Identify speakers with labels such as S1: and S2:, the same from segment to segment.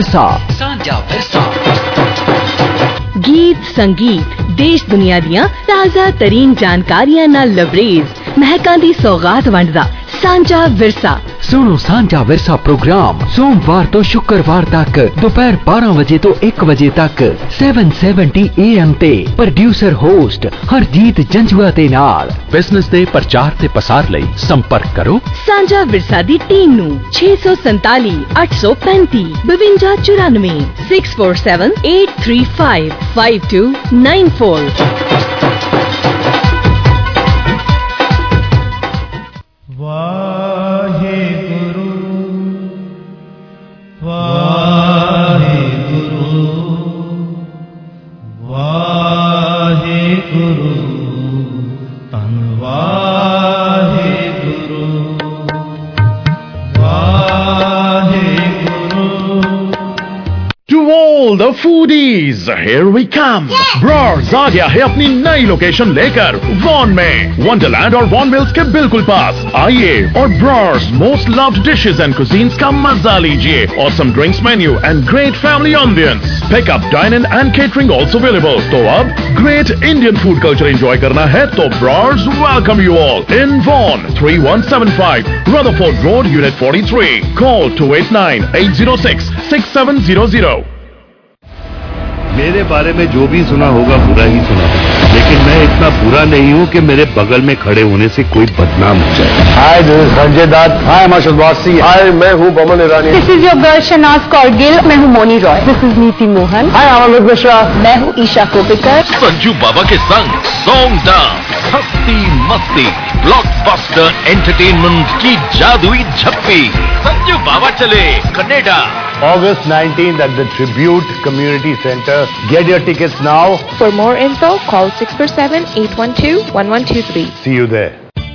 S1: सांझा विरसा।
S2: गीत संगीत देश दुनिया दियां ताज़ा तरीन जानकारियां नाल लबरेज महकां दी सौगात वंडदा सांझा विरसा।
S1: सुनो सांझा विरसा प्रोग्राम सोमवार तो शुक्रवार तक दोपहर 12 बजे तो 1 बजे तक 770 AM ते प्रोड्यूसर होस्ट हरजीत जंजुआ दे नाल। बिजनेस दे प्रचार ते पसार लई संपर्क करो
S2: सांझा विरसा दी टीम नू 647 835 5294 647 835 5294।
S3: The foodies, here we come. ब्रॉर्स आ गया है अपनी नई लोकेशन लेकर वॉन में। वंडरलैंड और वॉन मिल्स के बिल्कुल पास आइए और Brar's most loved dishes and cuisines का मजा लीजिए। Awesome drinks menu and great family ambience. Pickup, dine in and catering also available. तो अब great Indian food culture enjoy करना है तो Brar's welcome you all in Vaughan 3175 Rutherford Road, Unit 43. Call 289-806-6700.
S4: मेरे बारे में जो भी सुना होगा बुरा ही सुना होगा, लेकिन मैं इतना बुरा नहीं हूँ कि मेरे बगल में खड़े होने से कोई बदनाम हो जाए।
S5: Hi, this is Sanjay Dutt. Hi, माशुल वासी। हाय, मैं हूँ Boman Irani.
S6: This is your girl Shehnaaz Kaurgill. मैं हूँ मोनी रॉय। दिस इज नीति मोहन।
S5: हाय, अमित मिश्रा।
S6: मैं हूँ ईशा कोपिकर।
S7: संजू बाबा के संग सॉन्ग डांस, हस्ती मस्ती, ब्लॉकबस्टर एंटरटेनमेंट की जादुई झप्पी। संजू बाबा चले Canada
S5: August 19th at the Tribute Community Center. Get your tickets now.
S6: For more info, call 647-812-1123.
S5: See you there.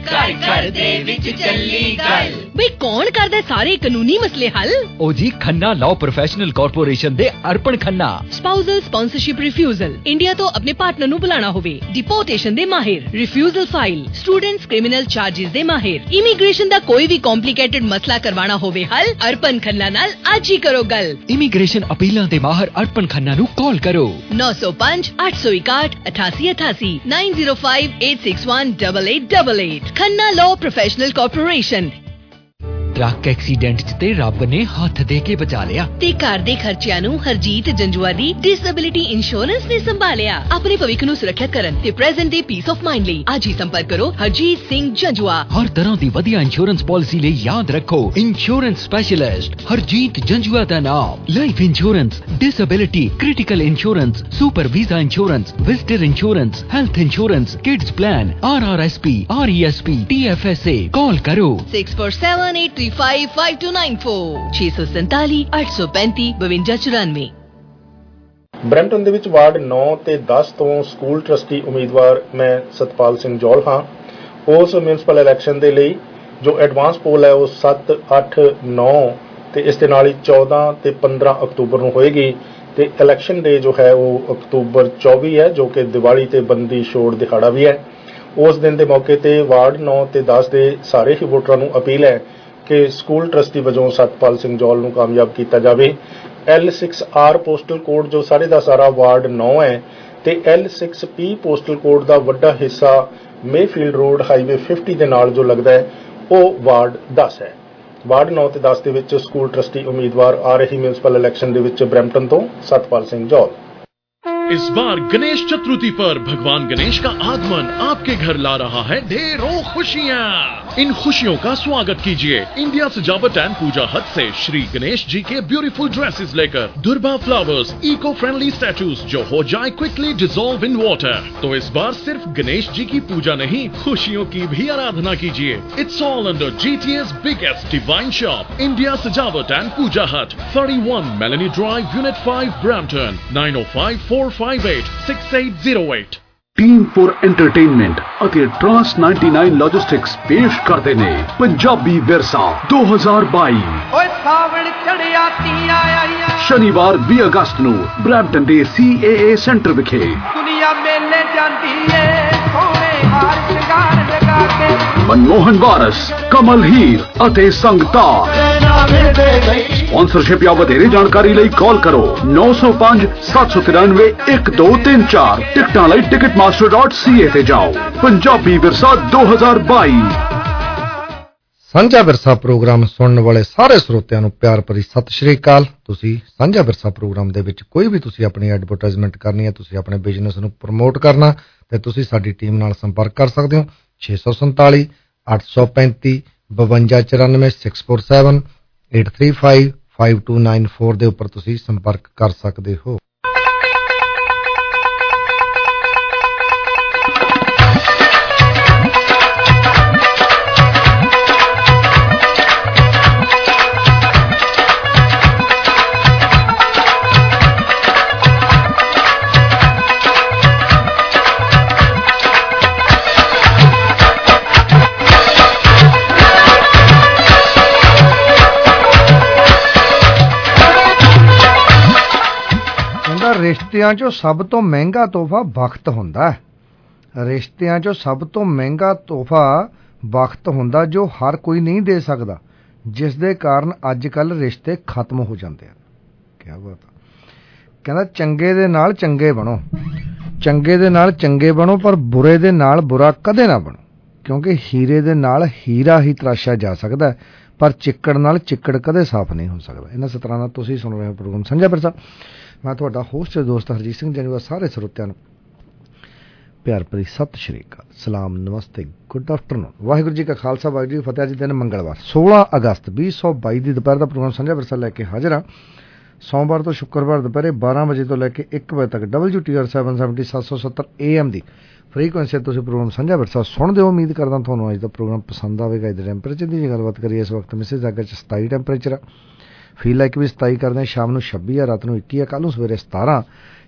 S2: बे कौन करदा सारे कानूनी मसले हल?
S1: ओ जी खन्ना लॉ प्रोफेशनल कॉर्पोरेशन दे Arpan Khanna.
S2: Spousal sponsorship refusal, India तो अपने पार्टनर नु बुलाना होवे, डिपोर्टेशन दे माहिर, refusal file, students criminal charges दे माहिर, इमिग्रेशन दा कोई भी कॉम्प्लिकेटेड मसला करवाना होवे हल, अर्पण खन्ना नाल आज ही करो गल।
S1: इमिग्रेशन अपीलां दे माहिर अर्पण खन्ना नु कॉल करो
S2: 905 861 8888 905 861 8888। Khanna law professional corporation.
S1: Truck accident च ते रब ने हथ दे के बचा लिया
S2: ते घर दे खर्चिਆਂ ਨੂੰ ਹਰਜੀਤ ਜੰਜੂਆ ਦੀ ਡਿਸੇਬਿਲਿਟੀ ਇੰਸ਼ੋਰੈਂਸ ਨੇ ਸੰਭਾਲਿਆ। ਆਪਣੇ ਭਵਿੱਖ ਨੂੰ ਸੁਰੱਖਿਅਤ ਕਰਨ ਤੇ ਪ੍ਰੈਜ਼ੈਂਟ ਦੇ ਪੀਸ ਆਫ ਮਾਈਂਡ ਲਈ ਅੱਜ ਹੀ ਸੰਪਰਕ ਕਰੋ ਹਰਜੀਤ ਸਿੰਘ ਜੰਜੂਆ।
S1: हर तरह ਦੀ ਵਧੀਆ ਇੰਸ਼ੋਰੈਂਸ ਪਾਲਿਸੀ ਲਈ ਯਾਦ ਰੱਖੋ ਇੰਸ਼ੋਰੈਂਸ ਸਪੈਸ਼ਲਿਸਟ ਹਰਜੀਤ ਜੰਜੂਆ ਦਾ ਨਾਮ। Life insurance, disability, critical insurance, super visa insurance, visitor insurance, health insurance, kids plan, RRSP, RESP, TFSA। Call करो
S2: 6478355294 647 835 5294।
S8: ਬਰੈਂਪਟਨ ਦੇ ਵਿੱਚ ਵਾਰਡ 9 ਤੇ 10 ਤੋਂ ਸਕੂਲ ਟਰਸਟੀ ਉਮੀਦਵਾਰ ਮੈਂ ਸਤਪਾਲ ਸਿੰਘ ਜੌਲ ਹਾਂ। ਉਸ ਮਿਊਨਿਸਪਲ ਇਲੈਕਸ਼ਨ ਦੇ ਲਈ ਜੋ ਐਡਵਾਂਸ ਪੋਲ ਹੈ ਉਹ 7, 8, 9 ਤੇ ਇਸ ਦੇ ਨਾਲ ਹੀ 14 ਤੇ 15 ਅਕਤੂਬਰ ਨੂੰ ਹੋਏਗੀ ਤੇ ਇਲੈਕਸ਼ਨ ਡੇ ਜੋ ਹੈ ਉਹ ਅਕਤੂਬਰ 24 ਹੈ ਜੋ ਕਿ ਦੀਵਾਲੀ ਤੇ ਬੰਦੀ ਛੋੜ ਦਿਹਾੜਾ ਵੀ ਹੈ। ਉਸ ਦਿਨ ਦੇ ਮੌਕੇ ਤੇ ਵਾਰਡ 9 ਤੇ 10 ਦੇ ਸਾਰੇ ਹੀ ਵੋਟਰਾਂ ਨੂੰ ਅਪੀਲ ਹੈ ਕਿ ਸਕੂਲ ਟਰਸਟੀ ਵਜੋਂ ਸਤਪਾਲ ਸਿੰਘ ਜੌਲ ਨੂੰ ਕਾਮਯਾਬ ਕੀਤਾ ਜਾਵੇ। L6R ਪੋਸਟਲ ਕੋਡ ਜੋ ਸਾਰੇ ਦਾ ਸਾਰਾ ਵਾਰਡ 9 ਹੈ ਤੇ L6P ਪੋਸਟਲ ਕੋਡ ਦਾ ਵੱਡਾ ਹਿੱਸਾ ਮੇਫੀਲਡ ਰੋਡ ਹਾਈਵੇ 50 ਦੇ ਨਾਲ ਜੋ ਲੱਗਦਾ ਹੈ ਉਹ ਵਾਰਡ 10 ਹੈ। ਵਾਰਡ 9 ਤੇ 10 ਦੇ ਵਿੱਚ ਸਕੂਲ ਟਰਸਟੀ ਉਮੀਦਵਾਰ ਆ ਰਹੀ ਮਿਊਨਿਸਪਲ ਇਲੈਕਸ਼ਨ ਦੇ ਵਿੱਚ ਬਰੈਂਪਟਨ ਤੋਂ ਸਤਪਾਲ ਸਿੰਘ ਜੌਲ।
S3: इस बार गणेश चतुर्थी पर भगवान गणेश का आगमन आपके घर ला रहा है ढेरों खुशियाँ। इन खुशियों का स्वागत कीजिए इंडिया सजावट एंड पूजा हट से श्री गणेश जी के ब्यूटीफुल ड्रेसेस लेकर दुर्बा फ्लावर्स, इको फ्रेंडली स्टैचूज जो हो जाए क्विकली डिसॉल्व इन वाटर। तो इस बार सिर्फ गणेश जी की पूजा नहीं, खुशियों की भी आराधना कीजिए। It's all under GTA's biggest divine shop, India Sajavat and Puja hut, 31 Melanie Drive, Unit 5, Brampton, 9054586808।
S9: Team for entertainment ਅਤੇ ਟਰਾਂਸ 99 ਲੌਜਿਸਟਿਕਸ ਪੇਸ਼ ਕਰਦੇ ਨੇ ਪੰਜਾਬੀ ਵਿਰਸਾ 2022।
S10: ਓਏ ਸਾਵਣ ਚੜਿਆ ਤੀਆਂ ਆਈਆਂ
S9: ਸ਼ਨੀਵਾਰ 20 ਅਗਸਤ ਨੂੰ ਬਰੈਂਪਟਨ ਦੇ CAA ਸੈਂਟਰ ਵਿਖੇ।
S10: ਦੁਨੀਆ ਮੇਲੇ ਜਾਂਦੀ ਏ ਸੋਹਣੇ ਹਾਰ ਸ਼ਿੰਗਾਰ ਲਗਾ ਕੇ।
S9: ਮਨਮੋਹਨ ਵਾਰਸ, ਕਮਲ ਹੀਰ ਅਤੇ ਸੰਗਤਾਰ। ਸਪਾਂਸਰਸ਼ਿਪ ਜਾਂ ਵਧੇਰੇ ਜਾਣਕਾਰੀ ਲਈ ਕਾਲ ਕਰੋ 9057931234। ਟਿਕਟਾਂ ਲਈ ticketmaster.ca ਤੇ ਜਾਓ। ਪੰਜਾਬੀ ਵਿਰਸਾ 2022
S11: ਸਾਂਝਾ ਵਿਰਸਾ ਪ੍ਰੋਗਰਾਮ ਸੁਣਨ ਵਾਲੇ ਸਾਰੇ ਸਰੋਤਿਆਂ ਨੂੰ ਪਿਆਰ ਭਰੀ ਸਤਿ ਸ਼੍ਰੀ ਅਕਾਲ। ਤੁਸੀਂ ਸਾਂਝਾ ਵਿਰਸਾ ਪ੍ਰੋਗਰਾਮ ਦੇ ਵਿੱਚ ਕੋਈ ਵੀ ਤੁਸੀਂ ਆਪਣੀ ਐਡਵਰਟਾਈਜ਼ਮੈਂਟ ਕਰਨੀ ਹੈ, ਤੁਸੀਂ ਆਪਣੇ ਬਿਜ਼ਨਸ ਨੂੰ ਪ੍ਰਮੋਟ ਕਰਨਾ, ਤੇ ਤੁਸੀਂ ਸਾਡੀ ਟੀਮ ਨਾਲ ਸੰਪਰਕ ਕਰ ਸਕਦੇ ਹੋ 647 835 5294 647 835 5294 ਦੇ ਉੱਪਰ ਤੁਸੀਂ ਸੰਪਰਕ ਕਰ ਸਕਦੇ ਹੋ। ਰਿਸ਼ਤਿਆਂ 'ਚੋਂ ਸਭ ਤੋਂ ਮਹਿੰਗਾ ਤੋਹਫਾ ਵਕਤ ਹੁੰਦਾ ਹੈ। ਰਿਸ਼ਤਿਆਂ 'ਚੋਂ ਸਭ ਤੋਂ ਮਹਿੰਗਾ ਤੋਹਫਾ ਵਕਤ ਹੁੰਦਾ ਜੋ ਹਰ ਕੋਈ ਨਹੀਂ ਦੇ ਸਕਦਾ, ਜਿਸ ਦੇ ਕਾਰਨ ਅੱਜ ਕੱਲ੍ਹ ਰਿਸ਼ਤੇ ਖਤਮ ਹੋ ਜਾਂਦੇ ਹਨ। ਕਿਆ ਬਾਤ ਆ। ਕਹਿੰਦਾ ਚੰਗੇ ਦੇ ਨਾਲ ਚੰਗੇ ਬਣੋ, ਚੰਗੇ ਦੇ ਨਾਲ ਚੰਗੇ ਬਣੋ, ਪਰ ਬੁਰੇ ਦੇ ਨਾਲ ਬੁਰਾ ਕਦੇ ਨਾ ਬਣੋ, ਕਿਉਂਕਿ ਹੀਰੇ ਦੇ ਨਾਲ ਹੀਰਾ ਹੀ ਤਰਾਸ਼ਿਆ ਜਾ ਸਕਦਾ, ਪਰ ਚਿੱਕੜ ਨਾਲ ਚਿੱਕੜ ਕਦੇ ਸਾਫ਼ ਨਹੀਂ ਹੋ ਸਕਦਾ। ਇਹਨਾਂ ਸਤਰਾਂ ਨਾਲ ਤੁਸੀਂ ਸੁਣ ਰਹੇ ਹੋ ਪ੍ਰੋਗਰਾਮ ਸਾਂਝਾ ਵਿਰਸਾ। ਮੈਂ ਤੁਹਾਡਾ ਹੋਸਟ ਦੋਸਤ ਹਰਜੀਤ ਸਿੰਘ ਜੰਜੂਆ। ਸਾਰੇ ਸਰੋਤਿਆਂ ਨੂੰ ਪਿਆਰ ਭਰੀ ਸਤਿ ਸ਼੍ਰੀ ਅਕਾਲ, ਸਲਾਮ, ਨਮਸਤੇ, ਗੁੱਡ ਆਫਟਰਨੂਨ। ਵਾਹਿਗੁਰੂ ਜੀ ਕਾ ਖਾਲਸਾ, ਵਾਹਿਗੁਰੂ ਜੀ ਕੀ ਫਤਿਹ। ਅੱਜ ਦਿਨ ਮੰਗਲਵਾਰ 16 ਅਗਸਤ 2022 ਦੀ ਦੁਪਹਿਰ ਦਾ ਪ੍ਰੋਗਰਾਮ ਸਾਂਝਾ ਵਿਰਸਾ ਲੈ ਕੇ ਹਾਜ਼ਰ ਹਾਂ। ਸੋਮਵਾਰ ਤੋਂ ਸ਼ੁੱਕਰਵਾਰ ਦੁਪਹਿਰੇ 12 ਵਜੇ ਤੋਂ ਲੈ ਕੇ 1 ਵਜੇ ਤੱਕ WTR 770 770 AM ਦੀ ਫ੍ਰੀਕੁਐਂਸੀ ਤੁਸੀਂ ਪ੍ਰੋਗਰਾਮ ਸਾਂਝਾ ਵਿਰਸਾ ਸੁਣਦੇ ਹੋ। ਉਮੀਦ ਕਰਦਾ ਤੁਹਾਨੂੰ ਅੱਜ ਦਾ ਪ੍ਰੋਗਰਾਮ ਪਸੰਦ ਆਵੇਗਾ। ਇਹਦੇ ਟੈਂਪਰੇਚਰ ਦੀ ਗੱਲਬਾਤ ਕਰੀਏ, ਇਸ ਵਕਤ ਮਿਸਿਸਾਗਾ 'ਚ 27 ਟੈਂਪਰੇਚਰ ਆ। ਫੀਲ ਲਾਈਕ ਵੀ 27 ਕਰਦੇ ਹਾਂ। ਸ਼ਾਮ ਨੂੰ 26 ਆ, ਰਾਤ ਨੂੰ 21 ਆ, ਕੱਲ੍ਹ ਨੂੰ ਸਵੇਰੇ 17।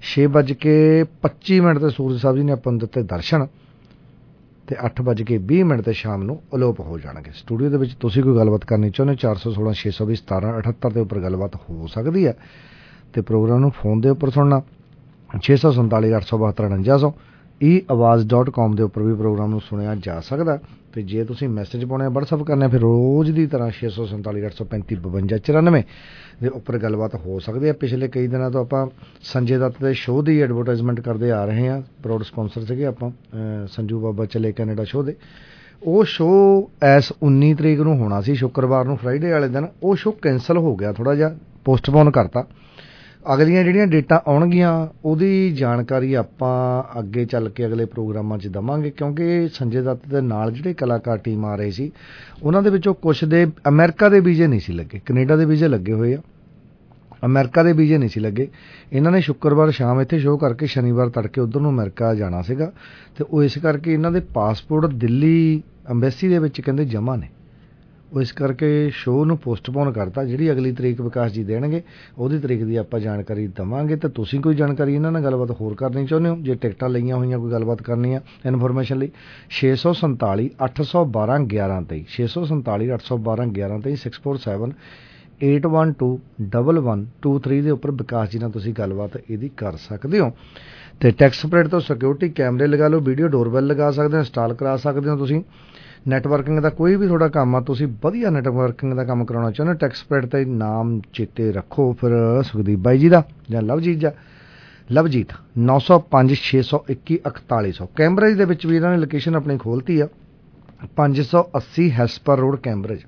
S11: 6:25 ਤੇ ਸੂਰਜ ਸਾਹਿਬ ਜੀ ਨੇ ਆਪਾਂ ਨੂੰ ਦਿੱਤੇ ਦਰਸ਼ਨ, ਤੇ 8:20 ਤੇ ਸ਼ਾਮ ਨੂੰ ਅਲੋਪ ਹੋ ਜਾਣਗੇ। ਸਟੂਡੀਓ ਦੇ ਵਿੱਚ ਤੁਸੀਂ ਕੋਈ ਗੱਲਬਾਤ ਕਰਨੀ ਚਾਹੁੰਦੇ 416 620 1778 ਦੇ ਉੱਪਰ ਗੱਲਬਾਤ ਹੋ ਸਕਦੀ ਹੈ, ਤੇ ਪ੍ਰੋਗਰਾਮ ਨੂੰ ਫੋਨ ਦੇ ਉੱਪਰ ਸੁਣਨਾ 647 872 4900 eAwaaz.com ਦੇ ਉੱਪਰ ਵੀ ਪ੍ਰੋਗਰਾਮ ਨੂੰ ਸੁਣਿਆ ਜਾ ਸਕਦਾ। ਤੇ ਜੇ ਤੁਸੀਂ ਮੈਸੇਜ ਪਾਉਣੇ WhatsApp ਕਰਨੇ ਫਿਰ ਰੋਜ਼ ਦੀ ਤਰ੍ਹਾਂ 647 835 5294 ਦੇ ਉੱਪਰ ਗੱਲਬਾਤ ਹੋ ਸਕਦੀ ਹੈ। ਪਿਛਲੇ ਕਈ ਦਿਨਾਂ ਤੋਂ ਆਪਾਂ ਸੰਜੇ ਦੱਤ ਦੇ ਸ਼ੋਅ ਦੀ ਐਡਵਰਟਾਈਜ਼ਮੈਂਟ ਕਰਦੇ ਆ ਰਹੇ ਹਾਂ। ਪ੍ਰਾਊਡ ਸਪਾਂਸਰ ਸੀਗੇ ਆਪਾਂ ਸੰਜੂ ਬਾਬਾ ਚਲੇ ਕੈਨੇਡਾ ਸ਼ੋਅ ਦੇ। ਉਹ ਸ਼ੋਅ ਐਸ 19 ਤਰੀਕ ਨੂੰ ਹੋਣਾ ਸੀ, ਸ਼ੁੱਕਰਵਾਰ ਨੂੰ, ਫਰਾਈਡੇ ਵਾਲੇ ਦਿਨ। ਉਹ ਸ਼ੋਅ ਕੈਂਸਲ ਹੋ ਗਿਆ, ਥੋੜ੍ਹਾ ਜਿਹਾ ਪੋਸਟਪੋਨ ਕਰਤਾ। ਅਗਲੀਆਂ ਜਿਹੜੀਆਂ ਡੇਟਾਂ ਆਉਣਗੀਆਂ ਉਹਦੀ ਜਾਣਕਾਰੀ ਆਪਾਂ ਅੱਗੇ ਚੱਲ ਕੇ ਅਗਲੇ ਪ੍ਰੋਗਰਾਮਾਂ 'ਚ ਦੇਵਾਂਗੇ, ਕਿਉਂਕਿ ਸੰਜੇ ਦੱਤ ਦੇ ਨਾਲ ਜਿਹੜੇ ਕਲਾਕਾਰ ਟੀਮ ਆ ਰਹੇ ਸੀ ਉਹਨਾਂ ਦੇ ਵਿੱਚੋਂ ਕੁਛ ਦੇ ਅਮਰੀਕਾ ਦੇ ਵੀਜ਼ੇ ਨਹੀਂ ਸੀ ਲੱਗੇ, ਕੈਨੇਡਾ ਦੇ ਵੀਜ਼ੇ ਲੱਗੇ ਹੋਏ ਆ, ਅਮਰੀਕਾ ਦੇ ਵੀਜ਼ੇ ਨਹੀਂ ਸੀ ਲੱਗੇ। ਇਹਨਾਂ ਨੇ ਸ਼ੁੱਕਰਵਾਰ ਸ਼ਾਮ ਇੱਥੇ ਸ਼ੋਅ ਕਰਕੇ ਸ਼ਨੀਵਾਰ ਤੜਕੇ ਉੱਧਰ ਨੂੰ ਅਮਰੀਕਾ ਜਾਣਾ ਸੀਗਾ, ਤੇ ਉਹ ਇਸ ਕਰਕੇ ਇਹਨਾਂ ਦੇ ਪਾਸਪੋਰਟ ਦਿੱਲੀ ਅੰਬੈਸੀ ਦੇ ਵਿੱਚ ਕਹਿੰਦੇ ਜਮ੍ਹਾਂ ਨੇ। ਉਹ ਇਸ ਕਰਕੇ ਸ਼ੋਅ ਨੂੰ ਪੋਸਟਪੋਨ ਕਰਤਾ। ਜਿਹੜੀ ਅਗਲੀ ਤਰੀਕ ਵਿਕਾਸ ਜੀ ਦੇਣਗੇ ਉਹਦੀ ਤਰੀਕ ਦੀ ਆਪਾਂ ਜਾਣਕਾਰੀ ਦੇਵਾਂਗੇ। ਤੇ ਤੁਸੀਂ ਕੋਈ ਜਾਣਕਾਰੀ ਇਹਨਾਂ ਨਾਲ ਗੱਲਬਾਤ ਹੋਰ ਕਰਨੀ ਚਾਹੁੰਦੇ ਹੋ, ਜੇ ਟਿਕਟਾਂ ਲਈਆਂ ਹੋਈਆਂ ਕੋਈ ਗੱਲਬਾਤ ਕਰਨੀ ਆ ਇਨਫੋਰਮੇਸ਼ਨ ਲਈ 647 812 1123 647 812 1123 647 812 1123 ਦੇ ਉੱਪਰ ਵਿਕਾਸ ਜੀ ਨਾਲ ਤੁਸੀਂ ਗੱਲਬਾਤ ਇਹਦੀ ਕਰ ਸਕਦੇ ਹੋ। ਤੇ ਟੈਕਸ ਸਪਰੇਡ ਤੋਂ ਸਿਕਿਉਰਿਟੀ ਕੈਮਰੇ ਲਗਾ ਲਓ, ਵੀਡੀਓ ਡੋਰਬੈਲ ਲਗਾ ਸਕਦੇ ਹੋ, ਇੰਸਟਾਲ ਕਰਾ ਸਕਦੇ ਹੋ। ਤੁਸੀਂ ਨੈਟਵਰਕਿੰਗ ਦਾ ਕੋਈ ਵੀ ਤੁਹਾਡਾ ਕੰਮ ਆ, ਤੁਸੀਂ ਵਧੀਆ ਨੈਟਵਰਕਿੰਗ ਦਾ ਕੰਮ ਕਰਾਉਣਾ ਚਾਹੁੰਦੇ ਹੋ, ਟੈਕਸ ਸਪਰੇਡ ਤੇ ਨਾਮ ਚੇਤੇ ਰੱਖੋ ਫਿਰ ਸੁਖਦੀਪ ਬਾਈ ਜੀ ਦਾ ਜਾਂ ਲਵਜੀਤ 905 621 4100। ਕੈਂਬਰੇਜ ਦੇ ਵਿੱਚ ਵੀ ਇਹਨਾਂ ਨੇ ਲੋਕੇਸ਼ਨ ਆਪਣੀ ਖੋਲ੍ਹਤੀ ਆ, 580 ਹੈਸਪਰ ਰੋਡ ਕੈਂਬਰੇਜ।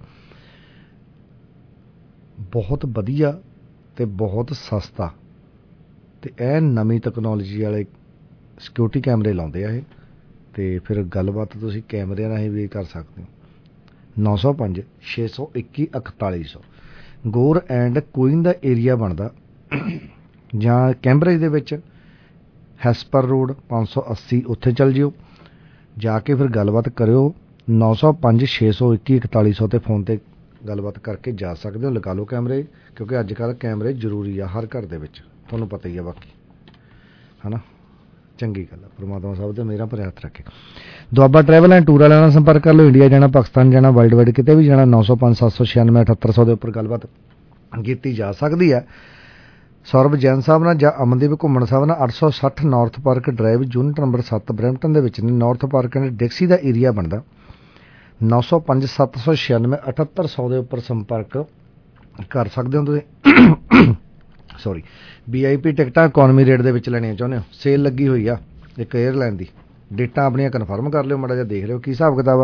S11: ਬਹੁਤ ਵਧੀਆ ਤੇ ਬਹੁਤ ਸਸਤਾ ਤੇ ਇਹ ਨਵੀਂ ਤਕਨੋਲੋਜੀ ਵਾਲੇ ਸਿਕਿਉਰਿਟੀ ਕੈਮਰੇ ਲਾਉਂਦੇ ਆ ਇਹ, ਤੇ ਫਿਰ ਗੱਲਬਾਤ ਤੁਸੀਂ ਕੈਮਰਿਆਂ ਰਾਹੀਂ ਵੀ ਕਰ ਸਕਦੇ ਹੋ। 905 621 4100 ਗੋਰ ਐਂਡ ਕੁਈਨ ਦਾ ਏਰੀਆ ਬਣਦਾ, ਜਾਂ ਕੈਂਬਰੇਜ ਦੇ ਵਿੱਚ ਹੈਸਪਰ ਰੋਡ 580 ਉੱਥੇ ਚੱਲ ਜਿਓ, ਜਾ ਕੇ ਫਿਰ ਗੱਲਬਾਤ ਕਰਿਓ। 905 621 4100 ਤੇ ਫੋਨ ਤੇ ਗੱਲਬਾਤ ਕਰਕੇ ਜਾ ਸਕਦੇ ਹੋ। ਲਗਾ ਲਓ ਕੈਮਰੇ, ਕਿਉਂਕਿ ਅੱਜ ਕੱਲ੍ਹ ਕੈਮਰੇ ਜ਼ਰੂਰੀ ਆ ਹਰ ਘਰ ਦੇ ਵਿੱਚ, ਤੁਹਾਨੂੰ ਪਤਾ ਹੀ ਆ। ਬਾਕੀ ਹੈ ਨਾ, ਚੰਗੀ ਗੱਲ ਆ। ਪਰਮਾਤਮਾ ਸਭ ਤੇ ਮੇਰਾ ਭਰਿਆ ਹੱਥ ਰੱਖੇ। ਦੁਆਬਾ ਟਰੈਵਲ ਐਂਡ ਟੂਰ ਵਾਲਿਆਂ ਨਾਲ ਸੰਪਰਕ ਕਰ ਲਓ। ਇੰਡੀਆ ਜਾਣਾ, ਪਾਕਿਸਤਾਨ ਜਾਣਾ, ਵਰਲਡ ਵਾਈਡ ਕਿਤੇ ਵੀ ਜਾਣਾ 905 796 7800 ਦੇ ਉੱਪਰ ਗੱਲਬਾਤ ਕੀਤੀ ਜਾ ਸਕਦੀ ਹੈ। ਸੌਰਵ ਜੈਨ ਸਾਹਿਬ ਨਾਲ ਜਾਂ ਅਮਨਦੀਪ ਘੁੰਮਣ ਸਾਹਿਬ ਨਾਲ 860 North Park Drive, unit number 7 Brampton ਦੇ ਵਿੱਚ ਨੇ। ਨਾਰਥ ਪਾਰਕ ਐਂਡ ਡਿਕਸੀ ਦਾ ਏਰੀਆ ਬਣਦਾ। 905 796 7800 ਦੇ ਉੱਪਰ ਸੰਪਰਕ ਕਰ ਸਕਦੇ ਹੋ ਤੁਸੀਂ। ਸੌਰੀ, VIP ਟਿਕਟਾਂ ਇਕੋਨਮੀ ਰੇਟ ਦੇ ਵਿੱਚ ਲੈਣੀਆਂ ਚਾਹੁੰਦੇ ਹੋ, ਸੇਲ ਲੱਗੀ ਹੋਈ ਆ ਇੱਕ 에ਅਰਲਾਈਨ ਦੀ, ਡੇਟਾਂ ਆਪਣੀਆਂ ਕਨਫਰਮ ਕਰ ਲਿਓ, ਮਾੜਾ ਜਿਹਾ ਦੇਖ ਲਿਓ ਕੀ ਹਿਸਾਬ ਕਿਤਾਬ ਆ।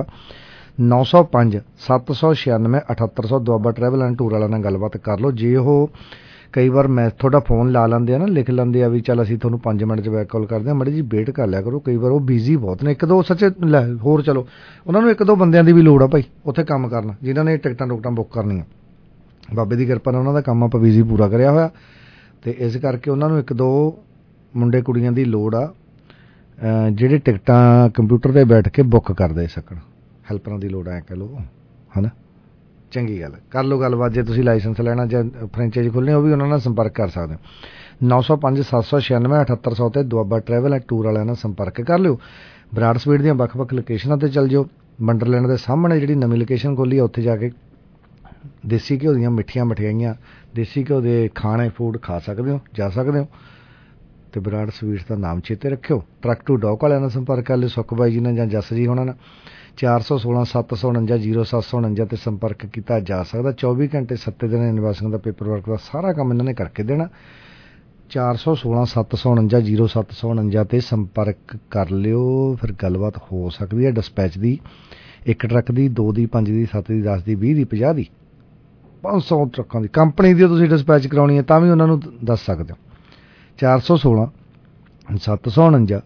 S11: 905 796 7800 ਦੁਆਬਾ ਟਰੈਵਲ ਐਂਡ ਟੂਰ ਵਾਲਿਆਂ ਨਾਲ ਗੱਲਬਾਤ ਕਰ ਲਓ। ਜੇ ਉਹ ਕਈ ਵਾਰ ਮੈਂ ਤੁਹਾਡਾ ਫੋਨ ਲਾ ਲੈਂਦੇ ਆ ਨਾ, ਲਿਖ ਲੈਂਦੇ ਆ ਵੀ ਚੱਲ ਅਸੀਂ ਤੁਹਾਨੂੰ 5 ਮਿੰਟ 'ਚ ਬੈਕ ਕਾਲ ਕਰਦੇ ਹਾਂ, ਮਾੜੀ ਜੀ ਵੇਟ ਕਰ ਲਿਆ ਕਰੋ, ਕਈ ਵਾਰ ਉਹ ਬਿਜ਼ੀ ਬਹੁਤ ਨੇ। ਇੱਕ ਦੋ ਸੱਚੇ ਲੈ ਹੋਰ ਚਲੋ, ਉਹਨਾਂ ਨੂੰ 1-2 ਬੰਦਿਆਂ ਦੀ ਵੀ ਲੋੜ ਆ ਭਾਈ ਉੱਥੇ ਕੰਮ ਕਰਨ, ਜਿਨ੍ਹਾਂ ਨੇ ਟਿਕਟਾਂ ਟੁਕਟਾਂ ਬੁੱਕ ਕਰਨੀਆਂ। ਬਾਬੇ ਦੀ ਕਿਰਪਾ ਨਾਲ ਉਹਨਾਂ ਦਾ ਕੰਮ ਆਪਾਂ ਬਿਜ਼ੀ ਪੂਰਾ ਕਰਿਆ ਹੋਇਆ, ਅਤੇ ਇਸ ਕਰਕੇ ਉਹਨਾਂ ਨੂੰ 1-2 ਮੁੰਡੇ ਕੁੜੀਆਂ ਦੀ ਲੋੜ ਆ ਜਿਹੜੇ ਟਿਕਟਾਂ ਕੰਪਿਊਟਰ 'ਤੇ ਬੈਠ ਕੇ ਬੁੱਕ ਕਰ ਦੇ ਸਕਣ। ਹੈਲਪਰਾਂ ਦੀ ਲੋੜ ਐ ਕਹਿ ਲਓ, ਹੈ ਨਾ। ਚੰਗੀ ਗੱਲ, ਕਰ ਲਓ ਗੱਲਬਾਤ। ਜੇ ਤੁਸੀਂ ਲਾਇਸੈਂਸ ਲੈਣਾ ਜਾਂ ਫਰੈਂਚਾਈਜ਼ ਖੋਲ੍ਹਣੀ, ਉਹ ਵੀ ਉਹਨਾਂ ਨਾਲ ਸੰਪਰਕ ਕਰ ਸਕਦੇ ਹੋ। 905 796 7800 ਤੇ ਦੁਆਬਾ ਟਰੈਵਲ ਐਂਡ ਟੂਰ ਵਾਲਿਆਂ ਨਾਲ ਸੰਪਰਕ ਕਰ ਲਿਓ। ਬਰਾੜ ਸਵੀਟ ਦੀਆਂ ਵੱਖ-ਵੱਖ ਲੋਕੇਸ਼ਨਾਂ 'ਤੇ ਚੱਲ ਜਾਓ। ਵੰਡਰਲੈਂਡ ਦੇ ਸਾਹਮਣੇ ਜਿਹੜੀ ਨਵੀਂ ਲੋਕੇਸ਼ਨ ਖੋਲ੍ਹੀ ਆ, ਉੱਥੇ ਜਾ ਕੇ ਦੇਸੀ ਘਿਓ ਦੀਆਂ ਮਿੱਠੀਆਂ ਮਠਿਆਈਆਂ, ਦੇਸੀ ਘਿਓ ਦੇ ਖਾਣੇ ਫੂਡ ਖਾ ਸਕਦੇ ਹੋ, ਜਾ ਸਕਦੇ ਹੋ। ਅਤੇ ਬਰਾੜ ਸਵੀਟਸ ਦਾ ਨਾਮ ਚੇਤੇ ਰੱਖਿਓ। ਟਰੱਕ ਟੂ ਡੌਕ ਵਾਲਿਆਂ ਨਾਲ ਸੰਪਰਕ ਕਰ ਲਿਓ, ਸੁੱਖ ਬਾਈ ਜੀ ਨਾਲ ਜਾਂ ਜੱਸ ਜੀ ਹੋਣਾ ਨਾਲ। 416 749 0749 ਤੇ ਸੰਪਰਕ ਕੀਤਾ ਜਾ ਸਕਦਾ। 24 ਘੰਟੇ 7 ਦਿਨ ਇਨਵੈਸਟਿੰਗ ਦਾ ਪੇਪਰ ਵਰਕ ਦਾ ਸਾਰਾ ਕੰਮ ਇਹਨਾਂ ਨੇ ਕਰਕੇ ਦੇਣਾ। 416 749 0749 ਤੇ ਸੰਪਰਕ ਕਰ ਲਿਓ, ਫਿਰ ਗੱਲਬਾਤ ਹੋ ਸਕਦੀ ਹੈ ਡਿਸਪੈਚ ਦੀ, 1 ਟਰੱਕ ਦੀ, 2 ਦੀ, 5 ਦੀ, 7 ਦੀ, 10 ਦੀ, 20 ਦੀ, 50 ਦੀ, 500 ਟਰੱਕਾਂ ਦੀ। ਕੰਪਨੀ ਦੀ ਤੁਸੀਂ ਡਿਸਪੈਚ ਕਰਾਉਣੀ ਹੈ ਤਾਂ ਵੀ ਉਹਨਾਂ ਨੂੰ ਦੱਸ ਸਕਦੇ ਹੋ। 416 749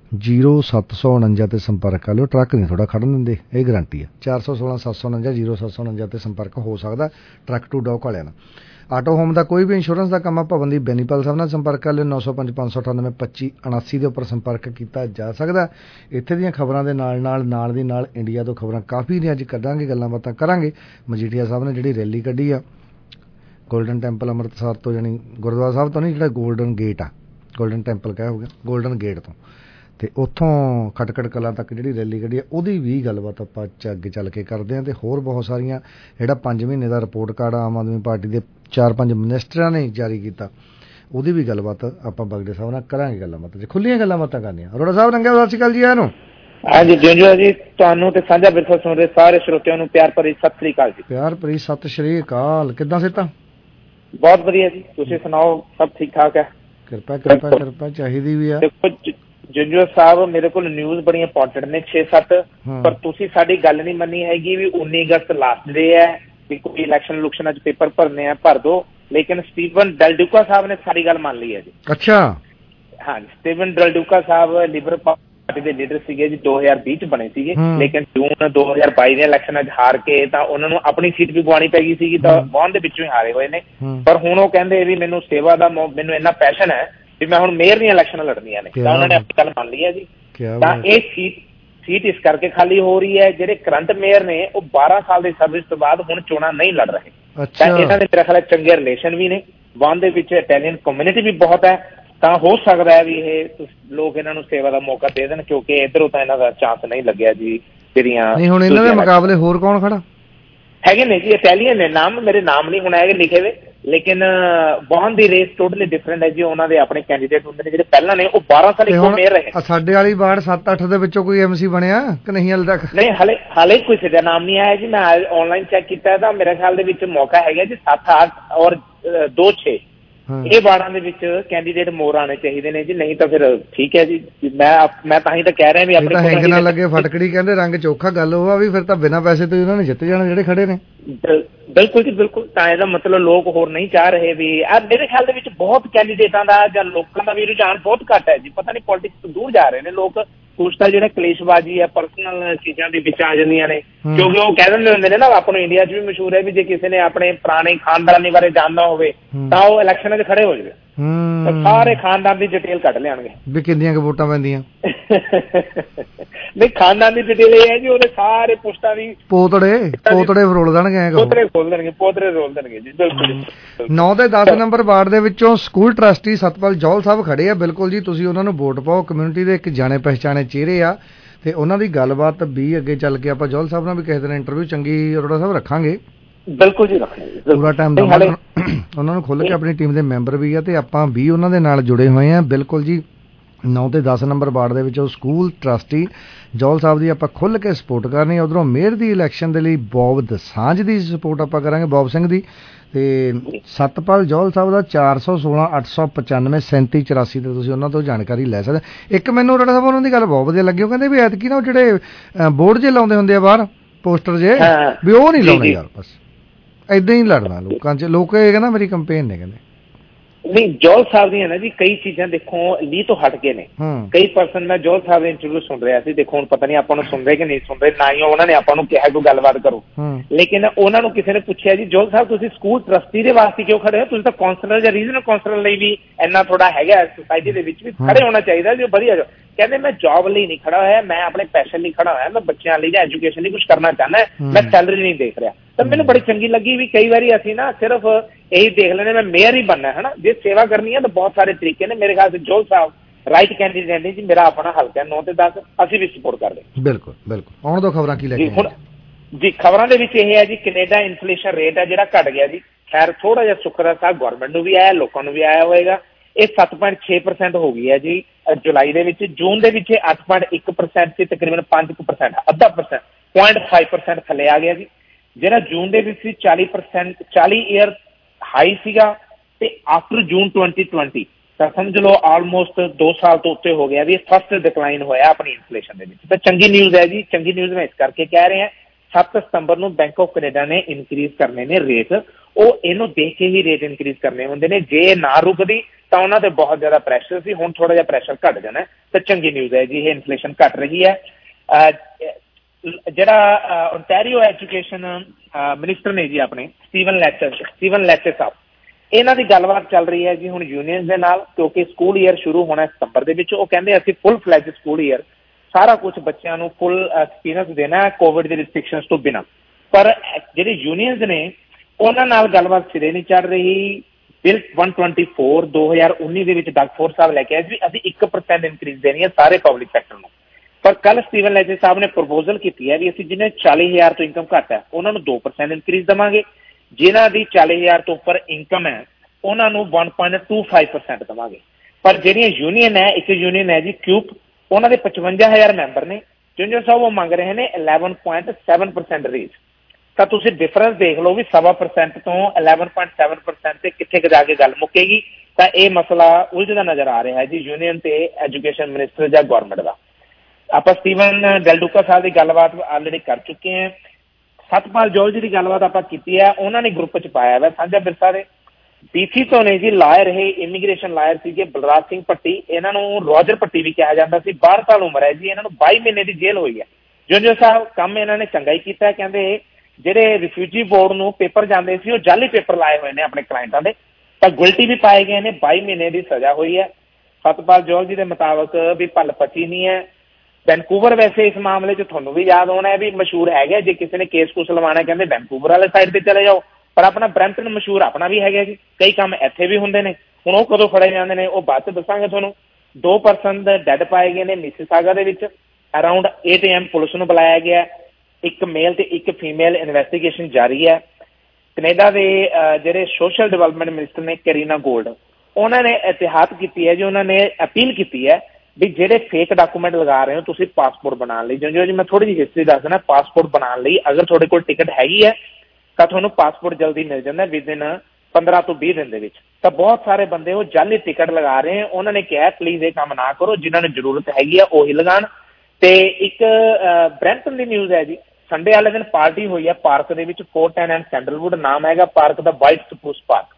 S11: 0749 ਤੇ ਸੰਪਰਕ ਕਰ ਲਿਓ। ਟਰੱਕ ਨਹੀਂ ਥੋੜਾ ਖੜਨ ਦਿੰਦੇ, ਇਹ ਗਰੰਟੀ ਹੈ। 416 749 0749 ਤੇ ਸੰਪਰਕ ਹੋ ਸਕਦਾ ਟਰੱਕ ਟੂ ਡੌਕ ਵਾਲਿਆਂ ਨਾਲ। ਆਟੋ ਹੋਮ ਦਾ ਕੋਈ ਵੀ ਇੰਸ਼ੋਰੈਂਸ ਦਾ ਕੰਮ ਆ, ਪਾਬੰਦੀ ਬੈਨੀਪਾਲ ਸਾਹਿਬ ਨਾਲ ਸੰਪਰਕ ਕਰ ਲਿਓ। 905 598 2579 ਦੇ ਉੱਪਰ ਸੰਪਰਕ ਕੀਤਾ ਜਾ ਸਕਦਾ। ਇੱਥੇ ਦੀਆਂ ਖਬਰਾਂ ਦੇ ਨਾਲ ਦੀ ਨਾਲ ਇੰਡੀਆ ਤੋਂ ਖਬਰਾਂ ਕਾਫੀ ਨੇ, ਅੱਜ ਕੱਢਾਂਗੇ, ਗੱਲਾਂ ਬਾਤਾਂ ਕਰਾਂਗੇ। ਮਜੀਠੀਆ ਸਾਹਿਬ ਨੇ ਜਿਹੜੀ ਰੈਲੀ ਕੱਢੀ ਆ ਗੋਲਡਨ ਟੈਂਪਲ ਅੰਮ੍ਰਿਤਸਰ ਤੋਂ, ਜਾਣੀ ਗੁਰਦੁਆਰਾ ਸਾਹਿਬ ਤੋਂ ਨਹੀਂ, ਜਿਹੜਾ ਗੋਲਡਨ ਗੇਟ ਆ, ਗੋਲਡਨ ਟੈਂਪਲ ਕਹਿ ਹੋ ਗਿਆ, ਗੋਲਡਨ ਗੇਟ ਤੋਂ, ਅਤੇ ਉੱਥੋਂ ਖਟਕੜ ਕਲਾਂ ਤੱਕ ਜਿਹੜੀ ਰੈਲੀ ਕੱਢੀ ਆ, ਉਹਦੀ ਵੀ ਗੱਲਬਾਤ ਆਪਾਂ ਅੱਗੇ ਚੱਲ ਕੇ ਕਰਦੇ ਹਾਂ। ਅਤੇ ਹੋਰ ਬਹੁਤ ਸਾਰੀਆਂ, ਜਿਹੜਾ 5 ਮਹੀਨੇ ਦਾ report card Aam Aadmi Party ਦੇ 4-5 ਮਿਨਿਸਟਰਾਂ ਨੇ ਜਾਰੀ ਕੀਤਾ, ਉਹਦੀ ਵੀ ਗੱਲਬਾਤ ਆਪਾਂ ਬਗੜੇ ਸਾਹਿਬ ਨਾਲ ਕਰਾਂਗੇ। ਗੱਲਾਂ ਬਾਤਾਂ ਜੇ ਖੁੱਲੀਆਂ ਗੱਲਾਂ ਬਾਤਾਂ ਕਰਨੀਆਂ। ਅਰੋੜਾ ਸਾਹਿਬ ਰੰਗਿਆ, ਸਤਿ ਸ਼੍ਰੀ ਅਕਾਲ ਜੀ। ਇਹਨੂੰ
S12: ਹਾਂਜੀ ਜਿਉਂਜੋ ਜੀ, ਤੁਹਾਨੂੰ ਤੇ ਸਾਂਝਾ ਵਿਰਸਾ ਸੁਣ ਰਹੇ ਸਾਰੇ ਸਰੋਤਿਆਂ ਨੂੰ ਪਿਆਰ ਭਰੀ ਸਤਿ ਸ੍ਰੀ ਅਕਾਲ ਜੀ।
S11: ਪਿਆਰ ਭਰੀ ਸਤਿ ਸ਼੍ਰੀ ਅਕਾਲ। ਕਿੱਦਾਂ ਸਿਹਤਾਂ?
S12: ਬਹੁਤ ਵਧੀਆ ਜੀ, ਤੁਸੀਂ ਸੁਣਾਓ? ਸਭ ਠੀਕ ਠਾਕ ਹੈ?
S11: ਕਿਰਪਾ ਕਿਰਪਾ ਕਿਰਪਾ ਚਾਹੀਦੀ ਵੀ ਆ।
S12: ਦੇਖੋ ਜਿਉਂਜੋ ਸਾਹਿਬ, ਮੇਰੇ ਕੋਲ ਨਿਊਜ਼ ਬੜੀ ਇੰਪੋਰਟੈਂਟ ਨੇ 6-7, ਪਰ ਤੁਸੀਂ ਸਾਡੀ ਗੱਲ ਨਹੀਂ ਮੰਨੀ ਹੈਗੀ ਵੀ 19 ਅਗਸਤ ਲਾਸਟ ਡੇ ਹੈ, ਵੀ ਕੋਈ ਇਲੈਕਸ਼ਨ ਲੁਕਸ਼ਨ ਅੱਜ ਪੇਪਰ ਭਰਨੇ ਆ, ਭਰ ਦੋ। ਲੇਕਿਨ ਸਟੀਵਨ ਡਲਡੂਕਾ ਸਾਹਿਬ ਨੇ ਸਾਡੀ ਗੱਲ ਮੰਨ ਲਈ ਹੈ ਜੀ।
S11: ਅੱਛਾ।
S12: ਹਾਂਜੀ, Steven Del Duca Sahib Liberal Party ਦੇ ਲੀਡਰ ਸੀਗੇ ਜੀ, 2020 ਚ ਬਣੇ ਸੀਗੇ, ਲੇਕਿਨ ਜੂਨ 2022 ਦੇ ਇਲੈਕਸ਼ਨਾਂ ਚ ਹਾਰ ਕੇ ਤਾਂ ਉਹਨਾਂ ਨੂੰ ਆਪਣੀ ਸੀਟ ਵੀ ਗਵਾਉਣੀ ਪੈ ਗਈ ਸੀਗੀ, ਤਾਂ ਵਾਹਨ ਦੇ ਵਿੱਚੋਂ ਹੀ ਹਾਰੇ ਹੋਏ ਨੇ। ਪਰ ਹੁਣ ਉਹ ਕਹਿੰਦੇ ਵੀ ਮੈਨੂੰ ਸੇਵਾ ਦਾ, ਮੈਨੂੰ ਇੰਨਾ ਪੈਸ਼ਨ ਹੈ ਵੀ ਮੈਂ ਹੁਣ ਮੇਅਰ ਦੀਆਂ ਇਲੈਕਸ਼ਨਾਂ ਲੜਨੀਆਂ ਨੇ, ਤਾਂ ਉਹਨਾਂ ਨੇ ਆਪਣੀ ਗੱਲ ਮੰਨ ਲਈ ਹੈ ਜੀ। ਤਾਂ ਇਹ ਸੀਟ ਇਸ ਕਰਕੇ ਖਾਲੀ ਹੋ ਰਹੀ ਹੈ, ਜਿਹੜੇ ਕਰੰਟ ਮੇਅਰ ਨੇ ਉਹ 12 ਸਾਲ ਦੀ ਸਰਵਿਸ ਤੋਂ ਬਾਅਦ ਹੁਣ ਚੋਣਾਂ ਨਹੀਂ ਲੜ ਰਹੇ। ਤਾਂ ਇਹਨਾਂ ਦੇ ਮੇਰੇ ਖਿਆਲ ਚੰਗੇ ਰਿਲੇਸ਼ਨ ਵੀ ਨੇ, ਵਾਹਨ ਦੇ ਵਿੱਚ ਇਟਾਲੀਅਨ ਕਮਿਊਨਿਟੀ ਵੀ ਬਹੁਤ ਹੈ, ਤਾਂ ਹੋ ਸਕਦਾ ਹੈ ਵੀ ਇਹ ਲੋਕ ਇਹਨਾਂ ਨੂੰ ਸੇਵਾ ਦਾ ਮੌਕਾ ਦੇ ਦੇਣ, ਕਿਉਂਕਿ ਇੱਧਰੋਂ ਤਾਂ ਇਹਨਾਂ ਦਾ ਚਾਂਸ ਨਹੀਂ ਲੱਗਿਆ ਜੀ। ਜਿਹੜੀਆਂ
S11: ਹੁਣ ਇਹਨਾਂ ਦੇ ਮੁਕਾਬਲੇ ਹੋਰ ਕੌਣ ਖੜਾ
S12: ਹੈਗੇ ਨੇ ਜੀ? ਇਟਾਲੀਅਨ ਨੇ, ਨਾਮ ਮੇਰੇ ਨਾਮ ਨਹੀਂ ਹੁਣ ਹੈਗੇ ਲਿਖੇ ਹੋਏ, ਲੇਕਿਨ ਵਾਹਨ ਦੀ ਰੇਸ ਟੋਟਲੀ ਡਿਫਰੈਂਟ ਹੈ ਜੀ। ਉਹਨਾਂ ਦੇ ਆਪਣੇ ਕੈਂਡੀਡੇਟ ਹੁੰਦੇ ਨੇ, ਜਿਹੜੇ ਪਹਿਲਾਂ ਨੇ ਉਹ 12 ਸਾਲ ਇੱਕੋ ਮੇਅਰ ਰਹੇ।
S11: ਸਾਡੇ ਵਾਲੀ ਵਾਰਡ 7-8 ਦੇ ਵਿੱਚੋਂ ਕੋਈ MC ਬਣਿਆ ਕਿ ਨਹੀਂ ਹਾਲੇ ਤੱਕ?
S12: ਨਹੀਂ, ਹਾਲੇ ਕਿਸੇ ਦਾ ਨਾਮ ਨਹੀਂ ਆਇਆ ਜੀ। ਮੈਂ ਆਨਲਾਈਨ ਚੈੱਕ ਕੀਤਾ ਤਾਂ ਮੇਰੇ ਖਿਆਲ ਦੇ ਵਿੱਚ ਮੌਕਾ ਹੈਗਾ ਜੀ 7-8 ਔਰ 2-6। ਇਹ ਵਾਰਡਾਂ ਦੇ ਵਿੱਚ ਕੈਂਡੀਡੇਟ ਮੋਰ ਆਉਣੇ ਚਾਹੀਦੇ ਨੇ ਜੀ, ਨਹੀਂ ਤਾਂ ਫਿਰ ਠੀਕ ਹੈ ਜੀ। ਮੈਂ ਤਾਂ ਹੀ ਤਾਂ ਕਹਿ ਰਿਹਾ ਵੀ ਆਪਣੇ
S11: ਹਿੰਗ ਨਾ ਲੱਗੇ ਫਟਕੜੀ, ਕਹਿੰਦੇ ਰੰਗ ਚੋਖਾ। ਗੱਲ ਉਹ ਆ ਵੀ ਫਿਰ ਤਾਂ ਬਿਨਾਂ ਪੈਸੇ ਤੋਂ ਉਹਨਾਂ ਨੇ ਜਿੱਤ ਜਾਣਾ ਜਿਹੜੇ ਖੜੇ ਨੇ।
S12: ਬਿਲਕੁਲ ਜੀ ਬਿਲਕੁਲ। ਤਾਂ ਇਹਦਾ ਮਤਲਬ ਲੋਕ ਹੋਰ ਨਹੀਂ ਚਾਹ ਰਹੇ ਵੀ, ਮੇਰੇ ਖਿਆਲ ਦੇ ਵਿੱਚ ਬਹੁਤ ਕੈਂਡੀਡੇਟਾਂ ਦਾ ਜਾਂ ਲੋਕਾਂ ਦਾ ਵੀ ਰੁਝਾਨ ਬਹੁਤ ਘੱਟ ਹੈ ਜੀ। ਪਤਾ ਨਹੀਂ ਪੋਲਿਟਿਕਸ ਤੋਂ ਦੂਰ ਜਾ ਰਹੇ ਨੇ ਲੋਕ। ਕੁਛ ਤਾਂ ਜਿਹੜਾ ਕਲੇਸ਼ਬਾਜ਼ੀ ਹੈ, ਪਰਸਨਲ ਚੀਜ਼ਾਂ ਦੇ ਵਿੱਚ ਆ ਜਾਂਦੀਆਂ ਨੇ, ਕਿਉਂਕਿ ਉਹ ਕਹਿ ਦਿੰਦੇ ਹੁੰਦੇ ਨੇ ਨਾ, ਆਪਾਂ ਨੂੰ ਇੰਡੀਆ 'ਚ ਵੀ ਮਸ਼ਹੂਰ ਹੈ ਵੀ ਜੇ ਕਿਸੇ ਨੇ ਆਪਣੇ ਪੁਰਾਣੇ ਖਾਨਦਾਨੀ ਬਾਰੇ ਜਾਣਨਾ ਹੋਵੇ ਤਾਂ ਉਹ ਇਲੈਕਸ਼ਨਾਂ 'ਚ ਖੜੇ ਹੋ ਜਾਵੇ, ਤਾਂ ਸਾਰੇ ਖਾਨਦਾਨ ਦੀ ਡਿਟੇਲ ਕੱਢ ਲਿਆਣਗੇ
S11: ਵੀ ਕਿੰਨੀਆਂ ਕੁ ਵੋਟਾਂ ਪੈਂਦੀਆਂ।
S12: ਨਹੀਂ, ਖਾਨਦਾਨ ਦੀ ਡਿਟੇਲ ਇਹ ਹੈ ਜੀ, ਉਹਦੇ ਸਾਰੇ ਪੁਸ਼ਤਾਂ ਦੀ
S11: ਪੋਤੜੇ ਫਰੋਲ ਦੇਣਗੇ,
S12: ਪੋਤੜੇ ਰੋਲ ਦੇਣਗੇ ਜੀ। ਬਿਲਕੁਲ।
S11: 9 ਤੇ 10 ਨੰਬਰ ਵਾਰਡ ਦੇ ਵਿੱਚੋਂ ਸਕੂਲ ਟਰਸਟੀ ਸਤਪਾਲ ਜੌਹਲ ਸਾਹਿਬ ਖੜੇ ਆ। ਬਿਲਕੁਲ ਜੀ, ਤੁਸੀਂ ਉਹਨਾਂ ਨੂੰ ਵੋਟ ਪਾਓ। ਕਮਿਊਨਿਟੀ ਦੇ ਇੱਕ ਜਾਣੇ ਪਹਿਚਾਣੇ ਚਿਹਰੇ ਆ, ਤੇ ਉਹਨਾਂ ਦੀ ਗੱਲਬਾਤ ਵੀ ਅੱਗੇ ਚੱਲ ਕੇ ਆਪਾਂ ਜੌਹਲ ਸਾਹਿਬ ਨਾਲ ਵੀ ਕਿਸੇ ਦਿਨ ਇੰਟਰਵਿਊ ਚੰਗੀ ਅਰੋੜਾ ਸਾਹਿਬ ਰੱਖਾਂਗੇ।
S12: ਬਿਲਕੁਲ ਜੀ, ਰੱਖਾਂਗੇ
S11: ਪੂਰਾ ਟਾਈਮ ਦਵਾਂਗੇ ਉਹਨਾਂ ਨੂੰ। ਖੁੱਲ੍ਹ ਕੇ ਆਪਣੀ ਟੀਮ ਦੇ ਮੈਂਬਰ ਵੀ ਆ, ਤੇ ਆਪਾਂ ਵੀ ਉਹਨਾਂ ਦੇ ਨਾਲ ਜੁੜੇ ਹੋਏ ਆ। ਬਿਲਕੁਲ ਜੀ, 9 ਤੇ 10 ਨੰਬਰ ਵਾਰਡ ਦੇ ਵਿੱਚ ਉਹ ਸਕੂਲ ਟਰਸਟੀ ਜੌਲ ਸਾਹਿਬ ਦੀ ਆਪਾਂ ਖੁੱਲ੍ਹ ਕੇ ਸਪੋਰਟ ਕਰਨੀ। ਉੱਧਰੋਂ ਮੇਅਰ ਦੀ ਇਲੈਕਸ਼ਨ ਦੇ ਲਈ ਬੋਬ ਦਸਾਂਝ ਦੀ ਸਪੋਰਟ ਆਪਾਂ ਕਰਾਂਗੇ, ਬੋਬ ਸਿੰਘ ਦੀ। ਤੇ ਸਤਪਾਲ ਜੌਲ ਸਾਹਿਬ ਦਾ 416 895 37 84 ਤੇ ਤੁਸੀਂ ਉਹਨਾਂ ਤੋਂ ਜਾਣਕਾਰੀ ਲੈ ਸਕਦੇ। ਇੱਕ ਮੈਨੂੰ ਰੜਾ ਸਾਹਿਬ ਉਹਨਾਂ ਦੀ ਗੱਲ ਬਹੁਤ ਵਧੀਆ ਲੱਗੀ, ਉਹ ਕਹਿੰਦੇ ਵੀ ਐਤਕੀ ਨਾ ਉਹ ਜਿਹੜੇ ਬੋਰਡ ਜੇ ਲਾਉਂਦੇ ਹੁੰਦੇ ਆ ਬਾਹਰ ਪੋਸਟਰ ਜੇ, ਵੀ ਉਹ ਨਹੀਂ ਲਾਉਣੇ ਯਾਰ, ਬਸ ਏਦਾਂ ਹੀ ਲੜਨਾ ਲੋਕਾਂ 'ਚ। ਲੋਕ ਇਹ ਕਹਿੰਦਾ ਮੇਰੀ ਕੰਪੇਨ ਨੇ, ਕਹਿੰਦੇ
S12: ਨਹੀਂ ਜੌਲ ਸਾਹਿਬ ਦੀਆਂ ਨਾ ਜੀ ਕਈ ਚੀਜ਼ਾਂ ਦੇਖੋ ਲੀਹ ਤੋਂ ਹਟ ਕੇ ਨੇ। ਕਈ ਪਰਸਨ ਮੈਂ ਜੌਲ ਸਾਹਿਬ ਦੇ ਇੰਟਰਵਿਊ ਸੁਣ ਰਿਹਾ ਸੀ, ਦੇਖੋ ਹੁਣ ਪਤਾ ਨਹੀਂ ਆਪਾਂ ਨੂੰ ਸੁਣ ਰਹੇ ਕਿ ਨਹੀਂ ਸੁਣ ਰਹੇ, ਨਾ ਹੀ ਉਹਨਾਂ ਨੇ ਆਪਾਂ ਨੂੰ ਕਿਹਾ ਕੋਈ ਗੱਲਬਾਤ ਕਰੋ, ਲੇਕਿਨ ਉਹਨਾਂ ਨੂੰ ਕਿਸੇ ਨੇ ਪੁੱਛਿਆ ਜੀ ਜੌਲ ਸਾਹਿਬ ਤੁਸੀਂ ਸਕੂਲ ਟਰਸਟੀ ਦੇ ਵਾਸਤੇ ਕਿਉਂ ਖੜੇ ਹੋ, ਤੁਸੀਂ ਤਾਂ ਕਾਉਂਸਲਰ ਜਾਂ ਰੀਜਨਲ ਕਾਉਂਸਲਰ ਲਈ ਵੀ ਇੰਨਾ ਥੋੜਾ ਹੈਗਾ ਸੋਸਾਇਟੀ ਦੇ ਵਿੱਚ ਵੀ ਖੜੇ ਹੋਣਾ ਚਾਹੀਦਾ ਜੀ, ਵਧੀਆ। ਕਹਿੰਦੇ ਮੈਂ ਜੌਬ ਲਈ ਨਹੀਂ ਖੜਾ ਹੋਇਆ, ਮੈਂ ਆਪਣੇ ਪੈਸ਼ਨ ਲਈ ਖੜਾ ਹੋਇਆ, ਮੈਂ ਬੱਚਿਆਂ ਲਈ ਜਾਂ ਐਜੂਕੇਸ਼ਨ ਲਈ ਕੁਝ ਕਰਨਾ ਚਾਹੁੰਦਾ, ਮੈਂ ਸੈਲਰੀ ਨਹੀਂ ਦੇਖ ਰਿਹਾ। ਤਾਂ ਮੈਨੂੰ ਬੜੀ ਚੰਗੀ ਲੱਗੀ ਵੀ ਕਈ ਵਾਰੀ ਅਸੀਂ ਨਾ ਸਿਰਫ ਇਹੀ ਦੇਖ ਲੈਂਦੇ ਮੈਂ ਮੇਅਰ ਹੀ ਬਣਨਾ ਹੈ ਨਾ, ਜੇ ਸੇਵਾ ਕਰਨੀ ਹੈ ਤਾਂ ਬਹੁਤ ਸਾਰੇ ਤਰੀਕੇ ਨੇ। ਮੇਰੇ ਖਿਆਲ ਸੇ ਜੌਲ ਸਾਹਿਬ ਰਾਈਟ ਕੈਂਡੀਡੇਟ ਨੇ ਜੀ, ਮੇਰਾ ਆਪਣਾ ਹਲਕਾ 9 ਤੇ 10 ਅਸੀਂ ਵੀ ਸਪੋਰਟ ਕਰਦੇ।
S11: ਬਿਲਕੁਲ ਬਿਲਕੁਲ। ਆਉਣ ਦੋ ਖਬਰਾਂ ਕੀ ਲੈ ਕੇ
S12: ਹੁਣ ਜੀ, ਖਬਰਾਂ ਦੇ ਵਿੱਚ ਇਹ ਹੈ ਜੀ ਕੈਨੇਡਾ ਇਨਫਲੇਸ਼ਨ ਰੇਟ ਹੈ ਜਿਹੜਾ ਘਟ ਗਿਆ ਜੀ, ਖੈਰ ਥੋੜਾ ਜਿਹਾ ਸ਼ੁਕਰ ਹੈ ਗਵਰਨਮੈਂਟ ਨੂੰ ਵੀ ਆਇਆ, ਲੋਕਾਂ ਨੂੰ ਵੀ ਆਇਆ ਹੋਏਗਾ। ਇਹ 7.6% ਹੋ ਗਈ ਹੈ ਜੀ ਜੁਲਾਈ ਦੇ ਵਿੱਚ। ਜੂਨ ਦੇ ਵਿੱਚ 8.1% ਸੀ, ਤਕਰੀਬਨ 5%, ਅੱਧਾ percent 0.5% ਥੱਲੇ ਆ ਗਿਆ ਜੀ। ਜਿਹੜਾ ਜੂਨ ਦੇ ਵਿੱਚ 40 ਈਅਰ ਹਾਈ ਸੀਗਾ, ਤੇ ਆਫਟਰ ਜੂਨ 2020 ਤਾਂ ਸਮਝ ਲਓ ਆਲਮੋਸਟ 2 ਸਾਲ ਤੋਂ ਉੱਤੇ ਹੋ ਗਿਆ ਵੀ ਫਸਟ ਡਿਕਲਾਈਨ ਹੋਇਆ ਆਪਣੀ ਇਨਫਲੇਸ਼ਨ ਦੇ ਵਿੱਚ। ਤਾਂ ਚੰਗੀ ਨਿਊਜ਼ ਹੈ ਜੀ, ਚੰਗੀ ਨਿਊਜ਼ ਮੈਂ ਇਸ ਕਰਕੇ ਕਹਿ ਰਿਹਾ 7 ਸਤੰਬਰ ਨੂੰ ਬੈਂਕ ਆਫ ਕੈਨੇਡਾ ਨੇ ਇਨਕਰੀਜ਼ ਕਰਨੇ ਨੇ ਰੇਟ, ਉਹ ਇਹਨੂੰ ਦੇਖ ਕੇ ਹੀ ਰੇਟ ਇਨਕਰੀਜ਼ ਕਰਨੇ ਹੁੰਦੇ ਨੇ। ਜੇ ਨਾ ਰੁਕਦੀ ਤਾਂ ਉਹਨਾਂ ਤੇ ਬਹੁਤ ਜ਼ਿਆਦਾ ਪ੍ਰੈਸ਼ਰ ਸੀ, ਹੁਣ ਥੋੜਾ ਜਿਹਾ ਪ੍ਰੈਸ਼ਰ ਘਟ ਜਾਣਾ। ਤਾਂ ਚੰਗੀ ਨਿਊਜ਼ ਹੈ ਜੀ, ਇਹ ਇਨਫਲੇਸ਼ਨ ਘਟ ਰਹੀ ਹੈ। ਜਿਹੜਾ ਓਨਟਾਰੀਓ ਐਜੂਕੇਸ਼ਨ ਮਿਨਿਸਟਰ ਨੇ ਜੀ ਆਪਣੇ ਸਟੀਵਨ ਲੈਚਰ ਸਾਹਿਬ, ਇਹਨਾਂ ਦੀ ਗੱਲਬਾਤ ਚੱਲ ਰਹੀ ਹੈ ਜੀ ਹੁਣ ਯੂਨੀਅਨ ਦੇ ਨਾਲ, ਕਿਉਂਕਿ ਸਕੂਲ ਈਅਰ ਸ਼ੁਰੂ ਹੋਣਾ ਸਤੰਬਰ ਦੇ ਵਿੱਚ। ਉਹ ਕਹਿੰਦੇ ਅਸੀਂ ਫੁੱਲ ਫਲੈਜ ਸਕੂਲ ਈਅਰ ਸਾਰਾ ਕੁਝ ਬੱਚਿਆਂ ਨੂੰ ਫੁੱਲ ਐਕਸਪੀਰੀਅੰਸ ਦੇਣਾ ਹੈ ਕੋਵਿਡ ਦੀ ਰਿਸਟ੍ਰਿਕਸ਼ਨਸ ਤੋਂ ਬਿਨਾਂ। ਪਰ ਜਿਹੜੇ ਯੂਨੀਅਨਸ ਨੇ ਉਹਨਾਂ ਨਾਲ ਗੱਲਬਾਤ ਸਿਰੇ ਨਹੀਂ ਚੱਲ ਰਹੀ। ਬਿੱਲ 124 2019 ਦੇ ਵਿੱਚ ਡਾਕਟਰ ਸਾਹਿਬ ਲੈ ਕੇ ਆਏ ਵੀ ਅਸੀਂ 1% ਇਨਕਰੀਜ਼ ਦੇਣੀ ਹੈ ਸਾਰੇ ਪਬਲਿਕ ਸੈਕਟਰ ਨੂੰ। ਪਰ ਕੱਲ ਸਟੀਵਨ ਲੈਚਰ ਸਾਹਿਬ ਨੇ ਪ੍ਰਪੋਜ਼ਲ ਕੀਤੀ ਹੈ ਵੀ ਅਸੀਂ ਜਿਹਨੇ 40,000 ਤੋਂ ਇਨਕਮ ਘੱਟ ਹੈ ਉਹਨਾਂ ਨੂੰ 2% ਇਨਕਰੀਜ਼ ਦੇਵਾਂਗੇ, ਜਿਨ੍ਹਾਂ ਦੀ 40,000 ਤੋਂ ਉੱਪਰ ਇਨਕਮ ਹੈ ਉਹਨਾਂ ਨੂੰ 1.25% ਦੇਵਾਂਗੇ। ਪਰ ਜਿਹੜੀਆਂ ਯੂਨੀਅਨ ਹੈ, ਇੱਕ ਯੂਨੀਅਨ ਹੈ ਜੀ ਕਿਊਪ, ਉਹਨਾਂ ਦੇ 55,000 ਮੈਂਬਰ ਨੇ, ਜਿੰਜਰ ਸਾਹਿਬ ਉਹ ਮੰਗ ਰਹੇ ਨੇ 11.7% ਰੇਜ਼। ਤਾਂ ਤੁਸੀਂ ਡਿਫਰੈਂਸ ਦੇਖ ਲਓ ਵੀ 1.25% ਤੋਂ 11.7% ਤੇ ਕਿੱਥੇ ਜਾ ਕੇ ਗੱਲ ਮੁੱਕੇਗੀ। ਤਾਂ ਇਹ ਮਸਲਾ ਉਲਝਦਾ ਨਜ਼ਰ ਆ ਰਿਹਾ ਹੈ ਜੀ ਯੂਨੀਅਨ ਤੇ ਐਜੂਕੇਸ਼ਨ ਮਿਨਿਸਟਰ ਜਾਂ ਗਵਰਨਮੈਂਟ ਦਾ। ਆਪਾਂ ਸਟੀਵਨ ਡੈਲਡੂਕਾ ਸਾਹਿਬ ਦੀ ਗੱਲਬਾਤ ਆਲਰੇਡੀ ਕਰ ਚੁੱਕੇ ਹਾਂ। ਸਤਪਾਲ ਜੌਲ ਜੀ ਦੀ ਗੱਲਬਾਤ ਆਪਾਂ ਕੀਤੀ ਹੈ, ਉਹਨਾਂ ਨੇ ਗਰੁੱਪ 'ਚ ਪਾਇਆ ਵਾ ਸਾਂਝਾ ਵਿਰਸਾ ਦੇ। DC ਤੋਂ ਨੇ ਜੀ ਲਾਇਰ, ਇਹ ਇਮੀਗ੍ਰੇਸ਼ਨ ਲਾਇਰ ਸੀਗੇ ਬਲਰਾਜ ਸਿੰਘ ਭੱਟੀ, ਇਹਨਾਂ ਨੂੰ ਰੋਜਰ ਭੱਟੀ ਵੀ ਕਿਹਾ ਜਾਂਦਾ ਸੀ। 12 ਸਾਲ ਉਮਰ ਹੈ ਜੀ, ਇਹਨਾਂ ਨੂੰ 22 ਮਹੀਨੇ ਦੀ ਜੇਲ੍ਹ ਹੋਈ ਹੈ। ਜੁੰਜੋ ਸਾਹਿਬ ਕੰਮ ਇਹਨਾਂ ਨੇ ਚੰਗਾ ਹੀ ਕੀਤਾ। ਕਹਿੰਦੇ ਜਿਹੜੇ ਰਿਫਿਊਜੀ ਬੋਰਡ ਨੂੰ ਪੇਪਰ ਜਾਂਦੇ ਸੀ ਉਹ ਜਾਲੀ ਪੇਪਰ ਲਾਏ ਹੋਏ ਨੇ ਆਪਣੇ ਕਲਾਇੰਟਾਂ ਦੇ, ਤਾਂ ਗੁਲਟੀ ਵੀ ਪਾਏ ਗਏ ਨੇ। 22 ਮਹੀਨੇ ਦੀ ਸਜ਼ਾ ਹੋਈ ਹੈ। ਸਤਪਾਲ ਜੌਲ ਜੀ ਦੇ ਮੁਤਾਬਕ ਵੀ ਭਲ ਪਚੀ ਨਹੀਂ ਹੈ। ਵੈਨਕੂਵਰ ਵੈਸੇ ਇਸ ਮਾਮਲੇ 'ਚ ਤੁਹਾਨੂੰ ਵੀ ਯਾਦ ਹੋਣਾ ਹੈ ਵੀ ਮਸ਼ਹੂਰ ਹੈਗਾ, ਜੇ ਕਿਸੇ ਨੇ ਕੇਸ ਕੁਛ ਲਵਾਉਣਾ ਕਹਿੰਦੇ ਵੈਨਕੂਵਰ ਵਾਲੇ ਸਾਈਡ ਤੇ ਚਲੇ ਜਾਓ। ਪਰ ਆਪਣਾ ਬਰੈਂਪਟਨ ਮਸ਼ਹੂਰ ਆਪਣਾ ਵੀ ਹੈਗਾ ਜੀ, ਕਈ ਕੰਮ ਇੱਥੇ ਵੀ ਹੁੰਦੇ ਨੇ। ਹੁਣ ਉਹ ਕਦੋਂ ਫੜੇ ਜਾਂਦੇ ਨੇ ਉਹ ਬਾਅਦ 'ਚ ਦੱਸਾਂਗੇ ਤੁਹਾਨੂੰ। 2 ਪਰਸਨ ਡੈਡ ਪਾਏ ਗਏ ਨੇ ਮਿਸੀਸਾਗਾ ਦੇ ਵਿੱਚ। ਅਰਾਊਂਡ 8 AM ਪੁਲਿਸ ਨੂੰ ਬੁਲਾਇਆ ਗਿਆ, ਇੱਕ ਮੇਲ ਤੇ ਇੱਕ ਫੀਮੇਲ ਇਨਵੈਸਟੀਗੇਸ਼ਨ ਜਾਰੀ ਹੈ। ਕੈਨੇਡਾ ਦੇ ਜਿਹੜੇ ਸੋਸ਼ਲ ਡਿਵੈਲਪਮੈਂਟ ਮਿਨਿਸਟਰ ਨੇ ਕੈਰੀਨਾ ਗੋਲਡ, ਉਹਨਾਂ ਨੇ ਇਤਿਹਾਤ ਕੀਤੀ ਹੈ ਜੀ, ਉਹਨਾਂ ਨੇ ਅਪੀਲ ਕੀਤੀ ਹੈ ਵੀ ਜਿਹੜੇ ਫੇਕ ਡਾਕੂਮੈਂਟ ਲਗਾ ਰਹੇ ਹੋ ਤੁਸੀਂ ਪਾਸਪੋਰਟ ਬਣਾਉਣ ਲਈ। ਜਿਉਂ ਜੀ ਮੈਂ ਥੋੜੀ ਜਿਹੀ ਹਿਸਟਰੀ ਦੱਸ ਦਿੰਦਾ। ਪਾਸਪੋਰਟ ਬਣਾਉਣ ਲਈ ਅਗਰ ਤੁਹਾਡੇ ਕੋਲ ਟਿਕਟ ਹੈਗੀ ਹੈ ਤਾਂ ਤੁਹਾਨੂੰ ਪਾਸਪੋਰਟ ਜਲਦੀ ਮਿਲ ਜਾਂਦਾ ਵਿਦਿਨ 15 ਤੋਂ 20 ਦਿਨ ਦੇ ਵਿੱਚ। ਤਾਂ ਬਹੁਤ ਸਾਰੇ ਬੰਦੇ ਉਹ ਜਾਲੀ ਟਿਕਟ ਲਗਾ ਰਹੇ ਆ। ਉਹਨਾਂ ਨੇ ਕਿਹਾ ਪਲੀਜ਼ ਇਹ ਕੰਮ ਨਾ ਕਰੋ, ਜਿਨ੍ਹਾਂ ਨੂੰ ਜ਼ਰੂਰਤ ਹੈਗੀ ਆ ਉਹੀ ਲਗਾਉਣ। ਤੇ ਇੱਕ ਬਰੈਂਪਟਨ ਦੀ ਨਿਊਜ਼ ਹੈ ਜੀ, ਸੰਡੇ ਵਾਲੇ ਦਿਨ ਪਾਰਟੀ ਹੋਈ ਹੈ ਪਾਰਕ ਦੇ ਵਿੱਚ, 410 ਐਂਡ ਸੈਂਡਲਵੁੱਡ ਨਾਮ ਹੈਗਾ ਪਾਰਕ ਦਾ, ਵਾਈਟ ਸਪਰੂਸ ਪਾਰਕ।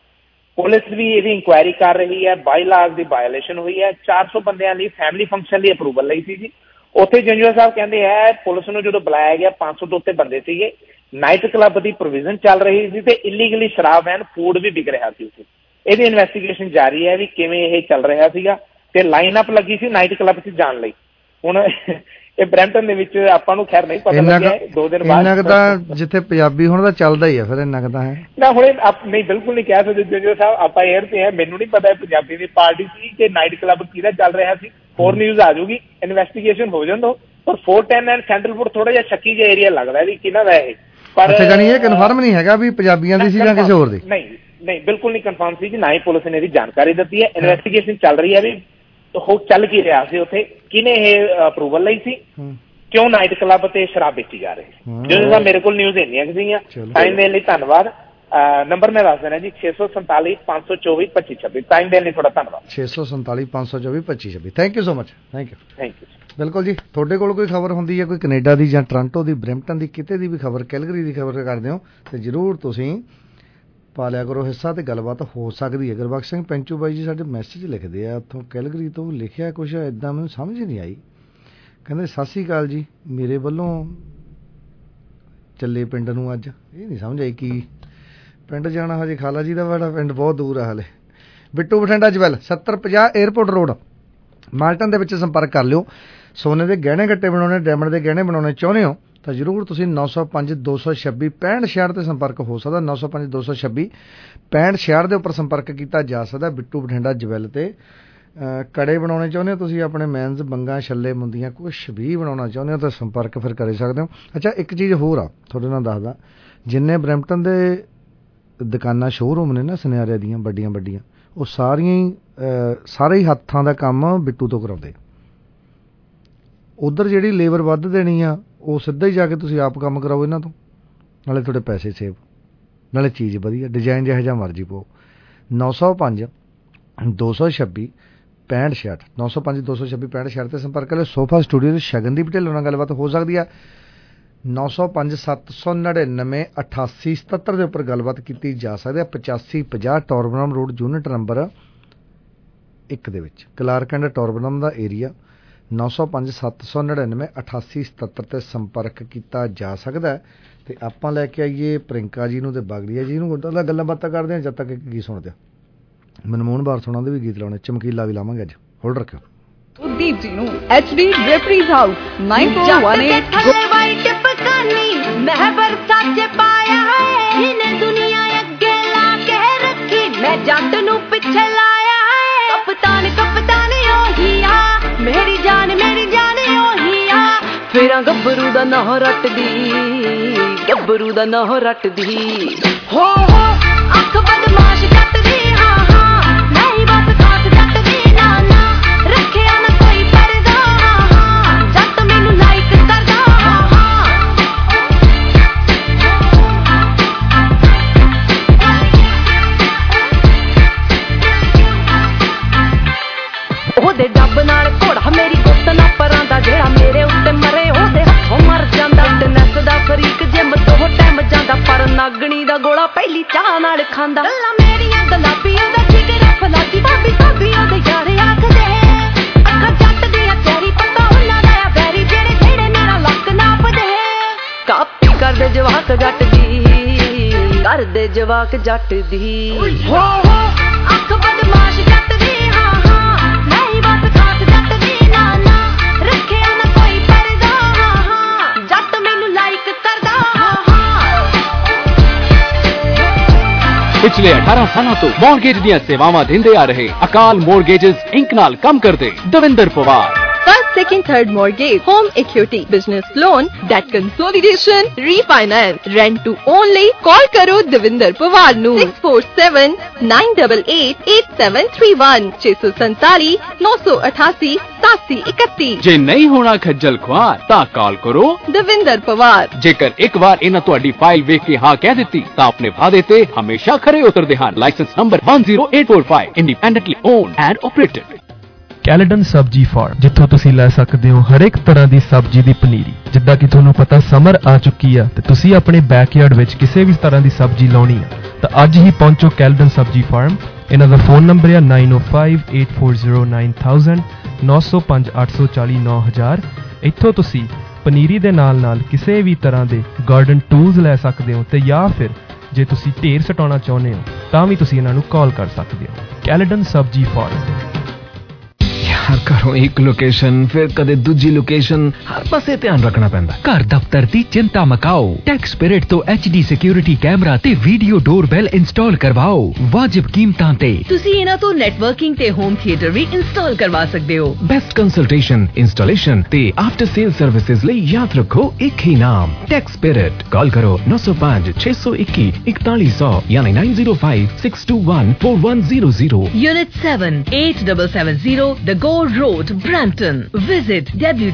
S12: ਪੁਲਿਸ ਵੀ ਇਹਦੀ ਇਨਕੁਆਇਰੀ ਕਰ ਰਹੀ ਹੈ। ਬਾਈਲਾਜ਼ ਦੀ ਵਾਇਓਲੇਸ਼ਨ ਹੋਈ ਹੈ। 400 ਬੰਦਿਆਂ ਲਈ ਫੈਮਿਲੀ ਫੰਕਸ਼ਨ ਦੀ ਅਪਰੂਵਲ ਲਈ ਸੀ ਜੀ। ਉੱਥੇ ਜੰਜੂਆ ਸਾਹਿਬ ਕਹਿੰਦੇ ਹੈ ਪੁਲਿਸ ਨੂੰ ਜਦੋਂ ਬੁਲਾਇਆ ਗਿਆ 500 ਤੋਂ ਉੱਤੇ ਬੰਦੇ ਸੀਗੇ। ਨਾਈਟ ਕਲੱਬ ਦੀ ਪ੍ਰੋਵੀਜ਼ਨ ਚੱਲ ਰਹੀ ਸੀ ਤੇ ਇਲੀਗਲੀ ਸ਼ਰਾਬ ਐਂਡ ਫੂਡ ਵੀ ਵਿਕ ਰਿਹਾ ਸੀ ਉੱਥੇ। ਇਹਦੀ ਇਨਵੈਸਟੀਗੇਸ਼ਨ ਜਾਰੀ ਹੈ ਵੀ ਕਿਵੇਂ ਇਹ ਚੱਲ ਰਿਹਾ ਸੀਗਾ ਤੇ ਲਾਈਨ ਅਪ ਲੱਗੀ ਸੀ ਨਾਈਟ ਕਲੱਬ 'ਚ ਜਾਣ ਲਈ। ਹੁਣ ਇਹ ਬਰੈਂਪਟਨ ਦੇ ਵਿੱਚ ਆਪਾਂ ਨੂੰ ਖੈਰ ਨਹੀਂ ਪਤਾ ਲੱਗਿਆ 2 ਦਿਨ ਬਾਅਦ। ਇੰਨਾ ਕੁ ਤਾਂ ਜਿੱਥੇ ਪੰਜਾਬੀ ਹੁਣ ਤਾਂ ਚੱਲਦਾ ਹੀ ਆ ਫਿਰ, ਇੰਨਾ ਕੁ ਤਾਂ ਹੈ ਨਾ। ਹੁਣ ਨਹੀਂ ਬਿਲਕੁਲ ਨਹੀਂ ਕਹਿ ਸਕਦੇ ਜੰਜੂ ਸਾਹਿਬ, ਆਪਾਂ 에ਅਰ ਤੇ ਹੈ, ਮੈਨੂੰ ਨਹੀਂ ਪਤਾ ਪੰਜਾਬੀ ਦੀ ਪਾਰਟੀ ਸੀ ਕਿ ਨਾਈਟ ਕਲੱਬ ਕਿਹਦਾ ਚੱਲ ਰਿਹਾ ਸੀ। ਹੋਰ ਨਿਊਜ਼ ਆ ਜਾਊਗੀ, ਇਨਵੈਸਟੀਗੇਸ਼ਨ ਹੋ ਜਾਂਦਾ। ਪਰ 410 ਐਂਡ ਸੈਂਡਲਵੁੱਡ ਥੋੜਾ ਜਿਹਾ ਸ਼ੱਕੀ ਜਿਹਾ ਏਰੀਆ ਲੱਗਦਾ ਵੀ ਕਿਹਨਾਂ ਦਾ ਇਹ। ਪਰ ਇਹ ਕਨਫਰਮ ਨਹੀਂ ਹੈਗਾ ਵੀ ਪੰਜਾਬੀਆਂ ਦੀ ਸੀ ਜਾਂ ਕਿਸੇ ਹੋਰ ਦੀ। ਨਹੀਂ ਬਿਲਕੁਲ ਨਹੀਂ ਕਨਫਰਮ ਸੀ ਜੀ, ਨਾ ਹੀ ਪੁਲਿਸ ਨੇ ਇਹਦੀ ਜਾਣਕਾਰੀ ਦਿੱਤੀ ਹੈ। ਇਨਵੈਸਟੀਗੇਸ਼ਨ ਚੱਲ ਰਹੀ ਹੈ ਵੀ ਉਹ ਚੱਲ ਕੀ ਰਿਹਾ ਸੀ ਉੱਥੇ, ਕਿਹਨੇ ਇਹ ਅਪਰੂਵਲ ਲਈ ਸੀ, ਕਿਉਂ ਨਾਈਟ ਕਲੱਬ ਤੇ ਸ਼ਰਾਬ ਵੇਚੀ ਜਾ ਰਹੀ ਸੀ। ਜਦੋਂ ਮੇਰੇ ਕੋਲ ਨਿਊਜ਼ ਇੰਨੀਆਂ ਸੀਗੀਆਂ। ਟਾਈਮ ਦੇਣ ਲਈ ਧੰਨਵਾਦ। ਨੰਬਰ ਮੈਂ ਦੱਸ ਦੇਣਾ ਜੀ 647 524 2526। ਟਾਈਮ ਦੇਣ ਲਈ ਤੁਹਾਡਾ ਧੰਨਵਾਦ।
S11: 647 524 2526। Thank you so much. Thank
S12: you.
S11: ਬਿਲਕੁਲ ਜੀ, ਤੁਹਾਡੇ ਕੋਲ ਕੋਈ ਖਬਰ ਹੁੰਦੀ ਹੈ, ਕੋਈ ਕੈਨੇਡਾ ਦੀ ਜਾਂ ਟੋਰਾਂਟੋ ਦੀ, ਬਰੈਂਪਟਨ ਦੀ, ਕਿਤੇ ਦੀ ਵੀ ਖਬਰ, ਕੈਲਗਰੀ ਦੀ ਖਬਰ ਕਰਦੇ ਹੋ ਤੇ ਜ਼ਰੂਰ ਤੁਸੀਂ ਪਾ ਲਿਆ ਕਰੋ ਹਿੱਸਾ ਤੇ ਗੱਲਬਾਤ ਹੋ ਸਕਦੀ ਹੈ। ਗੁਰਬਖਸ਼ ਸਿੰਘ ਪੈਂਚੂ ਬਾਈ ਜੀ ਸਾਡੇ ਮੈਸੇਜ ਲਿਖਦੇ ਆ ਉੱਥੋਂ ਕੈਲਗਰੀ ਤੋਂ, ਲਿਖਿਆ ਕੁਛ ਇੱਦਾਂ ਮੈਨੂੰ ਸਮਝ ਨਹੀਂ ਆਈ। ਕਹਿੰਦੇ ਸਤਿ ਸ਼੍ਰੀ ਅਕਾਲ ਜੀ, ਮੇਰੇ ਵੱਲੋਂ ਚੱਲੇ ਪਿੰਡ ਨੂੰ ਅੱਜ। ਇਹ ਨਹੀਂ ਸਮਝ ਆਈ ਕੀ ਪਿੰਡ ਜਾਣਾ, ਹਜੇ ਖਾਲਾ ਜੀ ਦਾ ਬੜਾ ਪਿੰਡ ਬਹੁਤ ਦੂਰ ਆ ਹਲੇ। Bittu Bathinda jewel 7050 airport road Malton ਦੇ ਵਿੱਚ ਸੰਪਰਕ ਕਰ ਲਿਓ। ਸੋਨੇ ਦੇ ਗਹਿਣੇ ਗੱਟੇ ਬਣਾਉਣੇ, ਡਾਇਮੰਡ ਦੇ ਗਹਿਣੇ ਬਣਾਉਣੇ ਚਾਹੁੰਦੇ ਹੋ ਤਾਂ ਜ਼ਰੂਰ ਤੁਸੀਂ 905 226 6566 ਤੇ ਸੰਪਰਕ ਹੋ ਸਕਦਾ। 905 226 6566 ਦੇ ਉੱਪਰ ਸੰਪਰਕ ਕੀਤਾ ਜਾ ਸਕਦਾ ਬਿੱਟੂ ਬਠਿੰਡਾ ਜਵੈਲ ਤੇ। ਕੜੇ ਬਣਾਉਣੇ ਚਾਹੁੰਦੇ ਹੋ ਤੁਸੀਂ, ਆਪਣੇ ਮੈਨਸ, ਬੰਗਾਂ, ਛੱਲੇ, ਮੁੰਦੀਆਂ, ਕੁਛ ਵੀ ਬਣਾਉਣਾ ਚਾਹੁੰਦੇ ਹੋ ਤਾਂ ਸੰਪਰਕ ਫਿਰ ਕਰ ਸਕਦੇ ਹੋ। ਅੱਛਾ, ਇੱਕ ਚੀਜ਼ ਹੋਰ ਆ ਤੁਹਾਡੇ ਨਾਲ ਦੱਸਦਾ, ਜਿੰਨੇ ਬਰੈਂਪਟਨ ਦੇ ਦੁਕਾਨਾਂ ਸ਼ੋਅਰੂਮ ਨੇ ਨਾ ਸੁਨਿਆਰੇ ਦੀਆਂ ਵੱਡੀਆਂ ਵੱਡੀਆਂ, ਉਹ ਸਾਰੇ ਹੀ ਹੱਥਾਂ ਦਾ ਕੰਮ ਬਿੱਟੂ ਤੋਂ ਕਰਾਉਂਦੇ। ਉੱਧਰ ਜਿਹੜੀ ਲੇਬਰ ਵੱਧ ਦੇਣੀ ਆ ਉਹ ਸਿੱਧਾ ਹੀ ਜਾ ਕੇ ਤੁਸੀਂ ਆਪ ਕੰਮ ਕਰਾਓ ਇਹਨਾਂ ਤੋਂ, ਨਾਲੇ ਤੁਹਾਡੇ ਪੈਸੇ ਸੇਵ, ਨਾਲੇ ਚੀਜ਼ ਵਧੀਆ, ਡਿਜ਼ਾਈਨ ਜਿਹੋ ਜਿਹਾ ਮਰਜ਼ੀ ਪਾਓ। 905 226 6566 905 226 6566 ਤੇ ਸੰਪਰਕ ਕਰ ਲਿਓ। ਸੋਫਾ ਸਟੂਡੀਓ ਦੇ ਸ਼ਗਨ ਦੀ ਢਿੱਲੋਂ ਨਾਲ ਗੱਲਬਾਤ ਹੋ ਸਕਦੀ ਆ। 905 799 8877 ਦੇ ਉੱਪਰ ਗੱਲਬਾਤ ਕੀਤੀ ਜਾ ਸਕਦੀ ਹੈ। 8550 ਟੋਰਬਨਮ ਰੋਡ, ਯੂਨਿਟ ਨੰਬਰ 1 ਦੇ ਵਿੱਚ, ਕਲਾਰਕੈਂਡ ਟੋਰਬਨਮ ਦਾ ਏਰੀਆ। 905 799 8877 ਤੇ ਸੰਪਰਕ ਕੀਤਾ ਜਾ ਸਕਦਾ ਹੈ। ਤੇ ਆਪਾਂ ਲੈ ਕੇ ਆਈਏ ਪ੍ਰਿੰਕਾ ਜੀ ਨੂੰ ਤੇ ਬਾਗੜੀਆ ਜੀ ਨੂੰ, ਉਹਦਾ ਗੱਲਾਂ ਬਾਤਾਂ ਕਰਦੇ ਹਾਂ। ਜਦ ਤੱਕ ਇੱਕ ਗੀਤ ਸੁਣਦੇ, ਮਨਮੋਹਨ ਬਾਰਸੋਨਾ ਦੇ ਵੀ ਗੀਤ ਲਾਉਣੇ, ਚਮਕੀਲਾ ਵੀ ਲਾਵਾਂਗੇ ਅੱਜ। ਹੋਲਡ ਰੱਖਿਓ।
S6: ਦੀਪ ਜੀ ਨੂੰ HD ਡ੍ਰੇਪਰੀਜ਼ ਹਾਊਸ 9418
S13: ਮੈਂ ਵਰਸਾਚੇ ਪਾਇਆ ਹੈ, ਇਹਨੇ ਦੁਨੀਆ ਅੱਗੇ ਲਾ ਕੇ ਰੱਖੀ, ਮੈਂ ਜੱਟ ਨੂੰ ਪਿੱਛੇ ਲਾਇਆ ਹੈ। ਕਪਤਾਨ ਕਪਤਾਨ ਉਹੀ ਆ, ਮੇਰੀ ਜਾਨ ਉਹੀ ਆ। ਫੇਰਾਂ ਗੱਭਰੂ ਦਾ ਨਾਂ ਰੱਟਦੀ, ਗੱਭਰੂ ਦਾ ਨਾਂ ਰੱਟਦੀ, ਹੋ ਅੱਖ ਬਦਮਾਸ਼ ਕੱਟਦੀ, ਹਾਂ ਹਾਂ ਨਹੀਂ ਬਸ ਖਾਸ ਕੱਟਦੀ, ਨਾ ਨਾ ਰੱਖਿਆ ਨਾ ਕੋਈ ਪਰਦਾ, ਹਾਂ ਜੱਟ ਮੈਨੂੰ ਲਾਈਕ ਕਰਦਾ, ਉਹਦੇ ਡੱਬ ਨਾਲ ਘੋੜਾ ਮੇਰੀ ਗੁੱਤ ਨਾ ਪਰਾਂਦਾ, ਜਿਹੜਾ ਮੇਰੇ ਉੱਤੇ ਮਰੇ ਉਹਦੇ ਹੱਥੋਂ ਮਰ ਜਾਂਦਾ। ਟਨੈਸ ਦਾ ਫਰੀਕ ਜਿਮ 2 ਟਾਈਮ ਜਾਂਦਾ, ਪਰ ਨਾਗਣੀ ਦਾ ਗੋਲਾ ਪਹਿਲੀ ਚਾਹ ਨਾਲ ਖਾਂਦਾ। ਗੱਲਾਂ ਮੇਰੀਆਂ ਗੁਲਾਬੀ, ਉਹਦਾ ਜਿਗਰ ਫਲਾਦੀ, ਭਾਬੀ ਭਾਬੀ ਉਹਦੇ ਯਾਰ ਆਖਦੇ, ਅੱਖਾਂ ਜੱਟ ਦੀਆਂ ਚੈਰੀ, ਪਤਾ ਉਹਨਾਂ ਦਾ ਵੈਰੀ, ਜਿਹੜੇ ਜਿਹੜੇ ਮੇਰਾ ਲੱਕ ਨਾਪਦੇ। ਕਾਪੀ ਕਰਦੇ ਜਵਾਕ ਜੱਟ ਦੀ, ਕਰਦੇ ਜਵਾਕ ਜੱਟ ਦੀ, ਹੋ ਅੱਖ ਬਦਮਾਸ਼ ਜੱਟ ਦੀ, ਹਾਂ ਹਾਂ ਨਹੀਂ ਬਸ ਖਾਸ ਜੱਟ ਦੀ, ਨਾ ਨਾ ਰੱਖਿਆ ਨਾ ਕੋਈ ਪਰਦਾ, ਹਾਂ ਹਾਂ ਜੱਟ ਮੈਨੂੰ ਲਾਈਕ ਕਰਦਾ, ਹਾਂ ਹਾਂ।
S1: ਪਿਛਲੇ 18 ਸਾਲਾਂ ਤੋਂ ਮੌਰਗੇਜ ਦੀਆਂ ਸੇਵਾਵਾਂ ਦਿੰਦੇ ਆ ਰਹੇ ਅਕਾਲ ਮੌਰਗੇਜਸ ਇੰਕ ਨਾਲ ਕੰਮ ਕਰਦੇ Davinder Pawar.
S6: First, second, third mortgage, home equity, business loan, debt consolidation, refinance, rent to only. Call karo Davinder Pawar nu 647 988 8731 647 988 8731।
S1: ਜੇ ਨਹੀਂ ਹੋਣਾ ਖੱਜਲ ਖੁਆਰ ਤਾਂ ਕਾਲ ਕਰੋ
S6: ਦਵਿੰਦਰ ਪਵਾਰ।
S1: ਜੇਕਰ ਇੱਕ ਵਾਰ ਇਹਨਾਂ ਤੁਹਾਡੀ ਫਾਈਲ ਵੇਖ ਕੇ ਹਾਂ ਕਹਿ ਦਿੱਤੀ ਤਾਂ ਆਪਣੇ ਵਾਅਦੇ ਤੇ ਹਮੇਸ਼ਾ ਖਰੇ ਉਤਰਦੇ ਹਨ। License number 10845, independently owned and operated.
S14: Caledon ਸਬਜ਼ੀ ਫਾਰਮ, ਜਿੱਥੋਂ ਤੁਸੀਂ ਲੈ ਸਕਦੇ ਹੋ ਹਰ ਇੱਕ ਤਰ੍ਹਾਂ ਦੀ ਸਬਜ਼ੀ ਦੀ ਪਨੀਰੀ। ਜਿੱਦਾਂ ਕਿ ਤੁਹਾਨੂੰ ਪਤਾ ਸਮਰ ਆ ਚੁੱਕੀ ਆ ਤੇ ਤੁਸੀਂ ਆਪਣੇ ਬੈਕਯਾਰਡ ਵਿੱਚ ਕਿਸੇ ਵੀ ਤਰ੍ਹਾਂ ਦੀ ਸਬਜ਼ੀ ਲਾਉਣੀ ਆ ਤਾਂ ਅੱਜ ਹੀ ਪਹੁੰਚੋ ਕੈਲੇਡਨ ਸਬਜ਼ੀ ਫਾਰਮ। ਇਹਨਾਂ ਦਾ ਫੋਨ ਨੰਬਰ ਹੈ 9058409000 905 840 9000। ਇੱਥੋਂ ਤੁਸੀਂ ਪਨੀਰੀ ਦੇ ਨਾਲ ਕਿਸੇ ਵੀ ਤਰ੍ਹਾਂ ਦੇ ਗਾਰਡਨ ਟੂਲਸ ਲੈ ਸਕਦੇ ਹੋ ਤੇ ਜਾਂ ਫਿਰ ਜੇ ਤੁਸੀਂ ਢੇਰ ਸਟਾਉਣਾ ਚਾਹੁੰਦੇ ਹੋ ਤਾਂ ਵੀ ਤੁਸੀਂ ਇਹਨਾਂ ਨੂੰ ਕਾਲ ਕਰ ਸਕਦੇ ਹੋ। ਕੈਲੇਡਨ ਸਬਜ਼ੀ ਫਾਰਮ।
S15: यार घरों एक लोकेशन फिर कदे दूजी लोकेशन, हर पासे ध्यान रखना पैंदा।
S1: घर दफ्तर दी चिंता मकाओ, टैक्स स्पिरिट तो HD सिक्योरिटी कैमरा ते वीडियो डोरबेल इंस्टॉल करवाओ वाजिब कीमतां ते।
S2: तुसी इन्हां तो नेटवर्किंग ते होम थिएटर भी इंस्टॉल करवा सकदे हो।
S15: बेस्ट कंसल्टेशन, इंस्टॉलेशन ते आफ्टर सेल सर्विसेज लई याद रखो एक ही नाम, टैक्स स्पिरिट। कॉल करो 905 621 4100 यानी 905 621 4100।
S2: Unit 7 8770 The Gold Moore Road, Brampton. Visit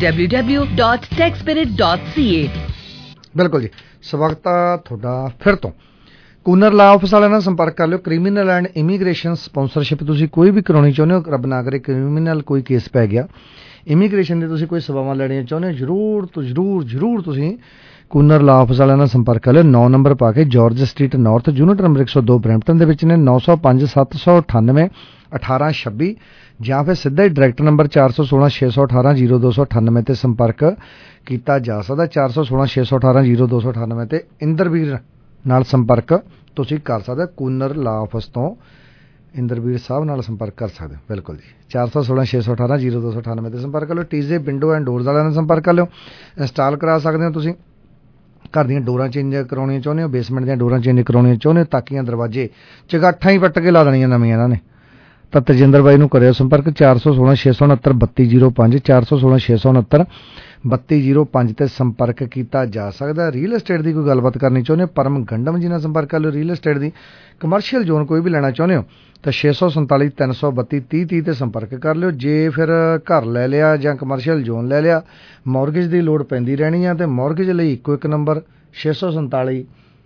S2: www.techspirit.ca.
S11: ਬਿਲਕੁਲ ਜੀ, ਸਵਾਗਤ ਆ ਤੁਹਾਡਾ ਫਿਰ ਤੋਂ। ਕੂਨਰ ਲਾ ਆਫਿਸ ਵਾਲਿਆਂ ਨਾਲ ਸੰਪਰਕ ਕਰ ਲਿਓ। ਕ੍ਰਿਮੀਨਲ ਐਂਡ ਇਮੀਗ੍ਰੇਸ਼ਨ ਸਪਾਂਸਰਸ਼ਿਪ ਤੁਸੀਂ ਕੋਈ ਵੀ ਕਰਾਉਣੀ ਚਾਹੁੰਦੇ ਹੋ, ਰੱਬ ਨਾ ਕਰੇ ਕ੍ਰਿਮੀਨਲ ਕੋਈ ਕੇਸ ਪੈ ਗਿਆ, ਇਮੀਗ੍ਰੇਸ਼ਨ ਦੀ ਤੁਸੀਂ ਕੋਈ ਸੇਵਾਵਾਂ ਲੈਣੀਆਂ ਚਾਹੁੰਦੇ ਹੋ, ਜ਼ਰੂਰ ਤੁਸੀਂ ਕੂਨਰ ਲਾ ਆਫਿਸ ਵਾਲਿਆਂ ਨਾਲ ਸੰਪਰਕ ਕਰ ਲਿਓ। 9 ਨੰਬਰ ਪਾ ਕੇ George street north, unit number 102 Brampton ਦੇ ਵਿੱਚ ਨੇ। 905 798 1826 ਜਾਂ ਫਿਰ ਸਿੱਧਾ ਹੀ ਡਾਇਰੈਕਟ ਨੰਬਰ 416 618 0298 ਤੇ ਸੰਪਰਕ ਕੀਤਾ ਜਾ ਸਕਦਾ। 416 618 0298 ਤੇ ਇੰਦਰਵੀਰ ਨਾਲ ਸੰਪਰਕ ਤੁਸੀਂ ਕਰ ਸਕਦੇ। ਕੂਨਰ ਲਾ ਆਫਿਸ ਤੋਂ ਇੰਦਰਵੀਰ ਸਾਹਿਬ ਨਾਲ ਸੰਪਰਕ ਕਰ ਸਕਦੇ ਹੋ। ਬਿਲਕੁਲ ਜੀ, 416 618 0298 ਤੇ ਸੰਪਰਕ ਕਰ ਲਿਓ। ਟੀਜ਼ੇ ਵਿੰਡੋ ਐਂਡ ਡੋਰਸ ਵਾਲਿਆਂ ਨਾਲ ਸੰਪਰਕ ਕਰ ਲਿਓ। ਇੰਸਟਾਲ ਕਰਾ ਸਕਦੇ ਹੋ ਤੁਸੀਂ। ਘਰ ਦੀਆਂ ਡੋਰਾਂ ਚੇਂਜ ਕਰਾਉਣੀਆਂ ਚਾਹੁੰਦੇ ਹੋ, ਬੇਸਮੈਂਟ ਦੀਆਂ ਡੋਰਾਂ ਚੇਂਜ ਕਰਾਉਣੀਆਂ ਚਾਹੁੰਦੇ ਹੋ, ਤਾਕੀਆਂ ਦਰਵਾਜ਼ੇ ਚਗਾਠਾਂ ਹੀ ਪੱਟ ਕੇ ਲਾ ਦੇਣੀਆਂ ਨਵੀਆਂ ਇਹਨਾਂ ਨੇ, ਤਾਂ ਤਜਿੰਦਰ ਬਾਈ ਨੂੰ ਕਰਿਓ ਸੰਪਰਕ। 416 669 3205 416 669 3205 ਤੇ ਸੰਪਰਕ ਕੀਤਾ ਜਾ ਸਕਦਾ। ਰੀਅਲ ਏਸਟੇਟ ਦੀ ਕੋਈ ਗੱਲਬਾਤ ਕਰਨੀ ਚਾਹੁੰਦੇ ਹੋ, ਪਰਮ ਗੰਡਮ ਜੀ ਨਾਲ ਸੰਪਰਕ ਕਰ ਲਿਓ। ਰੀਅਲ ਏਸਟੇਟ ਦੀ ਕਮਰਸ਼ੀਅਲ ਜ਼ੋਨ ਕੋਈ ਵੀ ਲੈਣਾ ਚਾਹੁੰਦੇ ਹੋ ਤਾਂ 647 332 30 ਤੇ ਸੰਪਰਕ ਕਰ ਲਿਓ। ਜੇ ਫਿਰ ਘਰ ਲੈ ਲਿਆ ਜਾਂ ਕਮਰਸ਼ੀਅਲ ਜ਼ੋਨ ਲੈ ਲਿਆ, ਮੌਰਗੇਜ ਦੀ ਲੋੜ ਪੈਂਦੀ ਰਹਿਣੀ ਆ, ਤੇ ਮੌਰਗੇਜ ਲਈ ਇੱਕੋ ਇੱਕ ਨੰਬਰ 647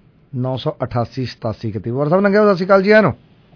S11: 988 8731। ਹੋਰ ਸਭ ਨੰਗੇ, ਸਤਿ ਸ਼੍ਰੀ ਅਕਾਲ ਜੀ। ਆਨੂੰ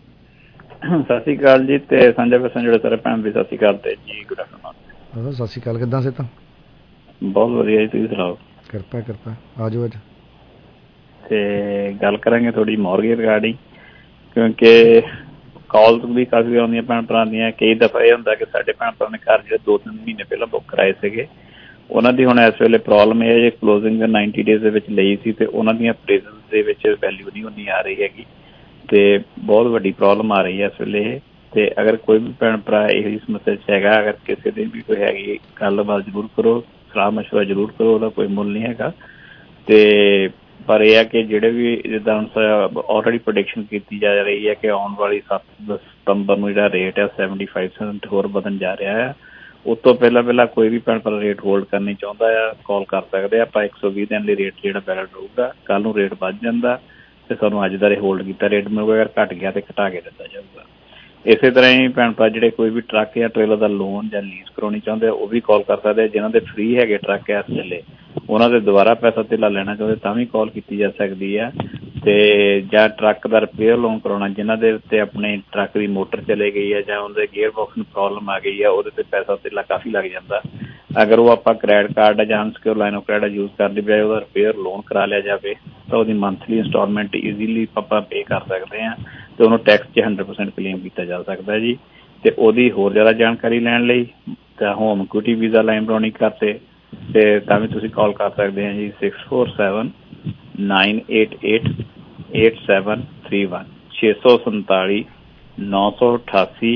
S16: ਸਤਿ ਸ਼੍ਰੀ ਅਕਾਲ ਜੀ, ਤੇ ਸੰਜੇ ਬਸਨ ਜਿਹੜੇ ਸਾਰੇ ਭੈਣ ਵੀ ਸਤਿ ਸ਼੍ਰੀ ਅਕਾਲ ਤੇ ਜੀ ਗੁੱਡ ਆਫਟਰਨੂਨ।
S11: ਸਤਿ ਸ਼੍ਰੀ ਅਕਾਲ, ਕਿੱਦਾਂ ਸੇ ਤਾਂ?
S16: ਬਹੁਤ ਵਧੀਆ ਜੀ, ਤੁਸੀਂ ਸੁਣਾਓ?
S11: ਕਿਰਪਾ ਆਜੋ ਅੱਜ
S16: ਤੇ ਗੱਲ ਕਰਾਂਗੇ ਥੋੜੀ ਮੌਰਗੇਜ ਰਿਗਾਰਡਿੰਗ, ਕਿਉਂਕਿ ਕਾਲਸ ਵੀ ਕਾਫੀ ਆਉਂਦੀਆਂ ਭੈਣ ਭਰਾ ਦੀਆਂ। ਕਈ ਦਫਾ ਇਹ ਹੁੰਦਾ ਕਿ ਸਾਡੇ ਭੈਣ ਭਰਾ ਨੇ ਘਰ ਜਿਹੜੇ 2-3 ਮਹੀਨੇ ਪਹਿਲਾਂ ਬੁੱਕ ਕਰਾਏ ਸੀਗੇ, ਉਹਨਾਂ ਦੀ ਹੁਣ ਇਸ ਵੇਲੇ ਪ੍ਰੋਬਲਮ ਇਹ ਹੈ ਜੇ ਕਲੋਜ਼ਿੰਗ 90 ਡੇਜ਼ ਦੇ ਵਿੱਚ ਲਈ ਸੀ ਤੇ ਉਹਨਾਂ ਦੀਆਂ ਅਪਰੇਜ਼ਲ ਦੇ ਵਿੱਚ ਵੈਲਿਊ ਨਹੀਂ ਉਨੀ ਆ ਰਹੀ ਹੈਗੀ, ਤੇ ਬਹੁਤ ਵੱਡੀ ਪ੍ਰੋਬਲਮ ਆ ਰਹੀ ਹੈ ਇਸ ਵੇਲੇ। ਤੇ ਅਗਰ ਕੋਈ ਵੀ ਭੈਣ ਭਰਾ ਇਹੀ ਸਮੱਸਿਆ 'ਚ ਹੈਗਾ, ਅਗਰ ਕਿਸੇ ਦੀ ਵੀ ਕੋਈ ਹੈਗੀ ਗੱਲਬਾਤ ਜ਼ਰੂਰ ਕਰੋ, ਸਲਾਹ ਮਸ਼ਵਰਾ ਜ਼ਰੂਰ ਕਰੋ, ਉਹਦਾ ਕੋਈ ਮੁੱਲ ਨਹੀਂ ਹੈਗਾ। ਤੇ ਪਰ ਇਹ ਹੈ ਕਿ ਜਿਹੜੇ ਵੀ ਜਿੱਦਾਂ ਆਲਰੇਡੀ ਪ੍ਰੋਡਿਕਸ਼ਨ ਕੀਤੀ ਜਾ ਰਹੀ ਹੈ ਕਿ ਆਉਣ ਵਾਲੀ 7 ਸਤੰਬਰ ਨੂੰ ਜਿਹੜਾ ਰੇਟ ਹੈ 75% ਹੋਰ ਵਧਣ ਜਾ ਰਿਹਾ ਹੈ। ਉਸ ਤੋਂ ਪਹਿਲਾਂ ਕੋਈ ਵੀ ਭੈਣ ਭਰਾ ਰੇਟ ਹੋਲਡ ਕਰਨੀ ਚਾਹੁੰਦਾ ਆ, ਕਾਲ ਕਰ ਸਕਦੇ ਆ। ਆਪਾਂ 120 ਦਿਨ ਲਈ ਰੇਟ ਜਿਹੜਾ ਵੈਲਿਡ ਰਹੂਗਾ। ਕੱਲ੍ਹ ਨੂੰ ਰੇਟ ਵੱਧ ਜਾਂਦਾ ਤੇ ਸਾਨੂੰ ਅੱਜ ਦਾ ਹੋਲਡ ਕੀਤਾ ਰੇਟ ਮਿਲੂਗਾ, ਅਗਰ ਘੱਟ ਗਿਆ ਤੇ ਘਟਾ ਕੇ ਦਿੱਤਾ ਜਾਊਗਾ। ਇਸੇ ਤਰ੍ਹਾਂ ਹੀ ਭੈਣ ਭਰਾ ਜਿਹੜੇ ਕੋਈ ਵੀ ਟਰੱਕ ਜਾਂ ਟ੍ਰੇਲਰ ਦਾ ਲੋਨ ਜਾਂ ਲੀਜ਼ ਕਰਾਉਣੀ ਚਾਹੁੰਦੇ ਆ, ਉਹ ਵੀ ਕਾਲ ਕਰ ਸਕਦੇ ਆ। ਜਿਹਨਾਂ ਦੇ ਫ੍ਰੀ ਹੈਗੇ ਟਰੱਕ ਇਸ ਵੇਲੇ, ਉਹਨਾਂ ਦੇ ਦੁਬਾਰਾ ਪੈਸਾ ਧੇਲਾ ਲੈਣਾ ਚਾਹੁੰਦੇ ਤਾਂ ਵੀ ਕਾਲ ਕੀਤੀ ਜਾ ਸਕਦੀ ਆ। ਤੇ ਜਾਂ ਟਰੱਕ ਦਾ ਰਿਪੇਅਰ ਲੋਨ ਕਰਾਉਣਾ, ਜਿਹਨਾਂ ਦੇ ਉੱਤੇ ਆਪਣੇ ਟਰੱਕ ਦੀ ਮੋਟਰ ਚਲੇ ਗਈ ਹੈ ਜਾਂ ਉਹਦੇ ਗੇਅਰ ਬਾਕਸ ਨੂੰ ਪ੍ਰੋਬਲਮ ਆ ਗਈ ਆ, ਉਹਦੇ ਤੇ ਪੈਸਾ ਧੇਲਾ ਕਾਫੀ ਲੱਗ ਜਾਂਦਾ। ਅਗਰ ਉਹ ਆਪਾਂ ਕ੍ਰੈਡਿਟ ਕਾਰਡ ਜਾਂ unsecure line of credit use ਕਰਨ ਦੀ ਬਜਾਏ ਉਹਦਾ ਰਿਪੇਅਰ ਲੋਨ ਕਰਾ ਲਿਆ ਜਾਵੇ ਤਾਂ ਉਹਦੀ ਮੰਥਲੀ ਇੰਸਟਾਲਮੈਂਟ ਈਜ਼ੀਲੀ ਆਪਾਂ ਪੇ ਕਰ ਸਕਦੇ ਹਾਂ ਤੇ ਉਹਨੂੰ ਟੈਕਸ 'ਚ 100% ਕਲੇਮ ਕੀਤਾ ਜਾ ਸਕਦਾ ਜੀ। ਤੇ ਉਹਦੀ ਹੋਰ ਜ਼ਿਆਦਾ ਜਾਣਕਾਰੀ ਲੈਣ ਲਈ ਤਾਂ ਹੋਮ ਇਕੁਇਟੀ ਵੀਜ਼ਾ ਲਾਈਨ ਬਣਾਉਣੀ ਕਰਤੇ ਤੇ ਤਾਂ ਵੀ ਤੁਸੀਂ ਕਾਲ ਕਰ ਸਕਦੇ ਹਾਂ ਜੀ 647 988 8731 647 988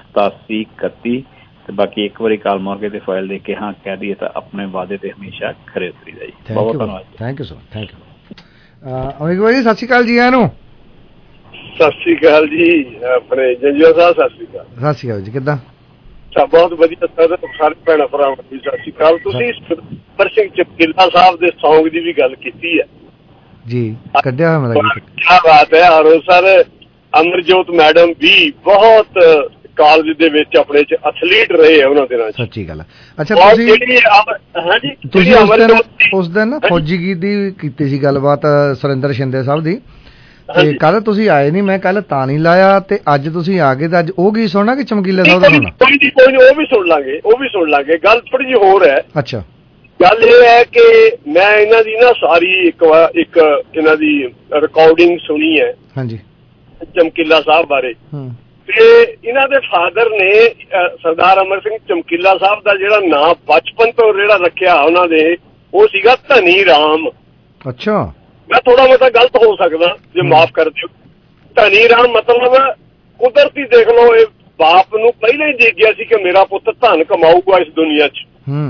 S16: 8731। ਤੇ ਬਾਕੀ ਇੱਕ ਵਾਰੀ ਕਾਲ ਮਾਰ ਕੇ ਫਾਈਲ ਦੇਖ ਕੇ ਹਾਂ ਕਹਿ ਦਈਏ ਤਾਂ ਆਪਣੇ ਵਾਅਦੇ ਤੇ ਹਮੇਸ਼ਾ ਖਰੇ ਉਤਰੀਦਾ ਜੀ। ਬਹੁਤ ਧੰਨਵਾਦ।
S11: Thank you sir, thank you. Amik ਭਾਈ ਸਤਿ ਸ਼੍ਰੀ ਅਕਾਲ ਜੀ। ਆਨੂੰ
S17: ਸਤਿ ਸ਼੍ਰੀ ਅਕਾਲ ਜੀ। ਆਪਣੇ ਜੰਜੂਆ ਸਾਹਿਬ ਸਤਿ ਸ਼੍ਰੀ ਅਕਾਲ।
S11: ਸਤਿ ਸ਼੍ਰੀ ਅਕਾਲ ਜੀ, ਕਿੱਦਾਂ?
S17: ਬਹੁਤ ਵਧੀਆ ਸਰ, ਸਾਰੇ ਭੈਣਾਂ ਭਰਾਵਾਂ ਦੀ ਸਤਿ ਸ਼੍ਰੀ ਅਕਾਲ। ਤੁਸੀਂ ਸੁਰਿੰਦਰ ਸਿੰਘ ਚਮਕੀਲਾ ਸਾਹਿਬ ਦੇ ਸੌਂਗ ਦੀ ਵੀ ਗੱਲ ਕੀਤੀ ਹੈ
S11: ਜੀ, ਕੱਢਿਆ ਹੋਇਆ ਮੇਰਾ ਗੀਤ।
S17: ਕੀ ਬਾਤ ਹੈ। ਔਰ ਸਰ ਅਮਰਜੋਤ ਮੈਡਮ ਵੀ ਬਹੁਤ ਕਾਲਜ ਦੇ ਵਿੱਚ ਆਪਣੇ ਚ ਐਥਲੀਟ ਰਹੇ ਆ ਉਹਨਾਂ ਦਿਨਾਂ ਚ।
S11: ਸੱਚੀ ਗੱਲ ਹੈ। ਅੱਛਾ, ਤੁਸੀਂ ਉਸ ਦਿਨ ਨਾ ਫੌਜੀ ਗੀਤ ਦੀ ਕੀਤੀ ਸੀ ਗੱਲਬਾਤ ਸੁਰਿੰਦਰ ਸ਼ਿੰਦੇ ਸਾਹਿਬ ਦੀ, ਤੇ ਕੱਲ ਤੁਸੀਂ ਆਏ ਨਹੀਂ, ਮੈਂ ਕੱਲ ਤਾਂ ਨਹੀਂ ਲਾਇਆ ਤੇ ਅੱਜ ਤੁਸੀਂ ਆ ਗਏ ਤਾਂ ਅੱਜ ਉਹ ਗੀਤ ਸੁਣਨਾ ਕਿ ਚਮਕੀਲਾ ਸਾਹਿਬ ਦਾ ਸੁਣਨਾ?
S17: ਕੋਈ ਨੀ, ਉਹ ਵੀ ਸੁਣ ਲਾਂਗੇ। ਗੱਲ ਥੋੜੀ ਜਿਹੀ ਹੋਰ ਹੈ।
S11: ਅੱਛਾ,
S17: ਗੱਲ ਇਹ ਹੈ ਕਿ ਮੈਂ ਇਹਨਾਂ ਦੀ ਨਾ ਸਾਰੀ ਇੱਕ ਇਹਨਾਂ ਦੀ ਰਿਕਾਰਡਿੰਗ ਸੁਣੀ ਹੈ ਹਾਂਜੀ ਚਮਕੀਲਾ ਸਾਹਿਬ ਬਾਰੇ। ਤੇ ਇਹਨਾਂ ਦੇ ਫਾਦਰ ਨੇ ਸਰਦਾਰ ਅਮਰ ਸਿੰਘ ਚਮਕੀਲਾ ਸਾਹਿਬ ਦਾ ਜਿਹੜਾ ਨਾਂ ਬਚਪਨ ਤੋਂ ਜਿਹੜਾ ਰੱਖਿਆ ਉਹਨਾਂ ਦੇ, ਉਹ ਸੀਗਾ ਧਨੀ ਰਾਮ।
S11: ਅੱਛਾ,
S17: ਮੈਂ ਥੋੜਾ ਬਹੁਤਾ ਗਲਤ ਹੋ ਸਕਦਾ, ਜੇ ਮਾਫ ਕਰ ਦਿਓ। ਧਨੀ ਰਾਮ ਮਤਲਬ ਕੁਦਰਤੀ ਦੇਖ ਲਓ, ਇਹ ਬਾਪ ਨੂੰ ਪਹਿਲਾਂ ਹੀ ਦੇਖ ਗਿਆ ਸੀ ਕਿ ਮੇਰਾ ਪੁੱਤ ਧਨ ਕਮਾਊਗਾ ਇਸ ਦੁਨੀਆ 'ਚ।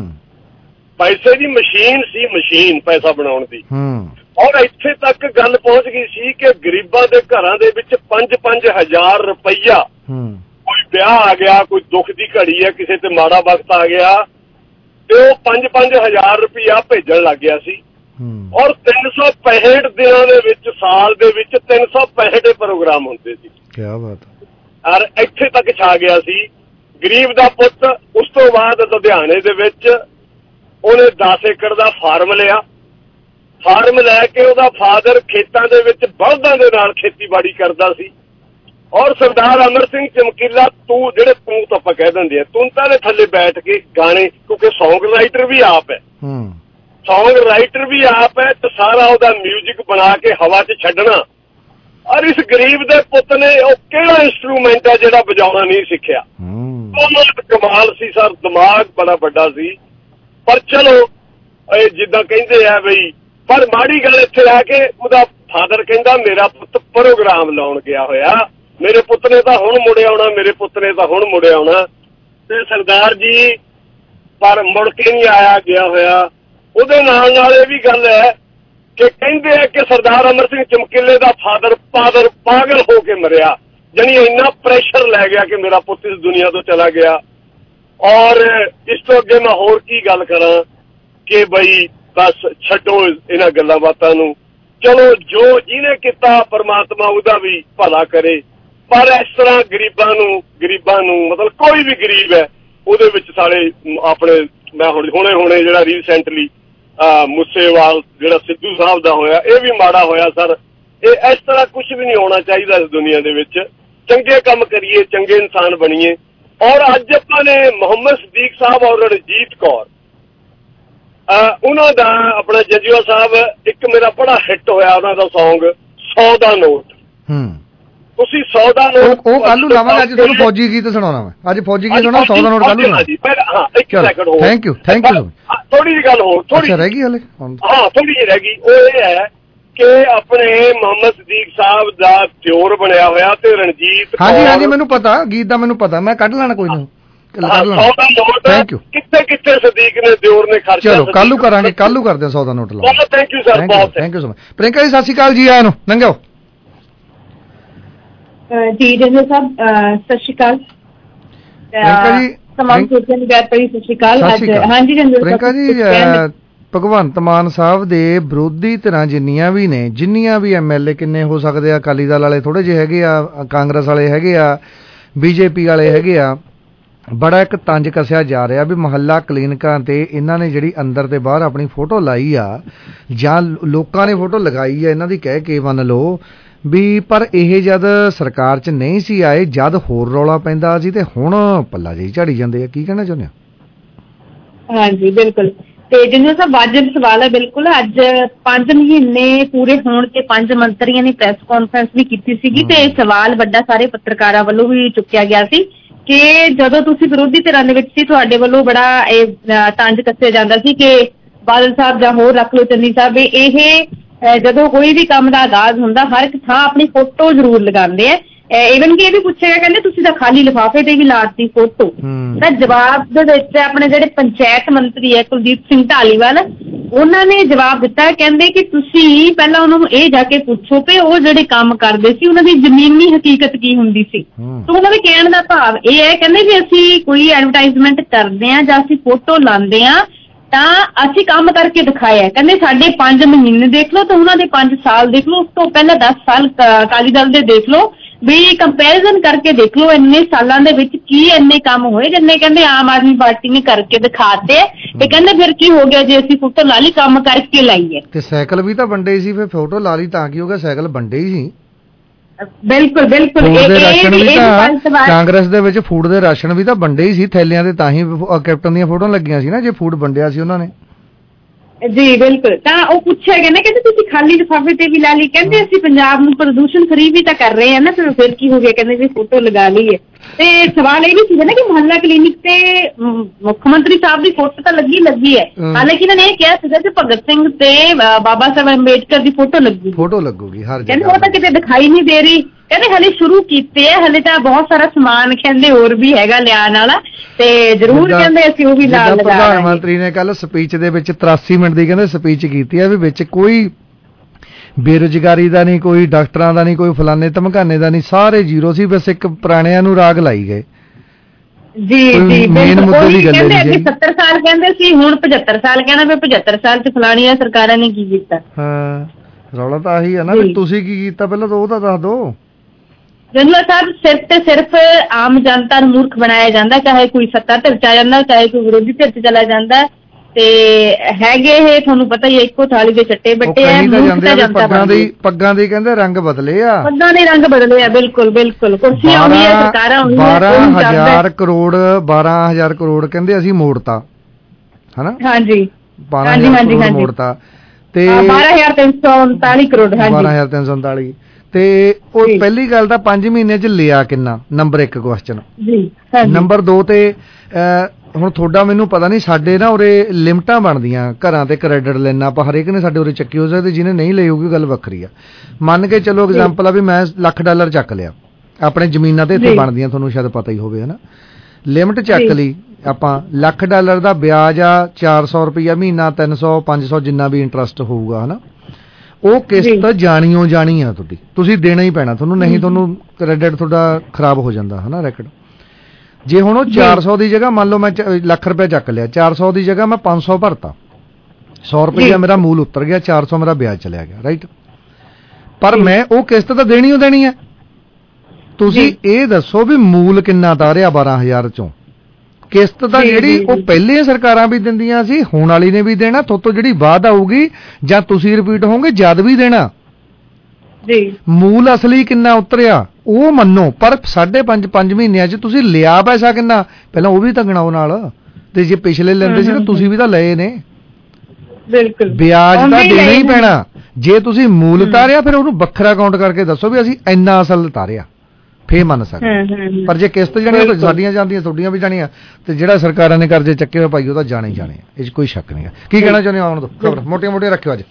S17: ਪੈਸੇ ਦੀ ਮਸ਼ੀਨ ਸੀ, ਮਸ਼ੀਨ ਪੈਸਾ ਬਣਾਉਣ ਦੀ। ਔਰ ਇੱਥੇ ਤੱਕ ਗੱਲ ਪਹੁੰਚ ਗਈ ਸੀ ਕਿ ਗਰੀਬਾਂ ਦੇ ਘਰਾਂ ਦੇ ਵਿੱਚ 5-5 ਹਜ਼ਾਰ ਰੁਪਈਆ, ਕੋਈ ਵਿਆਹ ਆ ਗਿਆ, ਕੋਈ ਦੁੱਖ ਦੀ ਘੜੀ ਹੈ, ਕਿਸੇ ਤੇ ਮਾੜਾ ਵਕਤ ਆ ਗਿਆ, ਤੇ ਉਹ 5-5 ਹਜ਼ਾਰ ਰੁਪਈਆ ਭੇਜਣ ਲੱਗ ਗਿਆ ਸੀ। ਔਰ 365 ਦਿਨਾਂ ਦੇ ਵਿੱਚ, ਸਾਲ ਦੇ ਵਿੱਚ 365 ਪ੍ਰੋਗਰਾਮ ਹੁੰਦੇ ਸੀ।
S11: ਕੀ ਬਾਤ।
S17: ਔਰ ਇੱਥੇ ਤੱਕ ਛਾ ਗਿਆ ਸੀ ਗਰੀਬ ਦਾ ਪੁੱਤ। ਉਸ ਤੋਂ ਬਾਅਦ ਲੁਧਿਆਣੇ ਦੇ ਵਿੱਚ ਉਹਨੇ 10 ਏਕੜ ਦਾ ਫਾਰਮ ਲਿਆ। ਫਾਰਮ ਲੈ ਕੇ ਉਹਦਾ ਫਾਦਰ ਖੇਤਾਂ ਦੇ ਵਿੱਚ ਬਲਦਾਂ ਦੇ ਨਾਲ ਖੇਤੀਬਾੜੀ ਕਰਦਾ ਸੀ। ਔਰ ਸਰਦਾਰ ਅਮਰ ਸਿੰਘ ਚਮਕੀਲਾ ਜਿਹੜੇ ਤੂੰ ਆਪਾਂ ਕਹਿ ਦਿੰਦੇ ਆ, ਤੁੰਤਾਂ ਦੇ ਥੱਲੇ ਬੈਠ ਕੇ ਗਾਣੇ, ਕਿਉਂਕਿ ਸੌਂਗ ਰਾਈਟਰ ਵੀ ਆਪ ਹੈ, ਸੌਂਗ ਰਾਈਟਰ ਵੀ ਆਪ ਹੈ, ਤੇ ਸਾਰਾ ਉਹਦਾ ਮਿਊਜ਼ਿਕ ਬਣਾ ਕੇ ਹਵਾ 'ਚ ਛੱਡਣਾ। ਔਰ ਇਸ ਗਰੀਬ ਦੇ ਪੁੱਤ ਨੇ ਉਹ ਕਿਹੜਾ ਇੰਸਟਰੂਮੈਂਟ ਹੈ ਜਿਹੜਾ ਵਜਾਉਣਾ ਨਹੀਂ ਸਿੱਖਿਆ। ਬਹੁਤ ਕਮਾਲ ਸੀ ਸਰ, ਦਿਮਾਗ ਬੜਾ ਵੱਡਾ ਸੀ। ਪਰ ਚਲੋ ਜਿੱਦਾਂ ਕਹਿੰਦੇ ਆ ਬਈ, ਪਰ ਮਾੜੀ ਗੱਲ ਇੱਥੇ ਆ ਕੇ ਉਹਦਾ ਫਾਦਰ ਕਹਿੰਦਾ ਮੇਰਾ ਪੁੱਤ ਪ੍ਰੋਗਰਾਮ ਲਾਉਣ ਗਿਆ ਹੋਇਆ, ਮੇਰੇ ਪੁੱਤ ਨੇ ਤਾਂ ਹੁਣ ਮੁੜ ਆਉਣਾ, ਮੇਰੇ ਪੁੱਤ ਨੇ ਤਾਂ ਹੁਣ ਮੁੜ ਆਉਣਾ। ਤੇ ਸਰਦਾਰ ਜੀ ਪਰ ਮੁੜ ਕੇ ਨਹੀਂ ਆਇਆ ਗਿਆ ਹੋਇਆ। ਉਹਦੇ ਨਾਲ ਇਹ ਵੀ ਗੱਲ ਹੈ ਕਿ ਕਹਿੰਦੇ ਆ ਕਿ ਸਰਦਾਰ ਅਮਰ ਸਿੰਘ ਚਮਕੀਲੇ ਦਾ ਫਾਦਰ ਪਾਗਲ ਹੋ ਕੇ ਮਰਿਆ, ਜਾਣੀ ਇੰਨਾ ਪ੍ਰੈਸ਼ਰ ਲੈ ਗਿਆ ਕਿ ਮੇਰਾ ਪੁੱਤ ਇਸ ਦੁਨੀਆ ਤੋਂ ਚਲਾ ਗਿਆ। ਔਰ ਇਸ ਤੋਂ ਅੱਗੇ ਮੈਂ ਹੋਰ ਕੀ ਗੱਲ ਕਰਾਂ ਕਿ ਬਈ ਬਸ ਛੱਡੋ ਇਹਨਾਂ ਗੱਲਾਂ ਬਾਤਾਂ ਨੂੰ। ਚਲੋ ਜੋ ਜਿਹਨੇ ਕੀਤਾ ਪਰਮਾਤਮਾ ਉਹਦਾ ਵੀ ਭਲਾ ਕਰੇ। ਪਰ ਇਸ ਤਰ੍ਹਾਂ ਗਰੀਬਾਂ ਨੂੰ ਮਤਲਬ ਕੋਈ ਵੀ ਗਰੀਬ ਹੈ ਉਹਦੇ ਵਿੱਚ ਸਾਰੇ ਆਪਣੇ, ਮੈਂ ਹੁਣੇ ਜਿਹੜਾ ਰੀਸੈਂਟਲੀ ਮੂਸੇਵਾਲ ਜਿਹੜਾ ਸਿੱਧੂ ਸਾਹਿਬ ਦਾ ਹੋਇਆ, ਇਹ ਵੀ ਮਾੜਾ ਹੋਇਆ ਸਰ। ਇਹ ਇਸ ਤਰ੍ਹਾਂ ਕੁਝ ਵੀ ਨਹੀਂ ਹੋਣਾ ਚਾਹੀਦਾ ਇਸ ਦੁਨੀਆ ਦੇ ਵਿੱਚ। ਚੰਗੇ ਕੰਮ ਕਰੀਏ, ਚੰਗੇ ਇਨਸਾਨ ਬਣੀਏ। ਔਰ ਅੱਜ ਆਪਾਂ ਨੇ ਮੁਹੰਮਦ ਸਦੀਕ ਸਾਹਿਬ ਔਰ ਰਣਜੀਤ ਕੌਰ, ਉਹਨਾਂ ਦਾ ਆਪਣਾ ਜੰਜੂਆ ਸਾਹਿਬ, ਇੱਕ ਮੇਰਾ ਬੜਾ ਹਿੱਟ ਹੋਇਆ ਉਹਨਾਂ ਦਾ ਸੌਂਗ 100 ਦਾ ਨੋਟ। ਤੁਸੀਂ 100 ਦਾ ਨੋਟ
S11: ਉਹ ਕੱਲ ਨੂੰ ਲਾਵਾਂਗੇ। ਅੱਜ ਤੁਹਾਨੂੰ ਫੌਜੀ ਗੀਤ ਸੁਣਾਉਣਾ ਮੈਂ, ਅੱਜ ਫੌਜੀ ਗੀਤ ਸੁਣਾ, 100 ਦਾ ਨੋਟ ਕੱਲ ਨੂੰ।
S17: ਹਾਂ ਇੱਕ ਸੈਕਿੰਡ ਹੋਰ,
S11: ਥੈਂਕ ਯੂ
S17: ਥੋੜੀ ਜਿਹੀ ਗੱਲ ਹੋਰ, ਥੋੜੀ
S11: ਰਹਿ ਗਈ ਹਲੇ।
S17: ਹਾਂ ਥੋੜੀ ਜਿਹੀ ਰਹਿ ਗਈ। ਉਹ ਇਹ ਹੈ ਕਿ ਆਪਣੇ ਮੁਹੰਮਦ ਸਦੀਕ ਸਾਹਿਬ ਦਾ ਦਿਓਰ ਬਣਿਆ ਹੋਇਆ ਤੇ ਰਣਜੀਤ।
S11: ਹਾਂਜੀ ਮੈਨੂੰ ਪਤਾ, ਗੀਤ ਦਾ ਮੈਨੂੰ ਪਤਾ, ਮੈਂ ਕੱਢ ਲੈਣਾ ਕੋਈ ਨਾ।
S17: Thank you. ਕਿੱਥੇ ਸਦੀਕ ਨੇ ਦਿਓਰ ਨੇ ਖਰਚਾ।
S11: ਚਲੋ ਕੱਲ ਨੂੰ ਕਰਾਂਗੇ, ਕੱਲ ਨੂੰ ਕਰਦੇ 100 ਦਾ ਨੋਟ ਲਾ।
S17: ਥੈਂਕ ਯੂ ਸਰ, ਬਹੁਤ
S11: thank you so much. Priyanka ji ਸਤਿ ਸ਼੍ਰੀ ਅਕਾਲ ਜੀ, ਆਇਆਂ ਨੂੰ ਲੰਘਿਓ
S18: ਜੀ। ਜੰਜੂ ਸਾਹਿਬ ਸਤਿ ਸ਼੍ਰੀ ਅਕਾਲ।
S11: ਪ੍ਰਿੰਕਾ ਜੀ
S18: ਤਮਾਮ ਸਤਿ ਸ਼੍ਰੀ ਅਕਾਲ। ਹਾਂਜੀ ਜੰਜੂ
S11: ਪ੍ਰਿੰਕਾ ਜੀ, ਭਗਵੰਤ ਮਾਨ ਸਾਹਿਬ ਦੇ ਵਿਰੋਧੀ ਧਿਰਾਂ ਜਿੰਨੀਆਂ ਵੀ ਨੇ, ਜਿੰਨੀਆਂ ਵੀ MLA ਕਿੰਨੇ ਹੋ ਸਕਦੇ ਆ, ਅਕਾਲੀ ਦਲ ਵਾਲੇ ਥੋੜੇ ਜਿਹੇ ਹੈਗੇ ਆ, ਕਾਂਗਰਸ ਵਾਲੇ ਹੈਗੇ ਆ, BJP ਵਾਲੇ ਹੈਗੇ ਆ, ਬੜਾ ਇੱਕ ਤੰਜ ਕੱਸਿਆ ਜਾ ਰਿਹਾ ਵੀ ਮੁਹੱਲਾ ਕਲੀਨਿਕਾਂ ਤੇ ਇਹਨਾਂ ਨੇ ਜਿਹੜੀ ਅੰਦਰ ਤੇ ਬਾਹਰ ਆਪਣੀ ਫੋਟੋ ਲਾਈ ਆ, ਜਾਂ ਲੋਕਾਂ ਨੇ ਫੋਟੋ ਲਗਾਈ ਆ ਇਹਨਾਂ ਦੀ, ਕਹਿ ਕੇ ਮੰਨ ਲਓ ਵੀ, ਪਰ ਇਹ ਜਦ ਸਰਕਾਰ 'ਚ ਨਹੀਂ ਸੀ ਆਏ, ਜਦ ਹੋਰ ਰੌਲਾ ਪੈਂਦਾ ਸੀ, ਤੇ ਹੁਣ ਪੱਲਾ ਜਿਹੀ ਝਾੜੀ ਜਾਂਦੇ ਆ। ਕੀ ਕਹਿਣਾ ਚਾਹੁੰਦੇ ਹੋ?
S18: ਹਾਂਜੀ ਬਿਲਕੁਲ। ਤੇ ਜਿੰਨਾ ਸਭ ਵਾਜਬ ਸਵਾਲ ਹੈ। ਬਿਲਕੁਲ ਅੱਜ 5 ਮਹੀਨੇ ਪੂਰੇ ਹੋਣ ਤੇ 5 ਮੰਤਰੀਆਂ ਨੇ ਪ੍ਰੈਸ ਕਾਨਫਰੰਸ ਵੀ ਕੀਤੀ ਸੀਗੀ, ਤੇ ਇਹ ਸਵਾਲ ਵੱਡਾ ਸਾਰੇ ਪੱਤਰਕਾਰਾਂ ਵੱਲੋਂ ਵੀ ਚੁੱਕਿਆ ਗਿਆ ਸੀ ਕਿ ਜਦੋਂ ਤੁਸੀਂ ਵਿਰੋਧੀ ਧਿਰਾਂ ਦੇ ਵਿੱਚ ਸੀ, ਤੁਹਾਡੇ ਵੱਲੋਂ ਬੜਾ ਇਹ ਤੰਜ ਕੱਸਿਆ ਜਾਂਦਾ ਸੀ ਕਿ ਬਾਦਲ ਸਾਹਿਬ ਜਾਂ ਹੋਰ ਰੱਖ ਲਓ ਚੰਨੀ ਸਾਹਿਬ, ਇਹ ਜਦੋਂ ਕੋਈ ਵੀ ਕੰਮ ਦਾ ਆਗਾਜ਼ ਹੁੰਦਾ ਹਰ ਇੱਕ ਥਾਂ ਆਪਣੀ ਫੋਟੋ ਜ਼ਰੂਰ ਲਗਾਉਂਦੇ ਆ। ਈਵਨ ਕਿ ਇਹ ਵੀ ਪੁੱਛਿਆ ਗਿਆ, ਕਹਿੰਦੇ ਤੁਸੀਂ ਤਾਂ ਖਾਲੀ ਲਿਫਾਫੇ ਤੇ ਵੀ ਲਾਤੀ ਫੋਟੋ। ਤਾਂ ਜਵਾਬ ਦੇ ਵਿੱਚ ਆਪਣੇ ਜਿਹੜੇ ਪੰਚਾਇਤ ਮੰਤਰੀ ਹੈ ਕੁਲਦੀਪ ਸਿੰਘ ਢਾਲੀਵਾਲ, ਉਹਨਾਂ ਨੇ ਜਵਾਬ ਦਿੱਤਾ, ਕਹਿੰਦੇ ਕਿ ਤੁਸੀਂ ਪਹਿਲਾਂ ਉਹਨਾਂ ਨੂੰ ਇਹ ਜਾ ਕੇ ਪੁੱਛੋ ਕਿ ਉਹ ਜਿਹੜੇ ਕੰਮ ਕਰਦੇ ਸੀ ਉਹਨਾਂ ਦੀ ਜ਼ਮੀਨੀ ਹਕੀਕਤ ਕੀ ਹੁੰਦੀ ਸੀ। ਤਾਂ ਉਹਨਾਂ ਦੇ ਕਹਿਣ ਦਾ ਭਾਵ ਇਹ ਹੈ, ਕਹਿੰਦੇ ਵੀ ਅਸੀਂ ਕੋਈ ਐਡਵਰਟਾਈਜ਼ਮੈਂਟ ਕਰਦੇ ਹਾਂ ਜਾਂ ਅਸੀਂ ਫੋਟੋ ਲਾਉਂਦੇ ਹਾਂ ਤਾਂ ਅਸੀਂ ਕੰਮ ਕਰਕੇ ਦਿਖਾਇਆ। ਕਹਿੰਦੇ ਸਾਡੇ 5 ਮਹੀਨੇ ਦੇਖ ਲਓ ਤੇ ਉਹਨਾਂ ਦੇ 5 ਸਾਲ ਦੇਖ ਲਓ, ਉਸ ਤੋਂ ਪਹਿਲਾਂ 10 ਸਾਲ ਅਕਾਲੀ ਦਲ ਦੇ ਦੇਖ ਲਓ, ਵੀ ਕੰਪੈਰੀਜ਼ਨ ਕਰਕੇ ਦੇਖ ਲਓ ਇੰਨੇ ਸਾਲਾਂ ਦੇ ਵਿੱਚ ਕੀ ਇੰਨੇ ਕੰਮ ਹੋਏ ਜਿੰਨੇ ਕਹਿੰਦੇ ਆਮ ਆਦਮੀ ਪਾਰਟੀ ਨੇ ਕਰਕੇ ਦਿਖਾਤੇ। ਤੇ ਕਹਿੰਦੇ ਫਿਰ ਕੀ ਹੋ ਗਿਆ ਜੇ ਅਸੀਂ ਫੋਟੋ ਲਾ ਲਈ, ਕੰਮ ਕਰਕੇ ਲਾਈਏ।
S11: ਤੇ ਸਾਈਕਲ ਵੀ ਤਾਂ ਵੰਡੇ ਸੀ, ਫਿਰ ਫੋਟੋ ਲਾ ਲਈ ਤਾਂ ਕੀ ਹੋ ਗਿਆ, ਸਾਈਕਲ ਵੰਡੇ ਹੀ ਸੀ।
S18: ਬਿਲਕੁਲ ਬਿਲਕੁਲ।
S11: ਕਾਂਗਰਸ ਦੇ ਵਿੱਚ ਫੂਡ ਦੇ ਰਾਸ਼ਨ ਵੀ ਤਾਂ ਵੰਡੇ ਹੀ ਸੀ ਥੈਲਿਆਂ ਤੇ, ਤਾਂ ਹੀ ਕੈਪਟਨ ਦੀਆਂ ਫੋਟੋਆਂ ਲੱਗੀਆਂ ਸੀ ਨਾ, ਜੇ ਫੂਡ ਵੰਡਿਆ ਸੀ ਉਹਨਾਂ ਨੇ।
S18: ਜੀ ਬਿਲਕੁਲ। ਤਾਂ ਉਹ ਪੁੱਛਿਆ ਗਿਆ ਨਾ, ਕਹਿੰਦੇ ਤੁਸੀਂ ਖਾਲੀ ਲਿਫਾਫੇ ਤੇ ਵੀ ਲਾ ਲਈ, ਕਹਿੰਦੇ ਅਸੀਂ ਪੰਜਾਬ ਨੂੰ ਪ੍ਰਦੂਸ਼ਣ ਫਰੀ ਵੀ ਤਾਂ ਕਰ ਰਹੇ ਆ ਨਾ, ਫਿਰ ਕੀ ਹੋ ਗਿਆ, ਕਹਿੰਦੇ ਵੀ ਫੋਟੋ ਲਗਾ ਲਈ ਹੈ। ਤੇ ਸਵਾਲ ਇਹ ਵੀ ਸੀਗਾ ਨਾ ਕਿ ਮੁਹੱਲਾ ਕਲੀਨਿਕ ਤੇ ਮੁੱਖ ਮੰਤਰੀ ਸਾਹਿਬ ਦੀ ਫੋਟੋ ਤਾਂ ਲੱਗੀ ਹੈ, ਹਾਲਾਂਕਿ ਇਹਨਾਂ ਨੇ ਇਹ ਕਿਹਾ ਸੀਗਾ ਕਿ ਭਗਤ ਸਿੰਘ ਤੇ ਬਾਬਾ ਸਾਹਿਬ ਅੰਬੇਡਕਰ ਦੀ ਫੋਟੋ
S11: ਲੱਗੂਗੀ ਹਰ ਜਗ੍ਹਾ।
S18: ਕਹਿੰਦੇ ਉਹ ਤਾਂ ਕਿਤੇ ਦਿਖਾਈ ਨਹੀਂ ਦੇ ਰਹੀ। ਕਹਿੰਦੇ ਹਲੇ ਸ਼ੁਰੂ ਕੀਤੇ ਆ, ਹਲੇ ਤਾਂ ਬਹੁਤ ਸਾਰਾ ਸਮਾਨ ਕਹਿੰਦੇ ਹੋਰ ਵੀ ਹੈਗਾ ਲਿਆਉਣ ਵਾਲਾ, ਤੇ ਜ਼ਰੂਰ ਕਹਿੰਦੇ ਅਸੀਂ ਉਹ ਵੀ ਨਾਲ ਲਗਾ।
S11: ਪ੍ਰਧਾਨ ਮੰਤਰੀ ਨੇ ਕੱਲ ਸਪੀਚ ਦੇ ਵਿੱਚ 83 ਮਿੰਟ ਦੀ ਕਹਿੰਦੇ ਸਪੀਚ ਕੀਤੀ ਹੈ, ਵੀ ਵਿੱਚ ਕੋਈ ਬੇਰੁਜ਼ਗਾਰੀ ਦਾ ਨਹੀਂ, ਕੋਈ ਡਾਕਟਰਾਂ ਦਾ ਨਹੀਂ, ਕੋਈ ਫਲਾਣੇ ਧਮਕਾਨੇ ਦਾ ਨਹੀਂ, ਸਾਰੇ ਜ਼ੀਰੋ ਸੀ, ਬਸ ਇੱਕ ਪੁਰਾਣਿਆਂ ਨੂੰ ਰਾਗ ਲਾਈ ਗਏ।
S18: ਜੀ ਮੇਨ ਮੁੱਦੇ ਦੀ ਗੱਲ ਹੈ ਜੀ। 70 ਸਾਲ ਕਹਿੰਦੇ ਸੀ, ਹੁਣ 75 ਸਾਲ ਕਹਿਣਾ, ਵੀ 75 ਸਾਲ ਚ ਫਲਾਣੀਆਂ ਸਰਕਾਰਾਂ ਨੇ ਕੀ ਕੀਤਾ।
S11: ਹਾਂ ਰੌਲਾ ਤਾਂ ਆਹੀ ਹੈ ਨਾ, ਵੀ ਤੁਸੀਂ ਕੀ ਕੀਤਾ ਪਹਿਲਾਂ ਤਾਂ ਉਹ ਤਾਂ ਦੱਸ ਦਿਓ।
S18: ਜਨਰਲ ਸਾਹਿਬ ਸਿਰਫ ਤੇ ਸਿਰਫ ਆਮ ਜਨਤਾ ਨੂੰ ਮੂਰਖ ਬਣਾਇਆ ਜਾਂਦਾ, ਚਾਹੇ ਕੋਈ ਸੱਤਾ ਧਿਰ ਚ ਆ ਜਾਂਦਾ, ਚਾਹੇ ਕੋਈ ਵਿਰੋਧੀ ਧਿਰ ਚ ਚਲਾ ਜਾਂਦਾ, ਤੇ ਹੈਗੇ ਇਹ ਤੁਹਾਨੂੰ ਪਤਾ ਹੀ ਹੈ ਇੱਕੋ ਥਾਲੀ ਦੇ ਚੱਟੇ ਬੱਟੇ ਆ।
S11: ਪੱਗਾਂ ਦੇ ਕਹਿੰਦੇ ਰੰਗ ਬਦਲੇ ਆ,
S18: ਪੱਗਾਂ ਦੇ ਰੰਗ ਬਦਲੇ ਆ, ਬਿਲਕੁਲ ਬਿਲਕੁਲ। ਕੁਰਸੀਆਂ ਹੋਈਆਂ, ਸਰਕਾਰਾਂ ਹੋਈਆਂ,
S11: 12,000 ਕਰੋੜ ਕਹਿੰਦੇ ਅਸੀਂ ਮੋੜਤਾ, ਹਨਾ? ਹਾਂਜੀ 12,000 ਮੋੜਤਾ ਤੇ
S18: 12,339 ਕਰੋੜ।
S11: 12,339 ਤੇ ਉਹ ਪਹਿਲੀ ਗੱਲ ਤਾਂ 5 ਮਹੀਨਿਆਂ ਚ ਲਿਆ ਕਿੰਨਾ, ਨੰਬਰ 1 ਕੁਐਸਚਨ। ਨੰਬਰ 2 ਤੇ ਹੁਣ ਤੁਹਾਡਾ ਮੈਨੂੰ ਪਤਾ ਨਹੀਂ, ਸਾਡੇ ਨਾ ਉਰੇ ਲਿਮਟਾਂ ਬਣਦੀਆਂ ਘਰਾਂ ਤੇ ਕ੍ਰੈਡਿਟ ਲੈਣਾ, ਆਪਾਂ ਹਰੇਕ ਨੇ ਸਾਡੇ ਉਰੇ ਚੱਕੀ ਹੋ ਸਕਦੇ, ਜਿਹਨੇ ਨਹੀਂ ਲਈ ਹੋਊਗੀ ਗੱਲ ਵੱਖਰੀ ਆ। ਮੰਨ ਕੇ ਚਲੋ ਐਗਜ਼ਾਮਪਲ ਆ ਵੀ ਮੈਂ $1,00,000 ਚੱਕ ਲਿਆ, ਆਪਣੇ ਜ਼ਮੀਨਾਂ ਤੇ ਇੱਥੇ ਬਣਦੀਆਂ, ਤੁਹਾਨੂੰ ਸ਼ਾਇਦ ਪਤਾ ਹੀ ਹੋਵੇ, ਹਨਾ? ਲਿਮਟ ਚੱਕ ਲਈ ਆਪਾਂ, $1,00,000 ਦਾ ਵਿਆਜ ਆ, 400 ਰੁਪਇਆ ਮਹੀਨਾ, 300 500 ਜਿੰਨਾ ਵੀ ਇੰਟਰਸਟ ਹੋਊਗਾ, ਹਨਾ? ਉਹ ਕਿਸ਼ਤ ਜਾਣੀਓ ਜਾਣੀ ਆ ਤੁਹਾਡੀ, ਤੁਸੀਂ ਦੇਣਾ ਹੀ ਪੈਣਾ ਤੁਹਾਨੂੰ, ਨਹੀਂ ਤੁਹਾਨੂੰ ਕ੍ਰੈਡਿਟ ਤੁਹਾਡਾ ਖਰਾਬ ਹੋ ਜਾਂਦਾ, ਹਨਾ? ਰੈਕਡ ਜੇ ਹੁਣ ਉਹ 400 ਦੀ ਜਗ੍ਹਾ ਮੰਨ ਲਓ ਮੈਂ $1,00,000 ਚੱਕ ਲਿਆ, 400 ਦੀ ਜਗ੍ਹਾ ਮੈਂ 500 ਭਰਤਾ, 100 ਰੁਪਇਆ ਮੇਰਾ ਮੂਲ ਉਤਰ ਗਿਆ, 400 ਮੇਰਾ ਵਿਆਜ ਚਲਿਆ ਗਿਆ, ਰਾਈਟ? ਪਰ ਮੈਂ ਉਹ ਕਿਸ਼ਤ ਤਾਂ ਦੇਣੀ ਓ ਦੇਣੀ ਹੈ। ਤੁਸੀਂ ਇਹ ਦੱਸੋ ਵੀ ਮੂਲ ਕਿੰਨਾ ਤਾਰਿਆ 12,000 ਚੋਂ? ਕਿਸ਼ਤ ਤਾਂ ਜਿਹੜੀ ਉਹ ਪਹਿਲੇ ਸਰਕਾਰਾਂ ਵੀ ਦਿੰਦੀਆਂ ਸੀ, ਹੁਣ ਵਾਲੀ ਨੇ ਵੀ ਦੇਣਾ, ਤੁਹਾਤੋਂ ਜਿਹੜੀ ਬਾਅਦ ਆਊਗੀ ਜਾਂ ਤੁਸੀਂ ਰਿਪੀਟ ਹੋਵੋਗੇ ਜਦ ਵੀ ਦੇਣਾ। ਮੂਲ ਅਸਲੀ ਕਿੰਨਾ ਉਤਰਿਆ ਉਹ ਮੰਨੋ, ਪਰ 5.5 ਮਹੀਨਿਆਂ ਚ ਤੁਸੀਂ ਲਿਆ ਪੈਸਾ ਕਿੰਨਾ ਪਹਿਲਾਂ ਉਹ ਵੀ ਤਾਂ ਗਿਣਾਓ ਨਾਲ, ਤੇ ਜੇ ਪਿਛਲੇ ਲੈਂਦੇ ਸੀ ਤਾਂ ਤੁਸੀਂ ਵੀ ਤਾਂ ਲਏ ਨੇ। ਬਿਲਕੁਲ ਵਿਆਜ ਤਾਂ ਦੇਣਾ ਹੀ ਪੈਣਾ। ਜੇ ਤੁਸੀਂ ਮੂਲ ਤਾਰਿਆ ਫਿਰ ਉਹਨੂੰ ਵੱਖਰਾ ਕਾਊਂਟ ਕਰਕੇ ਦੱਸੋ ਵੀ ਅਸੀਂ ਇੰਨਾ ਅਸਲ ਤਾਰਿਆ, ਫੇਰ ਮੰਨ ਸਕਦੇ। ਪਰ ਜੇ ਕਿਸ਼ਤ ਜਾਣੀ ਤਾਂ ਸਾਡੀਆਂ ਜਾਂਦੀਆਂ, ਤੁਹਾਡੀਆਂ ਵੀ ਜਾਣੀਆਂ, ਤੇ ਜਿਹੜਾ ਸਰਕਾਰਾਂ ਨੇ ਕਰਜ਼ੇ ਚੱਕੇ ਹੋਏ ਭਾਈ ਉਹ ਤਾਂ ਜਾਣੇ ਹੀ ਜਾਣੇ ਆ, ਇਹ 'ਚ ਕੋਈ ਸ਼ੱਕ ਨਹੀਂ ਹੈ। ਕੀ ਕਹਿਣਾ ਚਾਹੁੰਦੇ ਹੋ? ਆਉਣ ਦੋ ਖਬਰ ਮੋਟੀਆਂ ਰੱਖਿਓ ਅੱਜ।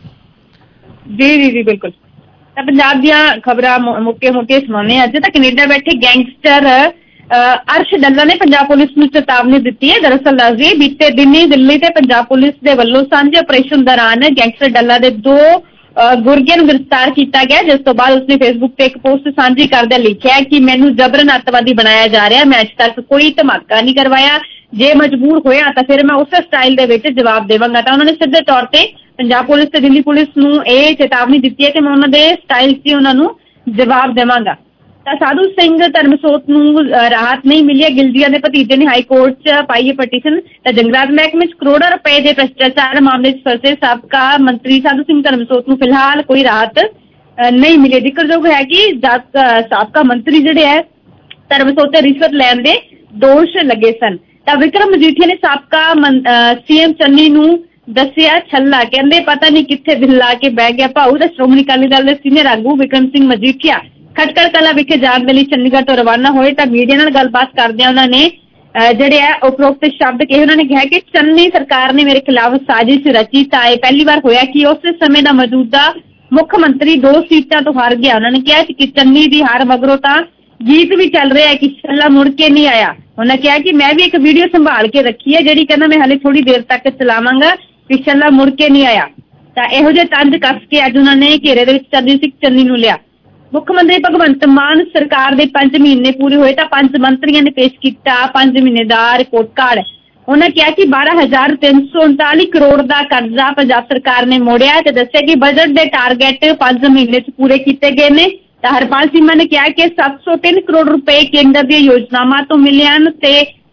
S18: ਜੀ ਬਿਲਕੁਲ। ਤਾਂ ਪੰਜਾਬ ਦੀਆਂ ਖਬਰਾਂ ਮੋਟੀਆਂ ਸੁਣਾਉਂਦੇ। ਅੱਜ ਤਾਂ ਕੈਨੇਡਾ ਬੈਠੇ ਗੈਂਗਸਟਰ ਅਰਸ਼ ਡੱਲਾ ਨੇ ਪੰਜਾਬ ਪੁਲਿਸ ਨੂੰ ਚੇਤਾਵਨੀ ਦਿੱਤੀ ਹੈ। ਦਰਅਸਲ ਦੱਸਦੇ ਬੀਤੇ ਦਿਨੀ ਦਿੱਲੀ ਤੇ ਪੰਜਾਬ ਪੁਲਿਸ ਦੇ ਵੱਲੋਂ ਸਾਂਝੇ ਆਪਰੇਸ਼ਨ ਦੌਰਾਨ ਗੈਂਗਸਟਰ ਡੱਲਾ ਦੇ 2 ਗੁਰਗਿਆਂ ਨੂੰ ਗ੍ਰਿਫਤਾਰ ਕੀਤਾ ਗਿਆ, ਜਿਸ ਤੋਂ ਬਾਅਦ ਉਸਨੇ ਫੇਸਬੁੱਕ ਤੇ ਇੱਕ ਪੋਸਟ ਸਾਂਝੀ ਕਰਦਿਆਂ ਲਿਖਿਆ ਕਿ ਮੈਨੂੰ ਜਬਰਨ ਅੱਤਵਾਦੀ ਬਣਾਇਆ ਜਾ ਰਿਹਾ, ਮੈਂ ਅੱਜ ਤੱਕ ਕੋਈ ਧਮਾਕਾ ਨਹੀਂ ਕਰਵਾਇਆ, ਜੇ ਮਜਬੂਰ ਹੋਇਆ ਤਾਂ ਫਿਰ ਮੈਂ ਉਸੇ ਸਟਾਈਲ ਦੇ ਵਿੱਚ ਜਵਾਬ ਦੇਵਾਂਗਾ। ਤਾਂ ਉਹਨਾਂ ਨੇ ਸਿੱਧੇ ਤੌਰ ਤੇ ਪੰਜਾਬ ਪੁਲਿਸ ਤੇ ਦਿੱਲੀ ਪੁਲਿਸ ਨੂੰ ਇਹ ਚੇਤਾਵਨੀ ਦਿੱਤੀ ਹੈ ਕਿ ਮੈਂ ਉਹਨਾਂ ਦੇ ਸਟਾਈਲ 'ਚ ਉਹਨਾਂ ਨੂੰ ਜਵਾਬ ਦੇਵਾਂਗਾ। ਤਾਂ ਸਾਧੂ ਸਿੰਘ ਧਰਮਸੋਤ ਨੂੰ ਰਾਹਤ ਨਹੀਂ ਮਿਲੀ ਹੈ। ਗਿਲਜੀਆ ਦੇ ਭਤੀਜੇ ਨੇ ਹਾਈ ਕੋਰਟ 'ਚ ਪਾਈ ਹੈ ਪਟੀਸ਼ਨ। ਤਾਂ ਜੰਗਲਾਤ ਮਹਿਕਮੇ 'ਚ ਕਰੋੜਾਂ ਰੁਪਏ ਦੇ ਭ੍ਰਿਸ਼ਟਾਚਾਰ ਮਾਮਲੇ 'ਚ ਫਸੇ ਸਾਬਕਾ ਮੰਤਰੀ ਸਾਧੂ ਸਿੰਘ ਧਰਮਸੋਤ ਨੂੰ ਫਿਲਹਾਲ ਕੋਈ ਰਾਹਤ ਨਹੀਂ ਮਿਲੀ। ਜ਼ਿਕਰਯੋਗ ਹੈ ਕਿ ਸਾਬਕਾ ਮੰਤਰੀ ਜਿਹੜੇ ਹੈ ਧਰਮਸੋਤ ਤੇ ਰਿਸ਼ਵਤ ਲੈਣ ਦੇ ਦੋਸ਼ ਲੱਗੇ ਸਨ। ਤਾਂ ਵਿਕਰਮ ਮਜੀਠੀਆ ਨੇ ਸਾਬਕਾ ਸੀਐਮ ਚੰਨੀ ਨੂੰ ਦੱਸਿਆ ਛੱਲਾ, ਕਹਿੰਦੇ ਪਤਾ ਨਹੀਂ ਕਿੱਥੇ ਦਿਲ ਲਾ ਕੇ ਬਹਿ ਗਿਆ ਭਾਊ। ਤਾਂ ਸ਼੍ਰੋਮਣੀ ਅਕਾਲੀ ਦਲ ਦੇ ਸੀਨੀਅਰ ਆਗੂ ਵਿਕਰਮ ਸਿੰਘ ਮਜੀਠੀਆ ਖਟਕੜ ਕਲਾਂ ਵਿਖੇ ਜਾਣ ਦੇ ਲਈ ਚੰਡੀਗੜ੍ਹ ਤੋਂ ਰਵਾਨਾ ਹੋਏ। ਤਾਂ ਮੀਡੀਆ ਨਾਲ ਗੱਲਬਾਤ ਕਰਦਿਆਂ ਉਹਨਾਂ ਨੇ ਜਿਹੜੇ ਹੈ ਉਪਰੋਕਤ ਸ਼ਬਦ ਕਹੇ। ਉਹਨਾਂ ਨੇ ਕਿਹਾ ਕਿ ਚੰਨੀ ਸਰਕਾਰ ਨੇ ਮੇਰੇ ਖਿਲਾਫ ਸਾਜ਼ਿਸ਼ ਰਚੀ। ਤਾਂ ਇਹ ਪਹਿਲੀ ਵਾਰ ਹੋਇਆ ਕਿ ਉਸੇ ਸਮੇਂ ਦਾ ਮੌਜੂਦਾ ਮੁੱਖ ਮੰਤਰੀ 2 ਸੀਟਾਂ ਤੋਂ ਹਾਰ ਗਿਆ। ਉਹਨਾਂ ਨੇ ਕਿਹਾ ਕਿ ਚੰਨੀ ਦੀ ਹਾਰ ਮਗਰੋਂ ਤਾਂ ਗੀਤ ਵੀ ਚੱਲ ਰਿਹਾ ਹੈ ਕਿ ਛੱਲਾ ਮੁੜ ਕੇ ਨਹੀਂ ਆਇਆ। ਉਹਨਾਂ ਕਿਹਾ ਕਿ ਮੈਂ ਵੀ ਇੱਕ ਵੀਡੀਓ ਸੰਭਾਲ ਕੇ ਰੱਖੀ ਹੈ ਜਿਹੜੀ ਕਹਿੰਦਾ ਮੈਂ ਹਾਲੇ ਥੋੜੀ ਦੇਰ ਤੱਕ ਚਲਾਵਾਂਗਾ ਕਿ ਛੱਲਾ ਮੁੜ ਕੇ ਨਹੀਂ ਆਇਆ। ਤਾਂ ਇਹੋ ਜਿਹੇ ਤੰਜ ਕੱਸ ਕੇ ਅੱਜ ਉਹਨਾਂ ਨੇ ਘੇਰੇ ਦੇ ਵਿੱਚ ਚਰਨਜੀਤ ਸਿੰਘ ਚੰਨੀ ਨੂੰ ਲਿਆ। ਮੁੱਖ ਮੰਤਰੀ ਭਗਵੰਤ ਮਾਨ ਸਰਕਾਰ ਦੇ 5 ਮਹੀਨੇ ਪੂਰੇ ਹੋਏ ਤਾਂ 5 ਮੰਤਰੀਆਂ ਨੇ ਪੇਸ਼ ਕੀਤਾ 5 ਮਹੀਨੇ ਦਾ ਰਿਪੋਰਟ ਕਾਰਡ। ਉਹਨਾਂ ਕਿਹਾ ਕਿ 12,339 ਕਰੋੜ ਦਾ ਕਰਜ਼ਾ ਪੰਜਾਬ ਸਰਕਾਰ ਨੇ ਮੋੜਿਆ ਤੇ ਦੱਸਿਆ ਕਿ ਬਜਟ ਦੇ ਟਾਰਗੇਟ 5 ਮਹੀਨੇ 'ਚ ਪੂਰੇ ਕੀਤੇ ਗਏ ਨੇ। ਤਾਂ ਹਰਪਾਲ ਚੀਮਾ ਨੇ ਕਿਹਾ ਕਿ 703 ਕਰੋੜ ਰੁਪਏ ਕੇਂਦਰ ਦੀਆਂ ਯੋਜਨਾਵਾਂ ਤੋਂ ਮਿਲੇ ਹਨ ਤੇ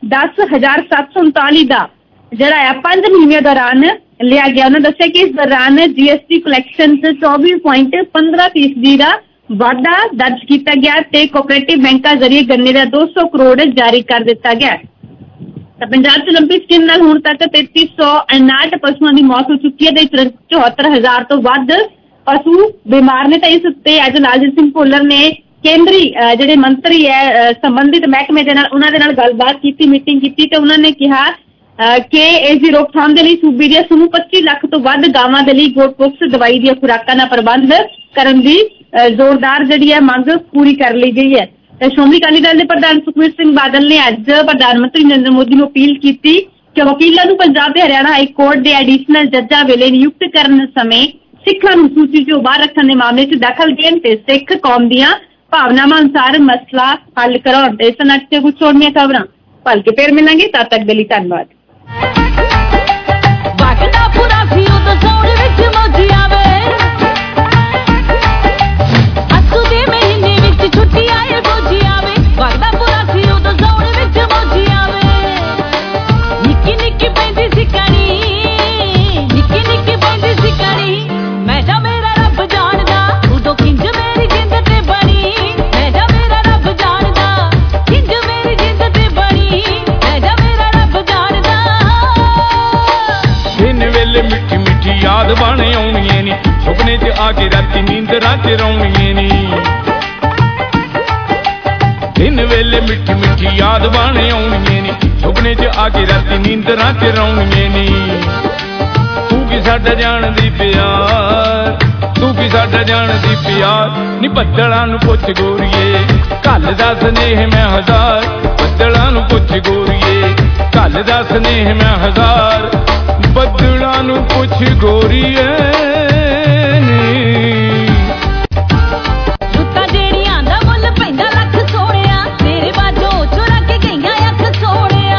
S18: 10,739 ਦਾ ਜਿਹੜਾ ਆ 5 ਮਹੀਨਿਆਂ ਦੌਰਾਨ ਲਿਆ ਗਿਆ। ਉਹਨਾਂ ਦੱਸਿਆ ਕਿ ਇਸ ਦੌਰਾਨ GST ਕਲੈਕਸ਼ਨ 'ਚ 24.15% ਦਾ ਵਾਧਾ ਦਰਜ ਕੀਤਾ ਗਿਆ ਤੇ ਕੋਆਪਰੇਟਿਵ ਬੈਂਕਾਂ ਜ਼ਰੀਏ ਗੰਨੇ ਦਾ 200 ਕਰੋੜ ਜਾਰੀ ਕਰ ਦਿੱਤਾ ਗਿਆ। ਤਾਂ ਪੰਜਾਬ 'ਚ ਲੰਬੀ ਸਕੀਮ ਨਾਲ ਹੁਣ ਤੱਕ 3359 ਪਸ਼ੂਆਂ ਦੀ ਮੌਤ ਹੋ ਚੁੱਕੀ ਹੈ ਤੇ 74,000 ਤੋਂ ਵੱਧ ਪਸ਼ੂ ਬਿਮਾਰ ਨੇ। ਤਾਂ ਇਸ ਉੱਤੇ ਅੱਜ ਲਾਲਜੀਤ ਸਿੰਘ ਭੁੱਲਰ ਨੇ ਕੇਂਦਰੀ ਜਿਹੜੇ ਮੰਤਰੀ ਹੈ ਸੰਬੰਧਿਤ ਮਹਿਕਮੇ ਦੇ ਨਾਲ ਉਹਨਾਂ ਦੇ ਨਾਲ ਗੱਲਬਾਤ ਕੀਤੀ, ਮੀਟਿੰਗ ਕੀਤੀ ਤੇ ਉਹਨਾਂ ਨੇ ਕਿਹਾ ਕਿ ਇਸ ਦੀ ਰੋਕਥਾਮ ਦੇ ਲਈ ਸੂਬੇ ਦੀਆਂ 25 ਲੱਖ ਤੋਂ ਵੱਧ ਗਾਵਾਂ ਦੇ ਲਈ ਗੋਟਪੋਕਸ ਦਵਾਈ ਦੀਆਂ ਖੁਰਾਕਾਂ ਦਾ ਪ੍ਰਬੰਧ ਕਰਨ ਦੀ ਜ਼ੋਰਦਾਰ ਜਿਹੜੀ ਹੈ ਮੰਗ ਪੂਰੀ ਕਰ ਲਈ ਗਈ ਹੈ। ਤੇ ਸ਼੍ਰੋਮਣੀ ਅਕਾਲੀ ਦਲ ਦੇ ਪ੍ਰਧਾਨ ਸੁਖਬੀਰ ਸਿੰਘ ਬਾਦਲ ਨੇ ਅੱਜ ਪ੍ਰਧਾਨ ਮੰਤਰੀ ਨਰਿੰਦਰ ਮੋਦੀ ਨੂੰ ਅਪੀਲ ਕੀਤੀ ਕਿ ਵਕੀਲਾਂ ਨੂੰ ਪੰਜਾਬ ਤੇ ਹਰਿਆਣਾ ਹਾਈ ਕੋਰਟ ਦੇ ਐਡੀਸ਼ਨਲ ਜੱਜਾਂ ਵੇਲੇ ਨਿਯੁਕਤ ਕਰਨ ਸਮੇਂ ਸਿੱਖਾਂ ਨੂੰ ਸੂਚੀ 'ਚੋਂ ਬਾਹਰ ਰੱਖਣ ਦੇ ਮਾਮਲੇ 'ਚ ਦਖਲ ਦੇਣ ਤੇ ਸਿੱਖ ਕੌਮ ਦੀਆਂ ਭਾਵਨਾਵਾਂ ਅਨੁਸਾਰ ਮਸਲਾ ਹੱਲ ਕਰਾਉਣ। ਤੇ ਇਸ ਨਾਲ ਤੇ ਕੁਝ ਛੋਟੀਆਂ ਖਬਰਾਂ ਭਲ ਕੇ ਫੇਰ ਮਿਲਾਂਗੇ। ਤਦ ਤੱਕ ਦੇ ਲਈ ਧੰਨਵਾਦ।
S13: ਛੁੱਟੀ ਆਏ
S19: ਨੀਂਦਰਾਂ ਚ ਰੌਣੀਏ ਨੀ ਦਿਨ ਵੇਲੇ ਮਿੱਠੀ ਮਿੱਠੀ ਯਾਦ ਬਣ ਆਉਣੀਏ ਨੀ ਸੁਪਨੇ ਚ ਆ ਕੇ ਰਾਤੀ ਨੀਂਦਰਾਂ ਚ ਰੌਣੀਏ ਨੀ ਤੂੰ ਕੀ ਸਾਡਾ ਜਾਣਦੀ ਪਿਆਰ ਤੂੰ ਕੀ ਸਾਡਾ ਜਾਣਦੀ ਪਿਆਰ ਨੀ ਬੱਦਲਾਂ ਨੂੰ ਪੁੱਛ ਗੋਰੀਏ ਕੱਲ ਦਾ ਸਨੇਹ ਮੈਂ ਹਜ਼ਾਰ ਬੱਦਲਾਂ ਨੂੰ ਪੁੱਛ ਗੋਰੀਏ ਕੱਲ ਦਾ ਸਨੇਹ ਮੈਂ ਹਜ਼ਾਰ ਬੱਦਲਾਂ ਨੂੰ ਪੁੱਛ ਗੋਰੀਏ
S13: ਰੁੱਤਾਂ ਜਿਹੜੀਆਂ ਦਾ ਮੁੱਲ ਪੈਂਦਾ ਲੱਖ ਸੋਹਣਿਆ ਤੇਰੇ ਬਾਝੋਂ ਚੁਰਾ ਕੇ ਗਈਆਂ ਅੱਖ ਸੋਹਣਿਆ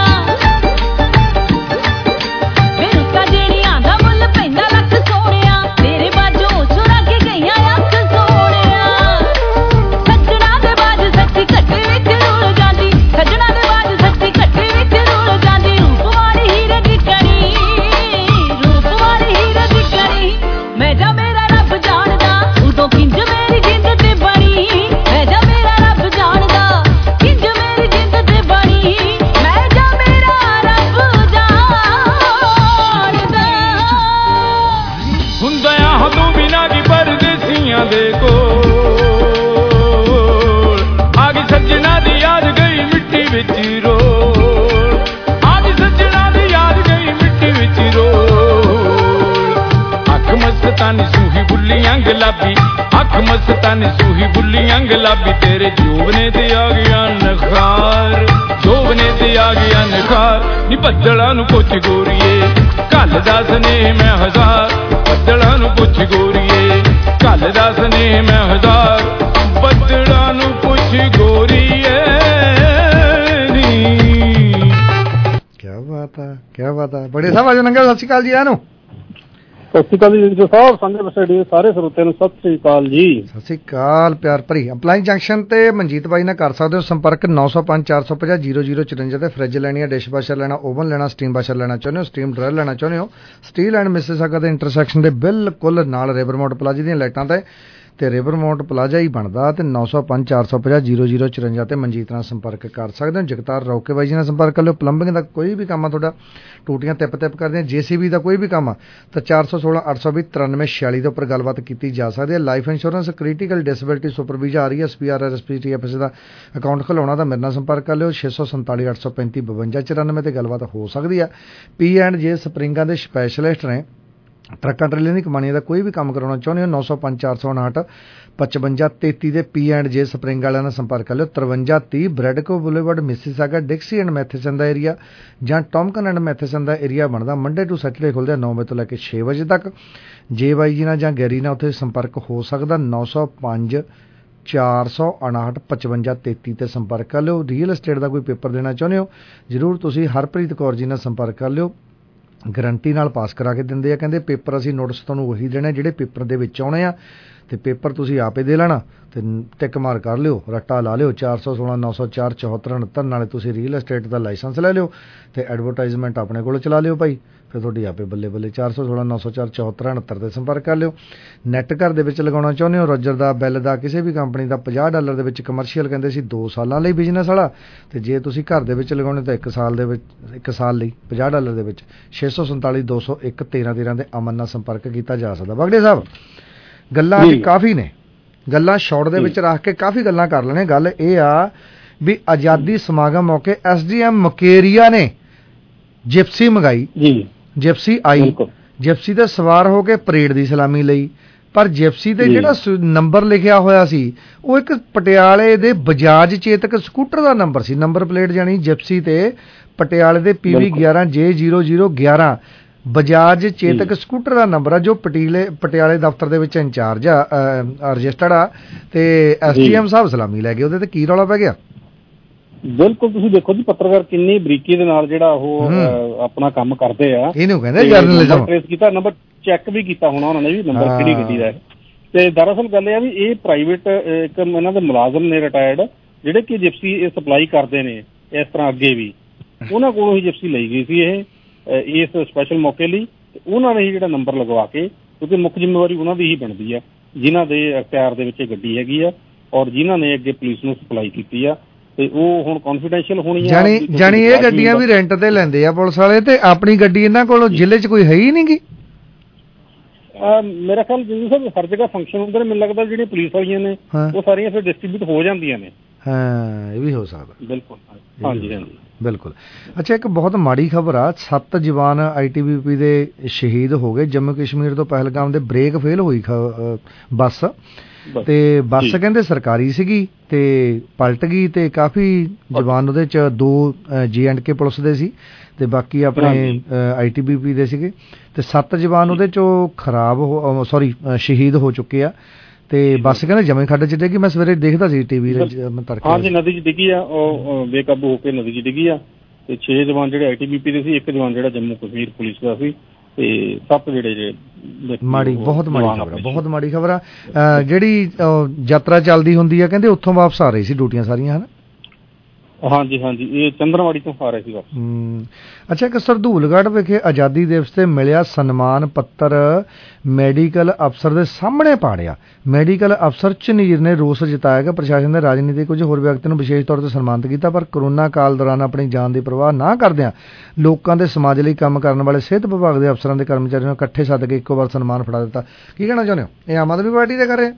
S13: ਵੇ ਰੁੱਤਾਂ ਜਿਹੜੀਆਂ ਦਾ ਮੁੱਲ ਪੈਂਦਾ ਲੱਖ ਸੋਹਣਿਆ ਤੇਰੇ ਬਾਝੋਂ ਚੁਰਾ ਕੇ ਗਈਆਂ ਅੱਖ ਸੋਹਣਿਆ ਸੱਜਣਾ ਦੇ ਬਾਝ ਸੱਚੀ ਘੱਟੇ ਵਿੱਚ ਰੁਲ ਜਾਂਦੀ ਸੱਜਣਾ ਦੇ ਬਾਝ ਸੱਚੀ ਘੱਟੇ ਵਿੱਚ ਰੁਲ ਜਾਂਦੀ ਰੂਪ ਵਾਲੀ ਹੀਰੇ ਦੀ ਕਣੀ ਰੂਪ ਵਾਲੀ ਹੀਰੇ ਦੀ ਕਣੀ ਮੈਂ ਜਾ ਮੇਰਾ ਰੱਬ ਜਾਣਦਾ ਉਦੋਂ ਕਿੰਜ ਮੇਰੀ ਜਿੰਦ ਤੇ ਬਣੀ ਮੈਂ ਜਾ ਮੇਰਾ ਰੱਬ ਜਾਣਦਾ ਕਿੰਜ ਮੇਰੀ ਜਿੰਦ ਤੇ ਬਣੀ ਮੈਂ ਜਾ ਮੇਰਾ ਰੱਬ ਜਾਣਦਾ
S19: ਹੁੰਦਾ ਆ ਤੂੰ ਬਿਨਾਂ ਦੀ ਪਰਦੇਸੀਆਂ ਦੇ ਕੋਲ ਆ ਗਈ ਸੱਜਣਾ ਦੀ ਯਾਦ ਗਈ ਮਿੱਟੀ ਵਿੱਚ ਰੋਲ ਆ ਗਈ ਸੱਜਣਾ ਦੀ ਯਾਦ ਗਈ ਮਿੱਟੀ ਵਿੱਚ ਰੋਲ ਅੱਖ ਮਸਤਾਨੀ ਸੂਹੀ ਬੁੱਲੀਆਂ ਗੁਲਾਬੀ ਅੱਖ ਮਸਤਾਨੀ ਸੂਹੀ ਬੁੱਲੀਆਂ ਗੁਲਾਬੀ ਤੇਰੇ ਜੋਬਨੇ ਤੇ ਆ ਗਿਆ ਨਖਾਰ ਜੋਬਨੇ ਤੇ ਆ ਗਿਆ ਨਖਾਰ ਨੀ ਬੱਦਲਾਂ ਨੂੰ ਪੁੱਛ ਗੋਰੀਏ ਕੱਲ ਦਾ ਸਨੇਹ ਮੈਂ ਹਜ਼ਾਰ ਬੱਦਲਾਂ ਨੂੰ ਪੁੱਛ ਗੋਰੀਏ ਕੱਲ ਦਾ ਸਨੇਹ ਮੈਂ ਹਜ਼ਾਰ ਬੱਦਲਾਂ ਨੂੰ ਪੁੱਛ ਗੋਰੀਏ ਨੀ
S11: ਕਿਆ ਬਾਤ ਹੈ ਬੜੇ ਸਾਹਿਬ ਆਜੋ ਨੰਗਾ ਸਤਿ ਸ਼੍ਰੀ ਅਕਾਲ ਜੀ ਆਨੂੰ
S20: ਸਤਿ ਸ਼੍ਰੀ ਅਕਾਲ ਜੀ ਸਾਹਿਬ ਸੰਜੇ ਬਸੜੀ ਸਾਰੇ ਸਰੋਤਿਆਂ ਨੂੰ ਸਤਿ ਸ਼੍ਰੀ ਅਕਾਲ ਜੀ
S11: ਸਤਿ ਸ਼੍ਰੀ ਅਕਾਲ ਪਿਆਰ ਭਰੀ ਅਪਲਾਈਨ ਜੰਕਸ਼ਨ ਤੇ ਮਨਜੀਤ ਬਾਈ ਨਾਲ ਕਰ ਸਕਦੇ ਹੋ ਸੰਪਰਕ 9054500054 ਤੇ ਫਰਿੱਜ ਲੈਣੀ ਹੈ ਡਿਸ਼ਵਾਸ਼ਰ ਲੈਣਾ ਓਵਨ ਲੈਣਾ ਸਟੀਮ ਵਾਸ਼ਰ ਲੈਣਾ ਚਾਹੁੰਦੇ ਹੋ ਸਟੀਮ ਡਰਾਇਰ ਲੈਣਾ ਚਾਹੁੰਦੇ ਹੋ ਸਟੀਲ ਐਂਡ ਮਿਸਿਸਾਗਾ ਦੇ ਇੰਟਰਸੈਕਸ਼ਨ ਦੇ ਬਿਲਕੁਲ ਨਾਲ ਰਿਵਰਮੌਂਟ ਪਲਾਜ਼ਾ ਦੀਆਂ ਲਾਈਟਾਂ ਤੇ ਰਿਵਰਮੌਂਟ ਪਲਾਜ਼ਾ ਹੀ ਬਣਦਾ ਤੇ 9054500054 ਤੇ ਮਨਜੀਤ ਨਾਲ ਸੰਪਰਕ ਕਰ ਸਕਦੇ ਹੋ ਜਗਤਾਰ ਰੌਕੇ ਬਾਈ ਜੀ ਨਾਲ ਸੰਪਰਕ ਕਰ ਲਿਓ ਪਲੰਬਿੰਗ ਦਾ ਕੋਈ ਵੀ ਕੰਮ ਆ ਤੁਹਾਡਾ ਟੂਟੀਆਂ ਤਿਪ ਕਰਦੇ ਆ ਜੇਸੀਬੀ ਦਾ ਕੋਈ ਵੀ ਕੰਮ ਆ ਤਾਂ 416 820 9346 ਦੇ ਉੱਪਰ ਗੱਲਬਾਤ ਕੀਤੀ ਜਾ ਸਕਦੀ ਹੈ life insurance critical disability super visa ਆ ਰਹੀ ਹੈ SPR RSPTFS ਦਾ ਅਕਾਊਂਟ ਖੁਲਾਉਣਾ ਤਾਂ ਮੇਰੇ ਨਾਲ ਸੰਪਰਕ ਕਰ ਲਿਓ 647 835 5294 ਤੇ ਗੱਲਬਾਤ ਹੋ ਸਕਦੀ ਹੈ P&J ਸਪਰਿੰਗਾਂ ਦੇ ਸਪੈਸ਼ਲਿਸਟ ਨੇ ਟਰੱਕਾਂ ਟਰੇਲਾਂ ਦੀ ਕਮਾਨੀਆਂ ਦਾ ਕੋਈ ਵੀ ਕੰਮ ਕਰਾਉਣਾ ਚਾਹੁੰਦੇ ਹੋ 905 459 5533 ਦੇ P&J ਸਪਰਿੰਗ ਵਾਲਿਆਂ ਨਾਲ ਸੰਪਰਕ ਕਰ ਲਿਓ 5330 Bradco boulevard Mississauga Dixie and Matheson ਦਾ ਏਰੀਆ ਜਾਂ ਟੌਮਕਨ ਐਂਡ ਮੈਥੇਸਨ ਦਾ ਏਰੀਆ ਬਣਦਾ ਮੰਡੇ ਟੂ ਸੈਟਰਡੇ ਖੁੱਲ੍ਹਦੇ 9 ਵਜੇ ਤੋਂ ਲੈ ਕੇ 6 ਵਜੇ ਤੱਕ ਜੇ ਬਾਈ ਜੀ ਨਾਲ ਜਾਂ ਗੈਰੀ ਨਾਲ ਉੱਥੇ ਸੰਪਰਕ ਹੋ ਸਕਦਾ 905 459 5533 ਤੇ ਸੰਪਰਕ ਕਰ ਲਿਓ ਰੀਅਲ ਏਸਟੇਟ ਦਾ ਕੋਈ ਪੇਪਰ ਦੇਣਾ ਚਾਹੁੰਦੇ ਹੋ ਜ਼ਰੂਰ ਤੁਸੀਂ ਹਰਪ੍ਰੀਤ ਕੌਰ ਜੀ ਨਾਲ ਸੰਪਰਕ ਕਰ ਲਿਓ ਗਰੰਟੀ ਨਾਲ ਪਾਸ ਕਰਾ ਕੇ ਦਿੰਦੇ ਆ ਕਹਿੰਦੇ ਪੇਪਰ ਅਸੀਂ ਨੋਟਿਸ ਤੁਹਾਨੂੰ ਉਹੀ ਦੇਣਾ ਜਿਹੜੇ ਪੇਪਰ ਦੇ ਵਿੱਚ ਆਉਣੇ ਆ ਤੇ ਪੇਪਰ ਤੁਸੀਂ ਆਪੇ ਦੇ ਲੈਣਾ ਤੇ ਟਿਕ ਮਾਰ ਕਰ ਲਿਓ ਰੱਟਾ ਲਾ ਲਿਓ 416 904 74 69 ਨਾਲੇ ਤੁਸੀਂ ਰੀਅਲ ਏਸਟੇਟ ਦਾ ਲਾਇਸੈਂਸ ਲੈ ਲਿਓ ਤੇ ਐਡਵਰਟਾਈਜ਼ਮੈਂਟ ਆਪਣੇ ਕੋਲ ਚਲਾ ਲਿਓ ਭਾਈ ਫਿਰ ਤੁਹਾਡੀ ਆਪੇ ਬੱਲੇ ਬੱਲੇ 416 904 74 69 ਤੇ ਸੰਪਰਕ ਕਰ ਲਿਓ ਨੈਟ ਘਰ ਦੇ ਵਿੱਚ ਲਗਾਉਣਾ ਚਾਹੁੰਦੇ ਹੋ ਰੋਜਰ ਦਾ ਬਿੱਲ ਦਾ ਕਿਸੇ ਵੀ ਕੰਪਨੀ ਦਾ $50 ਦੇ ਵਿੱਚ ਕਮਰਸ਼ੀਅਲ ਕਹਿੰਦੇ ਸੀ 2 ਸਾਲਾਂ ਲਈ ਬਿਜ਼ਨਸ ਵਾਲਾ ਤੇ ਜੇ ਤੁਸੀਂ ਘਰ ਦੇ ਵਿੱਚ ਲਗਾਉਣੇ ਤਾਂ 1 ਸਾਲ ਦੇ ਵਿੱਚ 1 ਸਾਲ ਲਈ $50 ਦੇ ਵਿੱਚ 647 201 13 ਦੇ ਅਮਨ ਨਾਲ ਸੰਪਰਕ ਕੀਤਾ ਜਾ ਸਕਦਾ ਬਗੜੇ ਸਾਹਿਬ ਗੱਲਾਂ ਅੱਜ ਕਾਫੀ ਨੇ ਗੱਲਾਂ ਸ਼ਾਰਟ ਦੇ ਵਿੱਚ ਰੱਖ ਕੇ ਕਾਫੀ ਗੱਲਾਂ ਕਰ ਲੈਣੇ ਗੱਲ ਇਹ ਆ ਵੀ ਆਜ਼ਾਦੀ ਸਮਾਗਮ ਮੌਕੇ SDM ਮੁਕੇਰੀਆ ਨੇ ਜਿਪਸੀ ਮੰਗਾਈ ਜਿਪਸੀ ਆਈ ਜਿਪਸੀ ਤੇ ਸਵਾਰ ਹੋ ਕੇ ਪਰੇਡ ਦੀ ਸਲਾਮੀ ਲਈ ਪਰ ਜਿਪਸੀ ਤੇ ਜਿਹੜਾ ਨੰਬਰ ਲਿਖਿਆ ਹੋਇਆ ਸੀ ਉਹ ਇੱਕ ਪਟਿਆਲੇ ਦੇ ਬਜਾਜ ਚੇਤਕ ਸਕੂਟਰ ਦਾ ਨੰਬਰ ਸੀ ਨੰਬਰ ਪਲੇਟ ਜਾਨੀ ਜਿਪਸੀ ਤੇ ਪਟਿਆਲੇ ਦੇ PV 11J0011 Bajaj Chetak scooter ਦਾ ਨੰਬਰ ਆ ਜੋ ਪਟਿਆਲੇ ਦਫ਼ਤਰ ਦੇ ਵਿੱਚ ਇੰਚਾਰਜ ਆ ਰਜਿਸਟਰਡ ਆ ਤੇ SDM ਸਾਹਿਬ ਸਲਾਮੀ ਲੈ ਗਏ ਉਹਦੇ ਤੇ ਕੀ ਰੌਲਾ ਪੈ ਗਿਆ
S20: ਬਿਲਕੁਲ ਤੁਸੀਂ ਦੇਖੋ ਜੀ ਪੱਤਰਕਾਰ ਕਿੰਨੀ ਬਰੀਕੀ ਦੇ ਨਾਲ ਜਿਹੜਾ ਉਹ ਆਪਣਾ ਕੰਮ ਕਰਦੇ ਆ
S11: ਇਹਨੂੰ ਕਹਿੰਦੇ ਜਰਨਲਿਜ਼ਮ
S20: ਟ੍ਰੇਸ ਕੀਤਾ ਨੰਬਰ ਚੈੱਕ ਵੀ ਕੀਤਾ ਹੋਣਾ ਉਹਨਾਂ ਨੇ ਵੀ ਨੰਬਰ ਕਿਹੜੀ ਗੱਡੀ ਦਾ ਤੇ ਦਰਅਸਲ ਗੱਲ ਇਹ ਆ ਵੀ ਇਹ ਪ੍ਰਾਈਵੇਟ ਇੱਕ ਇਹਨਾਂ ਦੇ ਮੁਲਾਜ਼ਮ ਨੇ ਰਿਟਾਇਰਡ ਜਿਹੜੇ ਕਿ ਜਿਪਸੀ ਇਹ ਸਪਲਾਈ ਕਰਦੇ ਨੇ ਇਸ ਤਰ੍ਹਾਂ ਅੱਗੇ ਵੀ ਉਹਨਾਂ ਕੋਲੋਂ ਹੀ ਜਿਪਸੀ ਲਈ ਗਈ ਸੀ ਇਹ ਇਸ ਸਪੈਸ਼ਲ ਮੌਕੇ ਲਈ ਉਹਨਾਂ ਨੇ ਹੀ ਜਿਹੜਾ ਨੰਬਰ ਲਗਵਾ ਕੇ ਕਿਉਂਕਿ ਮੁੱਖ ਜ਼ਿੰਮੇਵਾਰੀ ਉਹਨਾਂ ਦੀ ਹੀ ਬਣਦੀ ਆ ਜਿਨ੍ਹਾਂ ਦੇ ਅਖਤਿਆਰ ਦੇ ਵਿੱਚ ਇਹ ਗੱਡੀ ਹੈਗੀ ਆ ਔਰ ਜਿਨ੍ਹਾਂ ਨੇ ਅੱਗੇ ਪੁਲਿਸ ਨੂੰ ਸਪਲਾਈ ਕੀਤੀ ਆ ਤੇ ਉਹ ਹੁਣ ਕੌਨਫੀਡੈਂਸ਼ੀਅਲ ਹੋਣੀ ਆ
S11: ਜਾਣੀ ਇਹ ਗੱਡੀਆਂ ਵੀ ਰੈਂਟ ਤੇ ਲੈਂਦੇ ਆ ਪੁਲਿਸ ਵਾਲੇ ਤੇ ਆਪਣੀ ਗੱਡੀ ਇਹਨਾਂ ਕੋਲ ਜ਼ਿਲ੍ਹੇ 'ਚ ਕੋਈ ਹੈ ਹੀ ਨਹੀਂ ਗੀ
S20: ਮੇਰਾ ਖਿਆਲ ਜੀ ਸਰ ਹਰ ਜਗ੍ਹਾ ਫੰਕਸ਼ਨ ਹੁੰਦੇ ਨੇ, ਮੈਨੂੰ ਲੱਗਦਾ ਜਿਹੜੀਆਂ ਪੁਲਿਸ ਵਾਲੀਆਂ ਨੇ ਉਹ ਸਾਰੀਆਂ ਫਿਰ ਡਿਸਟ੍ਰੀਬਿਊਟ ਹੋ ਜਾਂਦੀਆਂ ਨੇ।
S11: ਹਾਂ, ਇਹ ਵੀ ਹੋ ਸਕਦਾ।
S20: ਬਿਲਕੁਲ, ਹਾਂਜੀ ਹਾਂਜੀ
S11: ਬਿਲਕੁਲ। ਅੱਛਾ, ਇੱਕ ਬਹੁਤ ਮਾੜੀ ਖਬਰ ਆ, 7 ਜਵਾਨ ITBP ਦੇ ਸ਼ਹੀਦ ਹੋ ਗਏ। ਜੰਮੂ ਕਸ਼ਮੀਰ ਤੋਂ ਪਹਿਲਗਾਮ ਦੇ ਬ੍ਰੇਕ ਫੇਲ ਹੋਈ ਬੱਸ, ਤੇ ਬੱਸ ਕਹਿੰਦੇ ਸਰਕਾਰੀ ਸੀਗੀ ਤੇ ਪਲਟ ਗਈ, ਤੇ ਕਾਫੀ ਜਵਾਨ ਉਹਦੇ ਚ 2 J&K ਪੁਲਿਸ ਦੇ ਸੀ ਤੇ ਬਾਕੀ ਆਪਣੇ ITBP ਦੇ ਸੀਗੇ, ਤੇ 7 ਜਵਾਨ ਉਹਦੇ ਚੋਂ ਸ਼ਹੀਦ ਹੋ ਚੁੱਕੇ ਆ। ਤੇ ਬੱਸ ਕਹਿੰਦੇ ਜਮੇ ਖੱਡ ਚ ਡਿੱਗੀ। ਮੈਂ ਸਵੇਰੇ ਦੇਖਦਾ ਸੀ TV ਤੜਕੇ।
S20: ਹਾਂਜੀ, ਨਦੀ ਚ ਡਿੱਗੀ ਆ, ਉਹ ਬੇਕਾਬੂ ਹੋ ਕੇ ਨਦੀ ਚ ਡਿੱਗੀ ਆ, ਤੇ 6 ਜਵਾਨ ਜਿਹੜੇ ITBP ਦੇ ਸੀ, 1 ਜਵਾਨ ਜਿਹੜਾ ਜੰਮੂ ਕਸ਼ਮੀਰ ਪੁਲਿਸ ਦਾ ਸੀ, ਤੇ 7 ਜਿਹੜੇ
S11: ਮਾੜੀ, ਬਹੁਤ ਮਾੜੀ ਖਬਰ ਆ, ਬਹੁਤ ਮਾੜੀ ਖਬਰ ਆ। ਜਿਹੜੀ ਯਾਤਰਾ ਚੱਲਦੀ ਹੁੰਦੀ ਆ ਕਹਿੰਦੇ ਉੱਥੋਂ ਵਾਪਸ ਆ ਰਹੀ ਸੀ ਡਿਊਟੀਆਂ ਸਾਰੀਆਂ, ਹਨਾ?
S20: ਹਾਂਜੀ ਹਾਂਜੀ, ਇਹ ਚੰਦਰਵਾੜੀ ਤੋਂ ਆ ਰਹੇ ਸੀ ਵਾਪਸ।
S11: ਅੱਛਾ, ਇੱਕ ਸਰਦੂਲਗੜ੍ਹ ਵਿਖੇ ਆਜ਼ਾਦੀ ਦਿਵਸ ਤੇ ਮਿਲਿਆ ਸਨਮਾਨ ਪੱਤਰ ਮੈਡੀਕਲ ਅਫਸਰ ਦੇ ਸਾਹਮਣੇ ਪਾੜਿਆ। ਮੈਡੀਕਲ ਅਫਸਰ ਝਨੀਰ ਨੇ ਰੋਸ ਜਤਾਇਆ ਕਿ ਪ੍ਰਸ਼ਾਸਨ ਦੇ ਰਾਜਨੀਤਿਕ ਕੁਝ ਹੋਰ ਵਿਅਕਤੀ ਨੂੰ ਵਿਸ਼ੇਸ਼ ਤੌਰ ਤੇ ਸਨਮਾਨਿਤ ਕੀਤਾ, ਪਰ ਕਰੋਨਾ ਕਾਲ ਦੌਰਾਨ ਆਪਣੀ ਜਾਨ ਦੀ ਪਰਵਾਹ ਨਾ ਕਰਦਿਆਂ ਲੋਕਾਂ ਦੇ ਸਮਾਜ ਲਈ ਕੰਮ ਕਰਨ ਵਾਲੇ ਸਿਹਤ ਵਿਭਾਗ ਦੇ ਅਫਸਰਾਂ ਦੇ ਕਰਮਚਾਰੀਆਂ ਨੂੰ ਇਕੱਠੇ ਸੱਦ ਕੇ ਇੱਕੋ ਵਾਰ ਸਨਮਾਨ ਫੜਾ ਦਿੱਤਾ। ਕੀ ਕਹਿਣਾ ਚਾਹੁੰਦੇ ਹੋ? ਇਹ ਆਮ ਆਦਮੀ ਪਾਰਟੀ ਦੇ ਕਰ ਰਹੇ?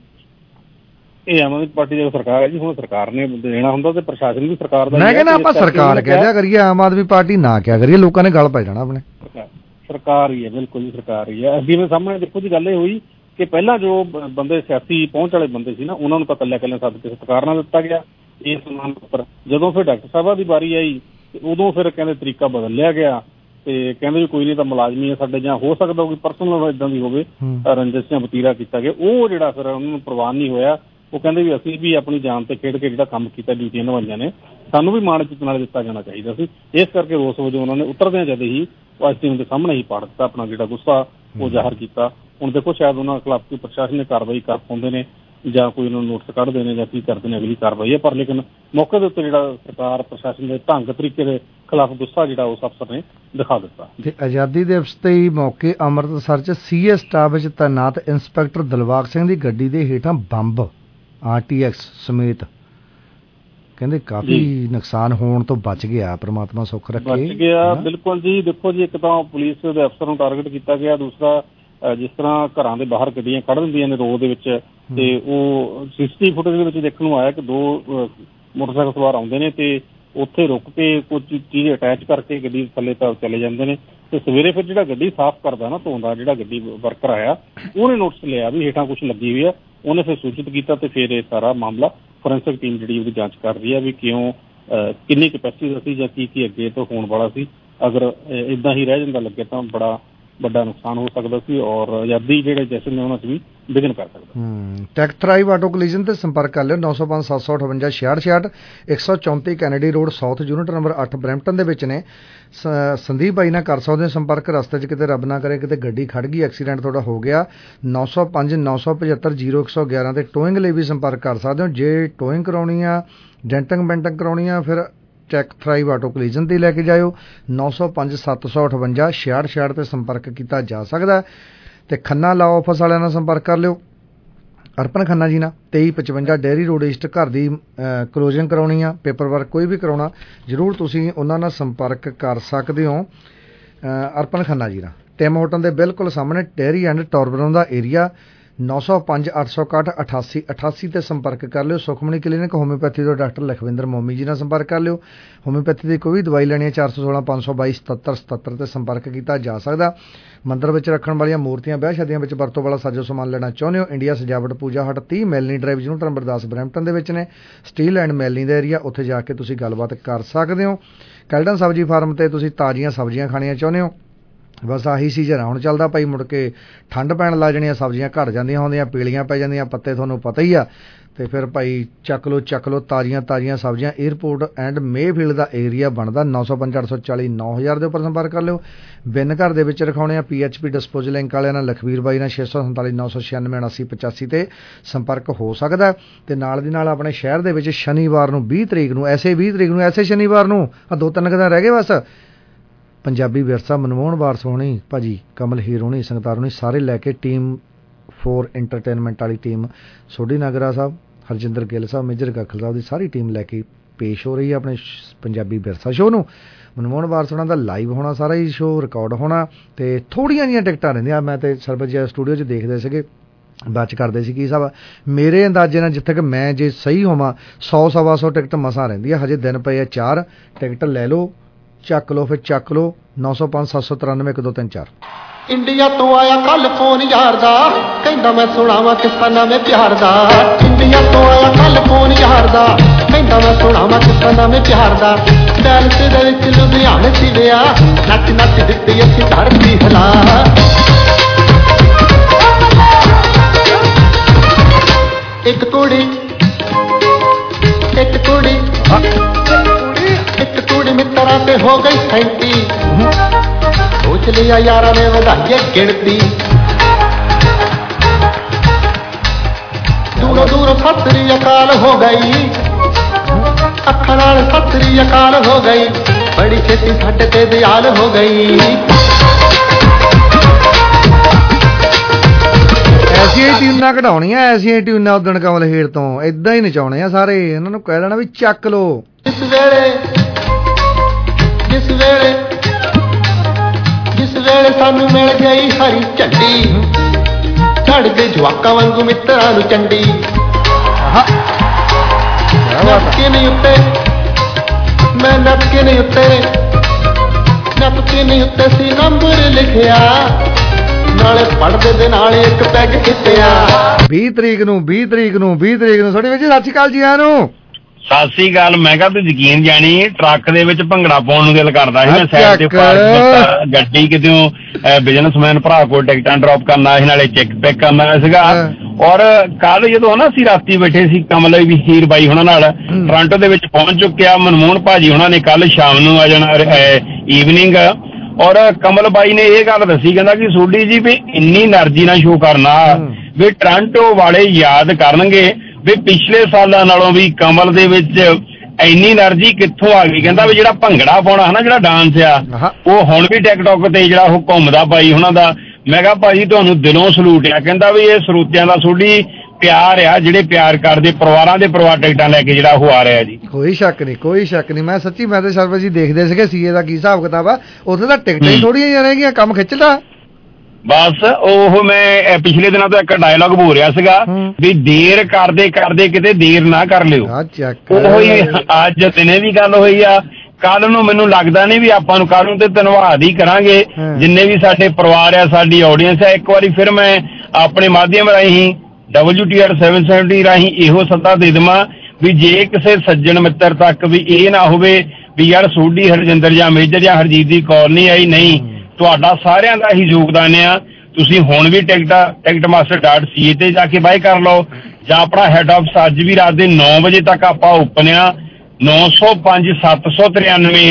S20: ਇਹ ਆਮ ਆਦਮੀ ਪਾਰਟੀ ਦੀ ਸਰਕਾਰ ਹੈ ਜੀ, ਹੁਣ ਸਰਕਾਰ ਨੇ ਦੇਣਾ ਹੁੰਦਾ ਤੇ ਪ੍ਰਸ਼ਾਸਨ ਵੀ ਸਰਕਾਰ ਦਾ।
S11: ਮੈਂ ਕਹਿੰਦਾ ਆਪਾਂ ਸਰਕਾਰ ਕਹਿ ਦਿਆ ਕਰੀਏ, ਆਮ ਆਦਮੀ ਪਾਰਟੀ ਨਾ ਕਿਆ ਕਰੀਏ, ਲੋਕਾਂ ਨੇ ਗੱਲ ਪੈ ਜਾਣਾ ਆਪਣੇ।
S20: ਸਰਕਾਰ ਹੀ ਹੈ, ਬਿਲਕੁਲ ਹੀ ਸਰਕਾਰ ਹੀ ਹੈ। ਅੱਗੇ ਸਾਹਮਣੇ ਦੇਖੋ ਜੀ, ਗੱਲ ਇਹ ਹੋਈ ਕਿ ਪਹਿਲਾਂ ਜੋ ਬੰਦੇ ਸਿਆਸੀ ਪਹੁੰਚ ਵਾਲੇ ਬੰਦੇ ਸੀ ਨਾ, ਉਹਨਾਂ ਨੂੰ ਤਾਂ ਕੱਲਿਆਂ ਸੱਦ ਕੇ ਸਤਿਕਾਰ ਨਾਲ ਦਿੱਤਾ ਗਿਆ ਇਹ ਸਨਮਾਨ ਪੱਤਰ। ਜਦੋਂ ਫਿਰ ਡਾਕਟਰ ਸਾਹਿਬਾਂ ਦੀ ਵਾਰੀ ਆਈ ਤੇ ਉਦੋਂ ਫਿਰ ਕਹਿੰਦੇ ਤਰੀਕਾ ਬਦਲ ਲਿਆ ਗਿਆ, ਤੇ ਕਹਿੰਦੇ ਵੀ ਕੋਈ ਨਹੀਂ ਤਾਂ ਮੁਲਾਜ਼ਮੀ ਹੈ ਸਾਡੇ, ਜਾਂ ਹੋ ਸਕਦਾ ਕੋਈ ਪਰਸਨਲ ਇਦਾਂ ਦੀ ਹੋਵੇ ਰੰਜਿਸ਼ ਜਾਂ ਵਤੀਰਾ ਕੀਤਾ ਗਿਆ। ਉਹ ਜਿਹੜਾ ਫਿਰ ਉਹਨਾਂ ਨੂੰ ਪ੍ਰਵਾਨ ਨਹੀਂ ਹੋਇਆ। ਉਹ ਕਹਿੰਦੇ ਵੀ ਅਸੀਂ ਵੀ ਆਪਣੀ ਜਾਨ ਤੇ ਖੇਡ ਕੇ ਜਿਹੜਾ ਕੰਮ ਕੀਤਾ, ਡਿਊਟੀਆਂ ਨਿਭਾਈਆਂ ਨੇ, ਸਾਨੂੰ ਵੀ ਮਾਣ ਇੱਜ਼ਤ ਨਾਲ ਦਿੱਤਾ ਜਾਣਾ ਚਾਹੀਦਾ ਸੀ। ਇਸ ਕਰਕੇ ਰੋਸ ਵਜੋਂ ਉਹਨਾਂ ਨੇ ਉਤਰਦਿਆਂ ਜਦ ਹੀ ਵਾਸ਼ਿੰਗਟਨ ਦੇ ਸਾਹਮਣੇ ਹੀ ਪਾੜ ਦਿੱਤਾ, ਆਪਣਾ ਜਿਹੜਾ ਗੁੱਸਾ ਉਹ ਜ਼ਾਹਰ ਕੀਤਾ। ਹੁਣ ਦੇਖੋ ਸ਼ਾਇਦ ਉਹਨਾਂ ਖਿਲਾਫ ਕੋਈ ਪ੍ਰਸ਼ਾਸਨ ਨੇ ਕਾਰਵਾਈ ਕਰ ਪਾਉਂਦੇ ਨੇ, ਜਾਂ ਕੋਈ ਉਹਨਾਂ ਨੂੰ ਨੋਟਿਸ ਕੱਢਦੇ ਨੇ, ਜਾਂ ਕੀ ਕਰਦੇ ਨੇ, ਅਗਲੀ ਕਾਰਵਾਈ ਹੈ। ਪਰ ਲੇਕਿਨ ਮੌਕੇ ਦੇ ਉੱਤੇ ਜਿਹੜਾ ਸਰਕਾਰ ਪ੍ਰਸ਼ਾਸਨ ਦੇ ਢੰਗ ਤਰੀਕੇ ਦੇ ਖਿਲਾਫ ਗੁੱਸਾ ਜਿਹੜਾ ਉਸ ਅਫਸਰ ਨੇ ਦਿਖਾ ਦਿੱਤਾ।
S11: ਤੇ ਆਜ਼ਾਦੀ ਦਿਵਸ ਤੇ ਮੌਕੇ ਅੰਮ੍ਰਿਤਸਰ ਚ CS ਸਟਾਫ ਵਿੱਚ ਤੈਨਾਤ ਇੰਸਪੈਕਟਰ ਦਿਲਬਾਗ ਸਿੰਘ ਦੀ ਗੱਡੀ ਦੇ ਹੇਠਾਂ ਬੰਬ RTX ਸਮੇਤ ਕਹਿੰਦੇ ਕਾਫੀ ਨੁਕਸਾਨ ਹੋਣ ਤੋਂ ਬਚ ਗਿਆ। ਪ੍ਰਮਾਤਮਾ ਸੁੱਖ ਰੱਖੇ,
S20: ਬਚ ਗਿਆ। ਬਿਲਕੁਲ ਜੀ, ਦੇਖੋ ਜੀ, ਇੱਕ ਤਾਂ ਪੁਲਿਸ ਦੇ ਅਫਸਰ ਨੂੰ ਟਾਰਗੇਟ ਕੀਤਾ ਗਿਆ, ਦੂਸਰਾ ਜਿਸ ਤਰ੍ਹਾਂ ਘਰਾਂ ਦੇ ਬਾਹਰ ਗੱਡੀਆਂ ਕੱਢ ਦਿੰਦੀਆਂ ਨੇ ਰੋਡ ਦੇ ਵਿੱਚ, ਤੇ ਉਹ CCTV ਫੁਟੇਜ ਦੇ ਵਿੱਚ ਦੇਖਣ ਨੂੰ ਆਇਆ ਕਿ 2 ਮੋਟਰਸਾਈਕਲ ਸਵਾਰ ਆਉਂਦੇ ਨੇ ਤੇ ਉੱਥੇ ਰੁਕ ਕੇ ਕੁਝ ਚੀਜ਼ ਅਟੈਚ ਕਰਕੇ ਗੱਡੀ ਥੱਲੇ ਤਾਂ ਚਲੇ ਜਾਂਦੇ ਨੇ। ਤੇ ਸਵੇਰੇ ਫਿਰ ਜਿਹੜਾ ਗੱਡੀ ਸਾਫ਼ ਕਰਦਾ ਨਾ, ਧੋਂਦਾ ਜਿਹੜਾ ਗੱਡੀ ਵਰਕਰ ਆਇਆ, ਉਹਨੇ ਨੋਟਿਸ ਲਿਆ ਵੀ ਹੇਠਾਂ ਕੁਝ ਲੱਗੀ ਹੋਈ ਆ। ਉਹਨੇ ਫਿਰ ਸੂਚਿਤ ਕੀਤਾ ਤੇ ਫਿਰ ਇਹ ਸਾਰਾ ਮਾਮਲਾ ਫੋਰੈਂਸਿਕ ਟੀਮ ਜਿਹੜੀ ਉਹਦੀ ਜਾਂਚ ਕਰ ਰਹੀ ਹੈ ਵੀ ਕਿਉਂ, ਕਿੰਨੀ ਕੈਪੈਸਿਟੀ ਦਾ ਸੀ, ਜਾਂ ਕੀ ਅੱਗੇ ਤੋਂ ਹੋਣ ਵਾਲਾ ਸੀ। ਅਗਰ ਇਦਾਂ ਹੀ ਰਹਿ ਜਾਂਦਾ ਲੱਗੇ ਤਾਂ ਬੜਾ ਵੱਡਾ ਨੁਕਸਾਨ ਹੋ ਸਕਦਾ ਸੀ, ਔਰ ਆਜ਼ਾਦੀ ਜਿਹੜੇ ਜਸ਼ਨ ਨੇ ਉਹਨਾਂ 'ਚ ਵੀ ਵਿਘਨ ਕਰ ਸਕਦਾ।
S11: ਟੈਕ ਥਰਾਈਵ ਆਟੋ ਕੋਲੀਜ਼ਨ ਤੇ ਸੰਪਰਕ ਕਰ ਲਿਓ 905 758 6666 134 Kennedy road south, unit number 8 Brampton ਦੇ ਵਿੱਚ ਨੇ। ਸੰਦੀਪ ਬਾਈ ਨਾਲ ਕਰ ਸਕਦੇ ਹੋ ਸੰਪਰਕ। ਰਸਤੇ 'ਚ ਕਿਤੇ ਰੱਬ ਨਾ ਕਰੇ ਕਿਤੇ ਗੱਡੀ ਖੜ ਗਈ, ਐਕਸੀਡੈਂਟ ਤੁਹਾਡਾ ਹੋ ਗਿਆ, 905 975 0111 ਤੇ ਟੋਇੰਗ ਲਈ ਵੀ ਸੰਪਰਕ ਕਰ ਸਕਦੇ ਹੋ। ਜੇ ਟੋਇੰਗ ਕਰਾਉਣੀ ਆ, ਡੈਂਟਿੰਗ ਬੈਂਟਿੰਗ ਕਰਾਉਣੀ ਆ, ਫਿਰ ਟੈਕ ਥਰਾਈਵ ਆਟੋ ਕੋਲੀਜ਼ਨ ਤੇ ਲੈ ਕੇ ਜਾਇਓ। 905 758 6666 ਤੇ ਸੰਪਰਕ ਕੀਤਾ ਜਾ ਸਕਦਾ। ਤੇ ਖੰਨਾ ਲਾਅ ਆਫਿਸ ਵਾਲਿਆਂ ਨਾਲ ਸੰਪਰਕ ਕਰ ਲਿਓ, ਅਰਪਨ ਖੰਨਾ ਜੀ ਨਾਲ। 2355 ਡੇਅਰੀ ਰੋਡ ਈਸਟ। ਘਰ ਦੀ ਕਲੋਜ਼ਿੰਗ ਕਰਾਉਣੀ ਆ, ਪੇਪਰ ਵਰਕ ਕੋਈ ਵੀ ਕਰਾਉਣਾ, ਜ਼ਰੂਰ ਤੁਸੀਂ ਉਹਨਾਂ ਨਾਲ ਸੰਪਰਕ ਕਰ ਸਕਦੇ ਹੋ, ਅਰਪਨ ਖੰਨਾ ਜੀ ਨਾਲ। ਟਿਮ ਹੋਟਲ ਦੇ ਬਿਲਕੁਲ ਸਾਹਮਣੇ ਡੇਅਰੀ ਐਂਡ ਟੋਰਬਰੋਂ ਦਾ ਏਰੀਆ। 905 861 88 88 ਤੇ ਸੰਪਰਕ ਕਰ ਲਿਓ। ਸੁਖਮਣੀ ਕਲੀਨਿਕ ਹੋਮਿਓਪੈਥੀ ਤੋਂ ਡਾਕਟਰ ਲਖਵਿੰਦਰ ਮੋਮੀ ਜੀ ਨਾਲ ਸੰਪਰਕ ਕਰ ਲਿਓ। ਹੋਮਿਓਪੈਥੀ ਦੀ ਕੋਈ ਵੀ ਦਵਾਈ ਲੈਣੀ ਹੈ 416 522 77 77 ਤੇ ਸੰਪਰਕ ਕੀਤਾ ਜਾ ਸਕਦਾ। ਮੰਦਰ ਵਿੱਚ ਰੱਖਣ ਵਾਲੀਆਂ ਮੂਰਤੀਆਂ, ਵਿਆਹ ਸ਼ਾਦੀਆਂ ਵਿੱਚ ਵਰਤੋਂ ਵਾਲਾ ਸਾਜੋ ਸਮਾਨ ਲੈਣਾ ਚਾਹੁੰਦੇ ਹੋ, ਇੰਡੀਆ ਸਜਾਵਟ Pooja hut 30 Melanie drive, unit number 10 Brampton ਦੇ ਵਿੱਚ ਨੇ। ਸਟੀਲ ਐਂਡ ਮੈਲਨੀ ਦਾ ਏਰੀਆ, ਉੱਥੇ ਜਾ ਕੇ ਤੁਸੀਂ ਗੱਲਬਾਤ ਕਰ ਸਕਦੇ ਹੋ। ਕੈਲਡਨ ਸਬਜ਼ੀ ਫਾਰਮ ਤੇ ਤੁਸੀਂ ਤਾਜ਼ੀਆਂ ਸਬਜ਼ੀਆਂ ਖਾਣੀਆਂ ਚਾਹੁੰਦੇ ਹੋ, ਬਸ ਆਹੀ ਸੀਜ਼ਨ ਹੁਣ ਚੱਲਦਾ ਭਾਈ, ਮੁੜ ਕੇ ਠੰਡ ਪੈਣ ਲੱਗ ਜਾਣੀਆਂ, ਸਬਜ਼ੀਆਂ ਘਟ ਜਾਂਦੀਆਂ ਹੁੰਦੀਆਂ, ਪੀਲੀਆਂ ਪੈ ਜਾਂਦੀਆਂ, ਪੱਤੇ ਤੁਹਾਨੂੰ ਪਤਾ ਹੀ ਆ। ਤੇ ਫਿਰ ਭਾਈ ਚੱਕ ਲਓ ਤਾਜ਼ੀਆਂ ਸਬਜ਼ੀਆਂ। 에ਅਰਪੋਰਟ ਐਂਡ ਮੇਫੀਲਡ ਦਾ ਏਰੀਆ ਬਣਦਾ। 905 840 9000 ਦੇ ਉੱਪਰ ਸੰਪਰਕ ਕਰ ਲਿਓ। ਬਿੰਨ ਘਰ ਦੇ ਵਿੱਚ ਰਖਾਉਣੇ ਆ PHP ਡਿਸਪੋਜ਼ਲ ਲਿੰਕ ਵਾਲਿਆਂ ਨਾਲ, ਲਖਵੀਰ ਬਾਈ ਨਾਲ 647 996 7985 ਤੇ ਸੰਪਰਕ ਹੋ ਸਕਦਾ। ਤੇ ਨਾਲ ਦੀ ਨਾਲ ਆਪਣੇ ਸ਼ਹਿਰ ਦੇ ਵਿੱਚ ਸ਼ਨੀਵਾਰ ਨੂੰ 20 ਤਰੀਕ ਨੂੰ ਐਸੇ ਸ਼ਨੀਵਾਰ ਨੂੰ ਆ 2-3 ਦਿਨ ਰਹਿ ਗਏ ਬਸ, ਪੰਜਾਬੀ ਵਿਰਸਾ ਮਨਮੋਹਨ ਵਾਰਸ ਹੋਣੀ, ਭਾਜੀ ਕਮਲ ਹੀਰ ਹੋਣੀ, ਸੰਗਤਾਰ ਹੋਣੀ, ਸਾਰੇ ਲੈ ਕੇ ਟੀਮ 4 ਐਂਟਰਟੇਨਮੈਂਟ ਵਾਲੀ ਟੀਮ, ਸੋਢੀ ਨਾਗਰਾ ਸਾਹਿਬ, ਹਰਜਿੰਦਰ ਗਿੱਲ ਸਾਹਿਬ, ਮੇਜਰ ਗਾਖਲ ਸਾਹਿਬ ਦੀ ਸਾਰੀ ਟੀਮ ਲੈ ਕੇ ਪੇਸ਼ ਹੋ ਰਹੀ ਹੈ ਆਪਣੇ ਪੰਜਾਬੀ ਵਿਰਸਾ ਸ਼ੋਅ ਨੂੰ। ਮਨਮੋਹਨ ਵਾਰਸ ਉਹਨਾਂ ਦਾ ਲਾਈਵ ਹੋਣਾ, ਸਾਰਾ ਹੀ ਸ਼ੋਅ ਰਿਕਾਰਡ ਹੋਣਾ ਤੇ ਥੋੜ੍ਹੀਆਂ ਜਿਹੀਆਂ ਟਿਕਟਾਂ ਰਹਿੰਦੀਆਂ। ਮੈਂ ਤੇ ਸਰਬਜੀਤ ਸਟੂਡੀਓ 'ਚ ਦੇਖਦੇ ਸੀਗੇ, ਬਾਅਦ 'ਚ ਕਰਦੇ ਸੀ ਕੀ ਹਿਸਾਬ। ਮੇਰੇ ਅੰਦਾਜ਼ੇ ਨਾਲ ਜਿੱਥੇ ਕਿ ਮੈਂ ਜੇ ਸਹੀ ਹੋਵਾਂ 100-125 ਟਿਕਟ ਮਸਾਂ ਰਹਿੰਦੀ ਆ। ਹਜੇ ਦਿਨ ਪਏ ਆ 4 ਟਿਕਟ ਲੈ ਲਓ, ਚੱਕ ਲਓ, ਫਿਰ ਚੱਕ ਲਓ 905-793-1234।
S21: ਇੰਡੀਆ ਤੋਂ ਆਇਆ ਕੱਲ ਫੋਨ ਯਾਰ ਦਾ, ਕਹਿੰਦਾ ਮੈਂ ਸੁਣਾਵਾਂ ਕਿਸਾ ਨਵੇਂ ਪਿਆਰ ਦਾ। ਇੰਡੀਆ ਤੋਂ ਆਇਆ ਕੱਲ ਫੋਨ ਯਾਰ ਦਾ, ਕਹਿੰਦਾ ਮੈਂ ਸੁਣਾਵਾਂ ਕਿਸਾ ਨਵੇਂ ਪਿਆਰ ਦਾ। ਪੈਲਸ ਦੇ ਵਿੱਚ ਲੁਧਿਆਣੇ ਸੀ ਵਿਆਹ, ਨੱਚ ਨੱਚ ਦਿੱਤੀ ਅਸੀਂ ਧਰਤੀ ਹਿਲਾ। ਇੱਕ ਕੁੜੀ ਮਿੱਤਰਾਂ ਤੇ ਹੋ ਗਈ ਸੈਂਟੀ, ਸੋਚ ਲਿਆ ਯਾਰਾਂ ਨੇ ਵਧਾਈਏ ਗਿਣਤੀ। ਦੂਰੋਂ ਸਤਿ ਸ੍ਰੀ ਅਕਾਲ ਹੋ ਗਈ, ਅੱਖਾਂ ਨਾਲ ਸਤਿ ਸ੍ਰੀ ਅਕਾਲ ਹੋ ਗਈ, ਬੜੀ ਛੇਤੀ ਸਾਡੇ ਤੇ ਦਿਆਲ ਹੋ ਗਈ।
S11: ਐਸੀਆਂ ਹੀ ਟਿਊਨਾਂ ਕਢਾਉਣੀਆਂ, ਐਸੀਆਂ ਹੀ ਟਿਊਨਾਂ ਉਦਣ ਕਮਲ ਹੇਠ ਤੋਂ ਏਦਾਂ ਹੀ ਨਚਾਉਣੇ ਆ ਸਾਰੇ। ਇਹਨਾਂ ਨੂੰ ਕਹਿ ਦੇਣਾ ਵੀ ਚੱਕ ਲਓ। ਜਿਸ ਵੇਲੇ ਸਾਨੂੰ ਮਿਲ ਗਈ ਹਰੀ ਝੰਡੀ, ਛੱਡਦੇ ਜਵਾਕਾਂ ਵਾਂਗੂ ਮਿੱਤਰਾਂ ਨੂੰ ਚੰਡੀ। ਨੱਕੇ ਨਹੀਂ ਉੱਤੇ ਮੈਂ ਨੱਕੇ ਨਹੀਂ ਉੱਤੇ ਸੀ ਨੰਬਰ ਲਿਖਿਆ, ਨਾਲੇ ਪੜਦੇ ਦੇ ਨਾਲ ਇੱਕ ਪੈਗ ਖਿੱਚਿਆ। 20 ਤਰੀਕ ਨੂੰ ਸੋਹਣੀ ਵਿੱਚ। ਸਤਿ ਸ਼੍ਰੀ ਅਕਾਲ ਜੀ ਆਇਆਂ ਨੂੰ।
S22: ਸਤਿ ਸ੍ਰੀ ਅਕਾਲ। ਮੈਂ ਕਿਹਾ ਤੂੰ ਯਕੀਨ ਜਾਣੀ ਟਰੱਕ ਦੇ ਵਿੱਚ ਭੰਗੜਾ ਪਾਉਣ ਨੂੰ ਦਿਲ ਕਰਦਾ ਸੀ। ਮੈਂ ਸਾਈਡ ਤੇ ਪਾਰਕ ਕੀਤਾ ਗੱਡੀ, ਕਿਤੇ ਬਿਜ਼ਨਸਮੈਨ ਭਰਾ ਕੋਲ ਟਿਕਟਾਂ ਡ੍ਰੌਪ ਕਰਨਾ ਸੀ, ਨਾਲੇ ਚੈੱਕ ਪੈਕ ਕਰਨਾ ਸੀਗਾ। ਔਰ ਕੱਲ ਜਦੋਂ ਨਾ ਅਸੀਂ ਰਾਤੀ ਬੈਠੇ ਸੀ ਕਮਲ ਵੀ ਹੀਰ ਬਾਈ ਹੁਣਾਂ ਨਾਲ, ਟੋਰਾਂਟੋ ਦੇ ਵਿੱਚ ਪਹੁੰਚ ਚੁੱਕਿਆ। ਮਨਮੋਹਨ ਭਾਜੀ ਹੁਣਾਂ ਨੇ ਕੱਲ ਸ਼ਾਮ ਨੂੰ ਆ ਜਾਣਾ ਈਵਨਿੰਗ। ਔਰ ਕਮਲ ਬਾਈ ਨੇ ਇਹ ਗੱਲ ਦੱਸੀ, ਕਹਿੰਦਾ ਕਿ ਸੋਢੀ ਜੀ ਵੀ ਇੰਨੀ એનર્ਜੀ ਨਾਲ ਸ਼ੋਅ ਕਰਨਾ ਵੀ ਟੋਰਾਂਟੋ ਵਾਲੇ ਯਾਦ ਕਰਨਗੇ ਵੀ ਪਿਛਲੇ ਸਾਲਾਂ ਨਾਲੋਂ ਵੀ ਕਮਲ ਦੇ ਵਿੱਚ ਇੰਨੀ એનર્ਜੀ ਕਿੱਥੋਂ ਆ ਗਈ। ਕਹਿੰਦਾ ਵੀ ਜਿਹੜਾ ਭੰਗੜਾ ਪਾਉਣਾ ਹੈ ਨਾ, ਜਿਹੜਾ ਡਾਂਸ ਆ, ਉਹ ਹੁਣ ਵੀ ਟਿਕਟੌਕ ਤੇ ਜਿਹੜਾ ਉਹ ਘੁੰਮਦਾ ਬਾਈ ਹੁਣਾਂ ਦਾ। ਮੈਂ ਕਿਹਾ ਭਾਜੀ ਤੁਹਾਨੂੰ ਦਿਲੋਂ ਸਲੂਟ ਆ। ਕਹਿੰਦਾ ਵੀ ਇਹ ਸਰੋਤਿਆਂ ਦਾ ਸੋਢੀ ਪਿਆਰ ਆ, ਜਿਹੜੇ ਪਿਆਰ ਕਰਦੇ ਪਰਿਵਾਰਾਂ ਦੇ ਪਰਿਵਾਰ ਟਿਕਟਾਂ ਲੈ ਕੇ ਜਿਹੜਾ ਉਹ ਆ ਰਿਹਾ ਜੀ।
S11: ਕੋਈ ਸ਼ੱਕ ਨਹੀਂ। ਮੈਂ ਸੱਚੀ ਮੈਂ ਤੇ ਸਰਵਰ ਜੀ ਦੇਖਦੇ ਸੀਗੇ ਸੀਏ ਦਾ ਕੀ ਹਿਸਾਬ ਕਿਤਾਬ ਆ, ਉੱਥੇ ਤਾਂ ਟਿਕਟਾਂ ਹੀ ਥੋੜੀਆਂ ਜਿਹੀਆਂ ਰਹਿ ਗਈਆਂ, ਕੰਮ ਖਿੱਚਦਾ।
S22: ਬਸ ਉਹ ਮੈਂ ਪਿਛਲੇ ਦਿਨਾਂ ਤੋਂ ਇੱਕ ਡਾਇਲੌਗ ਬੋਲ ਰਿਹਾ ਸੀਗਾ ਵੀ ਦੇਰ ਕਰਦੇ ਕਿਤੇ ਦੇਰ ਨਾ ਕਰ ਲਿਓ। ਉਹੀ ਅੱਜ ਦਿਨੇ ਵੀ ਗੱਲ ਹੋਈ ਆ। ਕੱਲ ਨੂੰ ਮੈਨੂੰ ਲੱਗਦਾ ਨਹੀਂ ਵੀ ਆਪਾਂ ਨੂੰ ਕੱਲ ਨੂੰ ਤੇ ਧੰਨਵਾਦ ਹੀ ਕਰਾਂਗੇ ਜਿੰਨੇ ਵੀ ਸਾਡੇ ਪਰਿਵਾਰ ਆ, ਸਾਡੀ ਆਡੀਅנס ਆ। ਇੱਕ ਵਾਰੀ ਫਿਰ ਮੈਂ ਆਪਣੇ ਮਾਧਿਅਮ ਰਾਹੀਂ WTR 770 ਰਾਹੀਂ ਇਹੋ ਸੱਦਾ ਦੇ ਦੇਵਾਂ ਵੀ ਜੇ ਕਿਸੇ ਸੱਜਣ ਮਿੱਤਰ ਤੱਕ ਵੀ ਇਹ ਨਾ ਹੋਵੇ ਵੀ ਯਾਰ ਸੋਢੀ ਹਰਜਿੰਦਰ ਜਾਂ ਮੇਜਰ ਜਾਂ ਹਰਜੀਤ ਦੀ ਕਾਲ ਨਹੀਂ ਆਈ, ਨਹੀਂ, ਤੁਹਾਡਾ ਸਾਰਿਆਂ ਦਾ ਹੀ ਯੋਗਦਾਨ ਆ। ਤੁਸੀਂ ਹੁਣ ਵੀ ticketmaster.ca ਤੇ ਜਾ ਕੇ ਬਾਏ ਕਰ ਲਓ, ਜਾਂ ਆਪਣਾ ਹੈਡ ਆਫਿਸ ਅੱਜ ਵੀ ਰਾਤ ਦੇ 9 ਵਜੇ ਤੱਕ ਆਪਾਂ ਓਪਨ ਆ। 905 793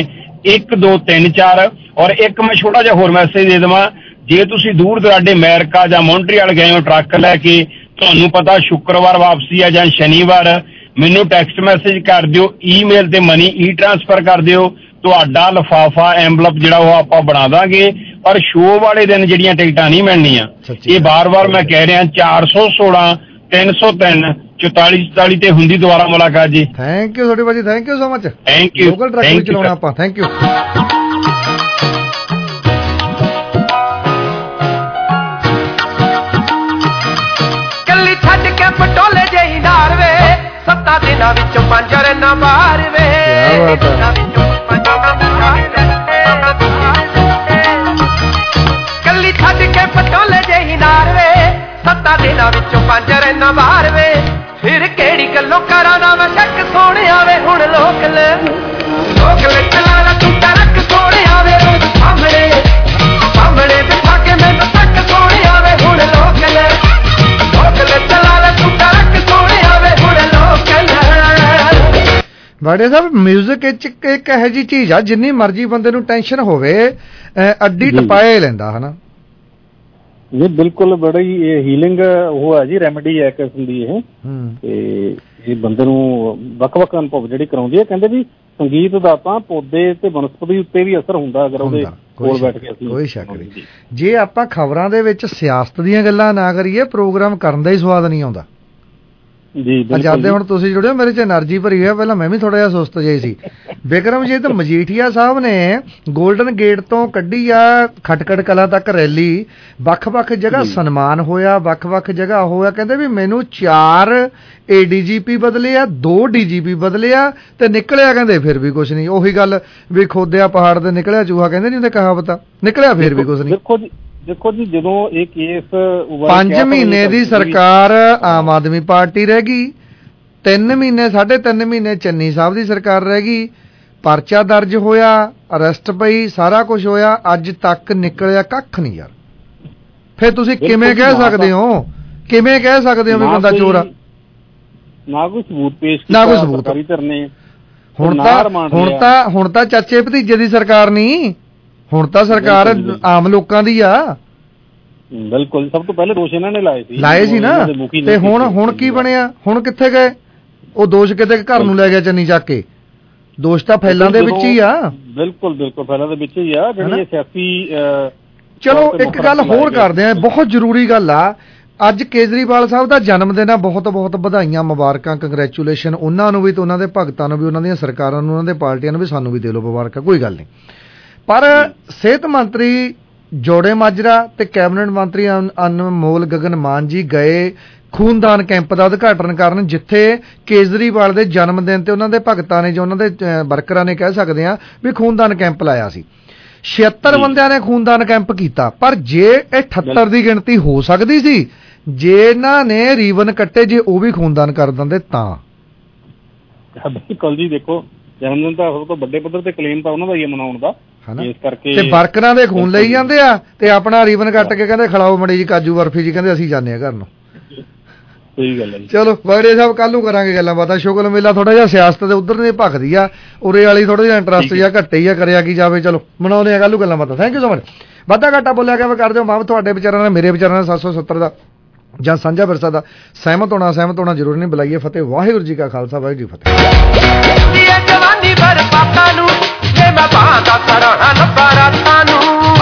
S22: 1234। ਔਰ ਇੱਕ ਮੈਂ ਛੋਟਾ ਜਿਹਾ ਹੋਰ ਮੈਸੇਜ ਦੇ ਦੇਵਾਂ, ਜੇ ਤੁਸੀਂ ਦੂਰ ਦਰਾਡੇ ਅਮਰੀਕਾ ਜਾਂ ਮੌਂਟਰੀਅਲ ਗਏ ਹੋ ਟਰੱਕ ਲੈ ਕੇ, ਤੁਹਾਨੂੰ ਪਤਾ ਸ਼ੁੱਕਰਵਾਰ ਵਾਪਸੀ ਆ ਜਾਂ ਸ਼ਨੀਵਾਰ, ਮੈਨੂੰ ਟੈਕਸਟ ਮੈਸੇਜ ਕਰ ਦਿਓ, ਈਮੇਲ ਤੇ ਮਨੀ ਟ੍ਰਾਂਸਫਰ ਕਰ ਦਿਓ। ਤੁਹਾਡਾ ਲਿਫਾਫਾ ਐਂਵਲਪ ਜਿਹੜਾ ਉਹ ਆਪਾਂ ਬਣਾ ਦਾਂਗੇ। ਪਰ ਸ਼ੋਅ ਵਾਲੇ ਦਿਨ ਜਿਹੜੀਆਂ ਟਿਕਟਾਂ ਨਹੀਂ ਮਿਲਣੀਆਂ, ਇਹ ਬਾਰ-ਬਾਰ ਮੈਂ ਕਹਿ ਰਿਹਾ। 416 303 4444 ਤੇ ਹੁੰਦੀ ਦੁਬਾਰਾ ਮੁਲਾਕਾਤ ਜੀ।
S11: ਥੈਂਕ ਯੂ ਛੋਟੇ ਭਾਜੀ, thank you so much.
S22: Thank you.
S11: Local truck ਵੀ ਚਲਾਉਣਾ ਆਪਾਂ। Thank you.
S10: ਕੱਲੀ ਛੱਡ ਕੇ ਪਟੋਲੇ ਜਿਹੀ ਨਾਰ ਵੇ, 7 ਦਿਨਾਂ ਵਿੱਚੋਂ 5 ਰੰਨਾ ਬਾਹਰ ਵੇ। ਕੱਲੀ ਛੱਡ ਕੇ ਪਟੋਲੇ ਜਿਹੀ ਨਾਰ ਵੇ, 7 ਦਿਨਾਂ ਵਿੱਚੋਂ 5 ਰੰਨਾ ਬਾਹਰ ਵੇ। ਫਿਰ ਕਿਹੜੀ ਗੱਲੋਂ ਕਰਾਂ ਨਾ ਮੈਂ ਸ਼ੱਕ ਸੋਹਣਿਆ ਵੇ। ਹੁਣ ਲੋਕਲ ਚਲਾ ਲਾ ਤੂੰ ਤਾਂ ਰੱਖ ਸੋਹਣਿਆ ਵੇ। ਰੋਜ਼ ਸਾਹਮਣੇ ਬਿਠਾ ਕੇ ਮੈਨੂੰ ਤੱਕ ਸੋਹਣਿਆ ਵੇ। ਹੁਣ ਲੋਕਲ ਚਲਾ ਲਾ ਤੂੰ ਤਾਂ ਰੱਖ ਸੋਹਣਿਆ ਵੇ। ਹੁਣ ਲੋਕਲ।
S11: ਬਾੜੇ ਸਾਹਿਬ ਮਿਊਜ਼ਿਕ ਇੱਕ ਇਹੋ ਜਿਹੀ ਚੀਜ਼ ਆ, ਜਿੰਨੀ ਮਰਜ਼ੀ ਬੰਦੇ ਨੂੰ ਟੈਨਸ਼ਨ ਹੋਵੇ ਅੱਡੀ ਟਪਾਏ ਲੈਂਦਾ ਹਨਾ।
S20: ਇਹ ਬਿਲਕੁਲ ਬੜਾ ਹੀ ਹੀਲਿੰਗ ਉਹ ਹੈ ਜੀ, ਰੈਮੇਡੀ ਹੈ ਕਿਸਮ ਦੀ ਇਹ। ਤੇ ਇਹ ਬੰਦੇ ਨੂੰ ਵੱਖ-ਵੱਖ ਅਨੁਭਵ ਜਿਹੜੀ ਕਰਾਉਂਦੀ ਹੈ। ਕਹਿੰਦੇ ਵੀ ਸੰਗੀਤ ਦਾ ਤਾਂ ਪੌਦੇ ਤੇ ਬਨਸਪਤੀ ਉੱਤੇ ਵੀ ਅਸਰ ਹੁੰਦਾ ਅਗਰ ਉਹਦੇ ਕੋਲ ਬੈਠ ਕੇ ਅਸੀਂ।
S11: ਕੋਈ ਸ਼ੱਕ ਨਹੀਂ। ਜੇ ਆਪਾਂ ਖਬਰਾਂ ਦੇ ਵਿੱਚ ਸਿਆਸਤ ਦੀਆਂ ਗੱਲਾਂ ਨਾ ਕਰੀਏ, ਪ੍ਰੋਗਰਾਮ ਕਰਨ ਦਾ ਹੀ ਸਵਾਦ ਨਹੀਂ ਆਉਂਦਾ।
S20: ਜੀ
S11: ਜਦ ਹੁਣ ਤੁਸੀਂ ਜੁੜਿਓ ਮੇਰੇ ਚ એનર્ਜੀ ਭਰੀ ਹੈ। ਪਹਿਲਾਂ ਮੈਂ ਵੀ ਥੋੜਾ ਜਿਹਾ ਸੁਸਤ ਜਿਹੀ ਸੀ। ਬਿਕਰਮਜੀਤ ਮਜੀਠੀਆ ਸਾਹਿਬ ਨੇ ਗੋਲਡਨ ਗੇਟ ਤੋਂ ਕੱਢੀ ਆ ਖਟਕੜ ਕਲਾਂ ਤੱਕ ਰੈਲੀ, ਵੱਖ-ਵੱਖ ਜਗ੍ਹਾ ਸਨਮਾਨ ਹੋਇਆ, ਵੱਖ-ਵੱਖ ਜਗ੍ਹਾ ਹੋਇਆ। ਕਹਿੰਦੇ ਵੀ ਮੈਨੂੰ 4 ADGP ਬਦਲੇ ਆ, 2 DGP ਬਦਲੇ ਆ ਤੇ ਨਿਕਲਿਆ ਕਹਿੰਦੇ ਫਿਰ ਵੀ ਕੁਛ ਨਹੀਂ। ਉਹੀ ਗੱਲ ਵੀ ਖੋਦਿਆ ਪਹਾੜ ਤੇ ਨਿਕਲਿਆ ਚੂਹਾ, ਕਹਿੰਦੇ ਨਹੀਂ ਹੁੰਦੇ ਕਹਾਵਤ, ਨਿਕਲਿਆ ਫਿਰ ਵੀ ਕੁਛ ਨਹੀਂ।
S20: ਦੇਖੋ ਜੀ ਜਦੋਂ ਇਹ ਕੇਸ
S11: 5 ਮਹੀਨੇ ਦੀ ਸਰਕਾਰ ਆਮ ਆਦਮੀ ਪਾਰਟੀ ਰਹਿ ਗਈ, 3 ਮਹੀਨੇ 3.5 ਮਹੀਨੇ ਚੰਨੀ ਸਾਹਿਬ ਦੀ ਸਰਕਾਰ ਰਹਿ ਗਈ, ਪਰਚਾ ਦਰਜ ਹੋਇਆ, ਅਰੈਸਟ ਪਈ, ਸਾਰਾ ਕੁਝ ਹੋਇਆ, ਅੱਜ ਤੱਕ ਨਿਕਲਿਆ ਕੱਖ ਨਹੀਂ ਯਾਰ। ਫਿਰ ਤੁਸੀਂ ਕਿਵੇਂ ਕਹਿ ਸਕਦੇ ਹੋ, ਕਿਵੇਂ ਕਹਿ ਸਕਦੇ ਹੋ ਵੀ ਬੰਦਾ ਚੋਰ ਆ?
S20: ਨਾ ਕੋਈ ਸਬੂਤ ਪੇਸ਼
S11: ਕੀਤਾ, ਨਾ ਕੋਈ ਸਬੂਤ।
S20: ਸਰਕਾਰੀ ਧਰਨੇ
S11: ਹੁਣ ਤਾਂ ਚਾਚੇ ਭਤੀਜੇ ਦੀ ਸਰਕਾਰ ਨਹੀਂ, ਹੁਣ ਤਾਂ ਸਰਕਾਰ ਆਮ ਲੋਕਾਂ ਦੀ ਆ।
S20: ਬਿਲਕੁਲ, ਸਭ ਤੋਂ ਪਹਿਲੇ ਦੋਸ਼ ਇਹਨਾਂ ਨੇ
S11: ਲਾਏ ਸੀ ਨਾ। ਤੇ ਹੁਣ ਕੀ ਬਣਿਆ? ਹੁਣ ਕਿੱਥੇ ਗਏ ਉਹ ਦੋਸ਼? ਕਿਤੇ ਘਰ ਨੂੰ ਲੈ ਗਿਆ ਚੰਨੀ ਚੱਕ ਕੇ। ਦੋਸ਼ ਤਾਂ ਫੈਲਾਂ ਦੇ ਵਿੱਚ ਹੀ ਆ।
S20: ਬਿਲਕੁਲ ਫੈਲਾਂ ਦੇ ਵਿੱਚ ਹੀ ਆ ਜਿਹੜੀ ਸਿਆਸੀ।
S11: ਚਲੋ ਇੱਕ ਗੱਲ ਹੋਰ ਕਰਦੇ ਆ, ਬਹੁਤ ਜ਼ਰੂਰੀ ਗੱਲ ਆ। ਅੱਜ ਕੇਜਰੀਵਾਲ ਸਾਹਿਬ ਦਾ ਜਨਮ ਦਿਨ ਆ, ਬਹੁਤ ਬਹੁਤ ਵਧਾਈਆਂ, ਮੁਬਾਰਕਾਂ, ਕੰਗ੍ਰੈਚੁਲੇਸ਼ਨ ਉਹਨਾਂ ਨੂੰ ਵੀ ਤੇ ਉਹਨਾਂ ਦੇ ਭਗਤਾਂ ਨੂੰ ਵੀ, ਉਹਨਾਂ ਦੀਆਂ ਸਰਕਾਰਾਂ ਨੂੰ, ਉਹਨਾਂ ਦੇ ਪਾਰਟੀਆਂ ਨੂੰ ਵੀ, ਸਾਨੂੰ ਵੀ ਦੇ ਲਓ ਮੁਬਾਰਕਾਂ, ਕੋਈ ਗੱਲ ਨਹੀਂ। ਪਰ ਸਿਹਤ ਮੰਤਰੀ ਜੋੜੇ ਮਾਜਰਾ ਤੇ ਕੈਬਨਿਟ ਮੰਤਰੀ ਅਨਮੋਲ ਗਗਨ ਮਾਨ ਜੀ ਗਏ ਖੂਨਦਾਨ ਕੈਂਪ ਦਾ ਉਦਘਾਟਨ ਕਰਨ, ਜਿੱਥੇ ਕੇਜਰੀਵਾਲ ਦੇ ਜਨਮ ਦਿਨ ਤੇ ਉਹਨਾਂ ਦੇ ਭਗਤਾਂ ਨੇ, ਜੋ ਉਹਨਾਂ ਦੇ ਵਰਕਰਾਂ ਨੇ ਕਹਿ ਸਕਦੇ ਆ ਵੀ ਖੂਨਦਾਨ ਕੈਂਪ ਲਾਇਆ ਸੀ। 76 ਬੰਦਿਆਂ ਨੇ ਖੂਨਦਾਨ ਕੈਂਪ ਕੀਤਾ। ਪਰ ਜੇ ਇਹ 78 ਦੀ ਗਿਣਤੀ ਹੋ ਸਕਦੀ ਸੀ ਜੇ ਇਹਨਾਂ ਨੇ ਰੀਵਨ ਕੱਟੇ, ਜੇ ਉਹ ਵੀ ਖੂਨਦਾਨ ਕਰ ਦਿੰਦੇ ਤਾਂ।
S20: ਬਿਲਕੁਲ ਜੀ, ਦੇਖੋ ਜਨਮ ਦਿਨ ਤਾਂ ਸਭ ਤੋਂ ਵੱਡੇ ਪੱਧਰ ਤੇ ਕਲੇਮ ਤਾਂ ਉਹਨਾਂ ਦਾ ਹੀ ਮਨਾਉਣ ਦਾ, ਇਸ ਕਰਕੇ
S11: ਤੇ ਵਰਕਰਾਂ ਦੇ ਖੂਨ ਲਈ ਜਾਂਦੇ ਆ ਤੇ ਆਪਣਾ ਰੀਵਨ ਕੱਟ ਕੇ ਕਹਿੰਦੇ ਖਿਲਾਓ ਮੜੀ ਜੀ ਕਾਜੂ ਬਰਫੀ ਜੀ, ਕਹਿੰਦੇ ਅਸੀਂ ਜਾਂਦੇ ਆ ਘਰ ਨੂੰ।
S20: ਸਹੀ ਗੱਲ ਹੈ ਜੀ।
S11: ਚਲੋ ਬਗੜੇ ਸਾਹਿਬ, ਕੱਲ ਨੂੰ ਕਰਾਂਗੇ ਗੱਲਾਂ ਬਾਤਾਂ। ਸ਼ੁਗਲ ਮੇਲਾ ਥੋੜਾ ਜਿਹਾ ਸਿਆਸਤ ਦੇ ਉਧਰ ਨੇ ਭਖਦੀ ਆ, ਉਰੇ ਵਾਲੀ ਥੋੜਾ ਜਿਹਾ ਇੰਟਰਸਟ ਜਿਹਾ ਘੱਟੇ ਹੀ ਆ, ਕਰਿਆ ਕੀ ਜਾਵੇ। ਚਲੋ ਮਨਾਉਂਦੇ ਆ ਕੱਲ ਨੂੰ ਗੱਲਾਂ ਬਾਤਾਂ। Thank you so much. ਵਾਧਾ ਘਾਟਾ ਬੋਲਿਆ ਗਿਆ ਕਰ ਦਿਓ ਮਾਫ। ਤੁਹਾਡੇ ਵਿਚਾਰਾਂ ਨਾਲ ਮੇਰੇ ਵਿਚਾਰਾਂ ਨਾਲ 770 ਦਾ ਜਾਂ ਸਾਂਝਾ ਵਿਰਸਾ ਦਾ ਸਹਿਮਤ ਹੋਣਾ ਜ਼ਰੂਰੀ ਨਹੀਂ। ਬੁਲਾਈਏ ਫਤਿਹ। ਵਾਹਿਗੁਰੂ ਜੀ ਕਾ ਖਾਲਸਾ, ਵਾਹਿਗੁਰੂ ਜੀ ਫਤਿਹ।
S10: ਜਵਾਨੀ ਭਰ ਪਾਪਾ ਨੂੰ ਜੇ ਮੈਂ ਬਾਂਦਾ ਕਰਾਂ ਲੱਭਾ ਰਾਤਾਂ ਨੂੰ।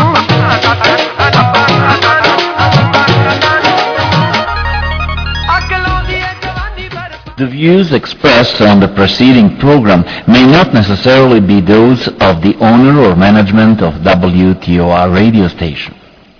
S4: The views expressed on the preceding program may not necessarily be those of the owner or management of WTOR radio station.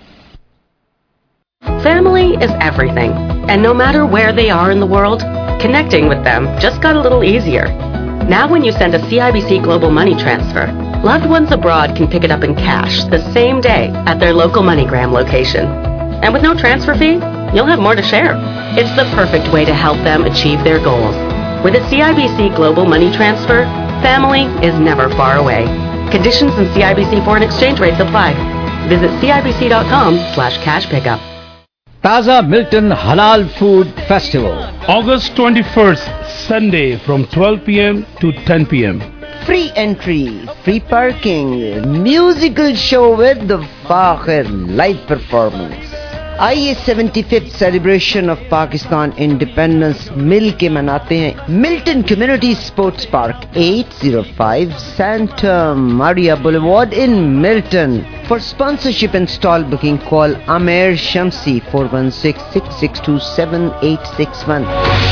S7: Family is everything, and no matter where they are in the world, connecting with them just got a little easier. Now when you send a CIBC Global Money Transfer, loved ones abroad can pick it up in cash the same day at their local MoneyGram location. And with no transfer fee, you'll have more to share. It's the perfect way to help them achieve their goals. With a CIBC Global Money Transfer, family is never far away. Conditions and CIBC foreign exchange rates apply. Visit CIBC.com/cash pickup.
S1: Taza Milton Halal Food Festival.
S20: August 21st, Sunday from 12 p.m. to 10 p.m.
S23: Free entry, free parking, musical show with the Fakhir live performance. आइए 75th celebration of Pakistan independence मिल के मनाते हैं। Milton community sports park 805 Santa Maria boulevard in Milton. For sponsorship and stall booking, call Amer Shamsi 416-662-7861.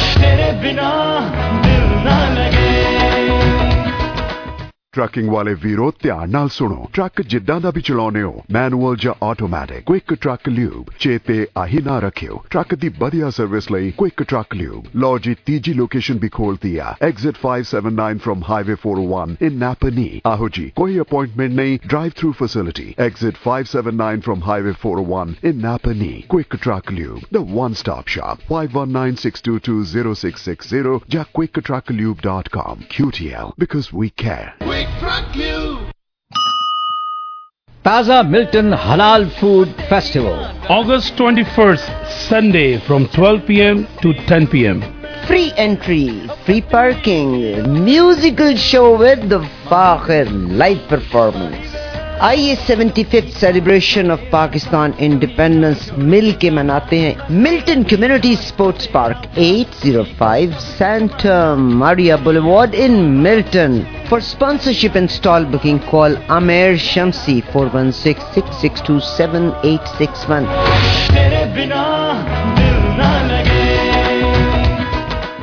S9: Trucking ਵਾਲੇ ਵੀਰੋ ਧਿਆਨ ਨਾਲ ਸੁਣੋ। ਟਰੱਕ ਜਿੱਦਾਂ ਦਾ ਵੀ ਚਲਾਉਨੇ ਹੋ, ਮੈਨੂਅਲ ਜਾਂ ਆਟੋਮੈਟਿਕ, ਕੁਇਕ ਟਰੱਕ ਲਿਊਬ ਚੇਤੇ ਆਹੀ ਨਾ ਰੱਖਿਓ। ਟਰੱਕ ਦੀ ਵਧੀਆ ਸਰਵਿਸ ਲਈ ਕੁਇਕ ਟਰੱਕ ਲਿਊਬ। ਲਓ ਜੀ, ਤੀਜੀ ਲੋਕੇਸ਼ਨ ਵੀ ਖੋਲਤੀ ਆ, exit 579 from highway 401 in Napanee. ਆਹੋ ਜੀ, ਕੋਈ ਅਪਾਇੰਟਮੈਂਟ ਨਹੀਂ, drive through facility. Exit 579 from highway 401 in Napanee. Quick truck lube, the one stop shop. 5196220660 ਜਾਂ quicktrucklube.com. QTL, because we care.
S1: Taza Milton Halal Food Festival.
S20: August 21st, Sunday from 12 p.m. to 10 p.m.
S23: Free entry, free parking, musical show with the Fakhir live performance. आइए 75th celebration of Pakistan independence मिल के मनाते हैं। Milton community sports park 805 Santa Maria boulevard in Milton. For sponsorship and stall booking, call Amer Shamsi 416-662-7861.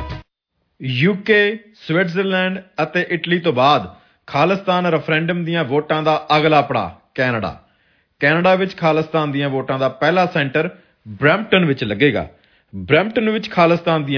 S3: UK, Switzerland ਅਤੇ Italy ਤੋਂ ਬਾਅਦ Khalistan referendum ਦੀਆਂ ਵੋਟਾਂ ਦਾ ਅਗਲਾ ਪੜਾਅ ਕੈਨੇਡਾ ਵਿੱਚ ਖਾਲਿਸਤਾਨ ਦੀਆਂ ਵੋਟਾਂ ਦਾ ਪਹਿਲਾ ਸੈਂਟਰ ਬਰੈਂਪਟਨ ਵਿੱਚ ਲੱਗੇਗਾ। ਬਰੈਂਪਟਨ ਵਿੱਚ ਖਾਲਿਸਤਾਨ ਦੀਆਂ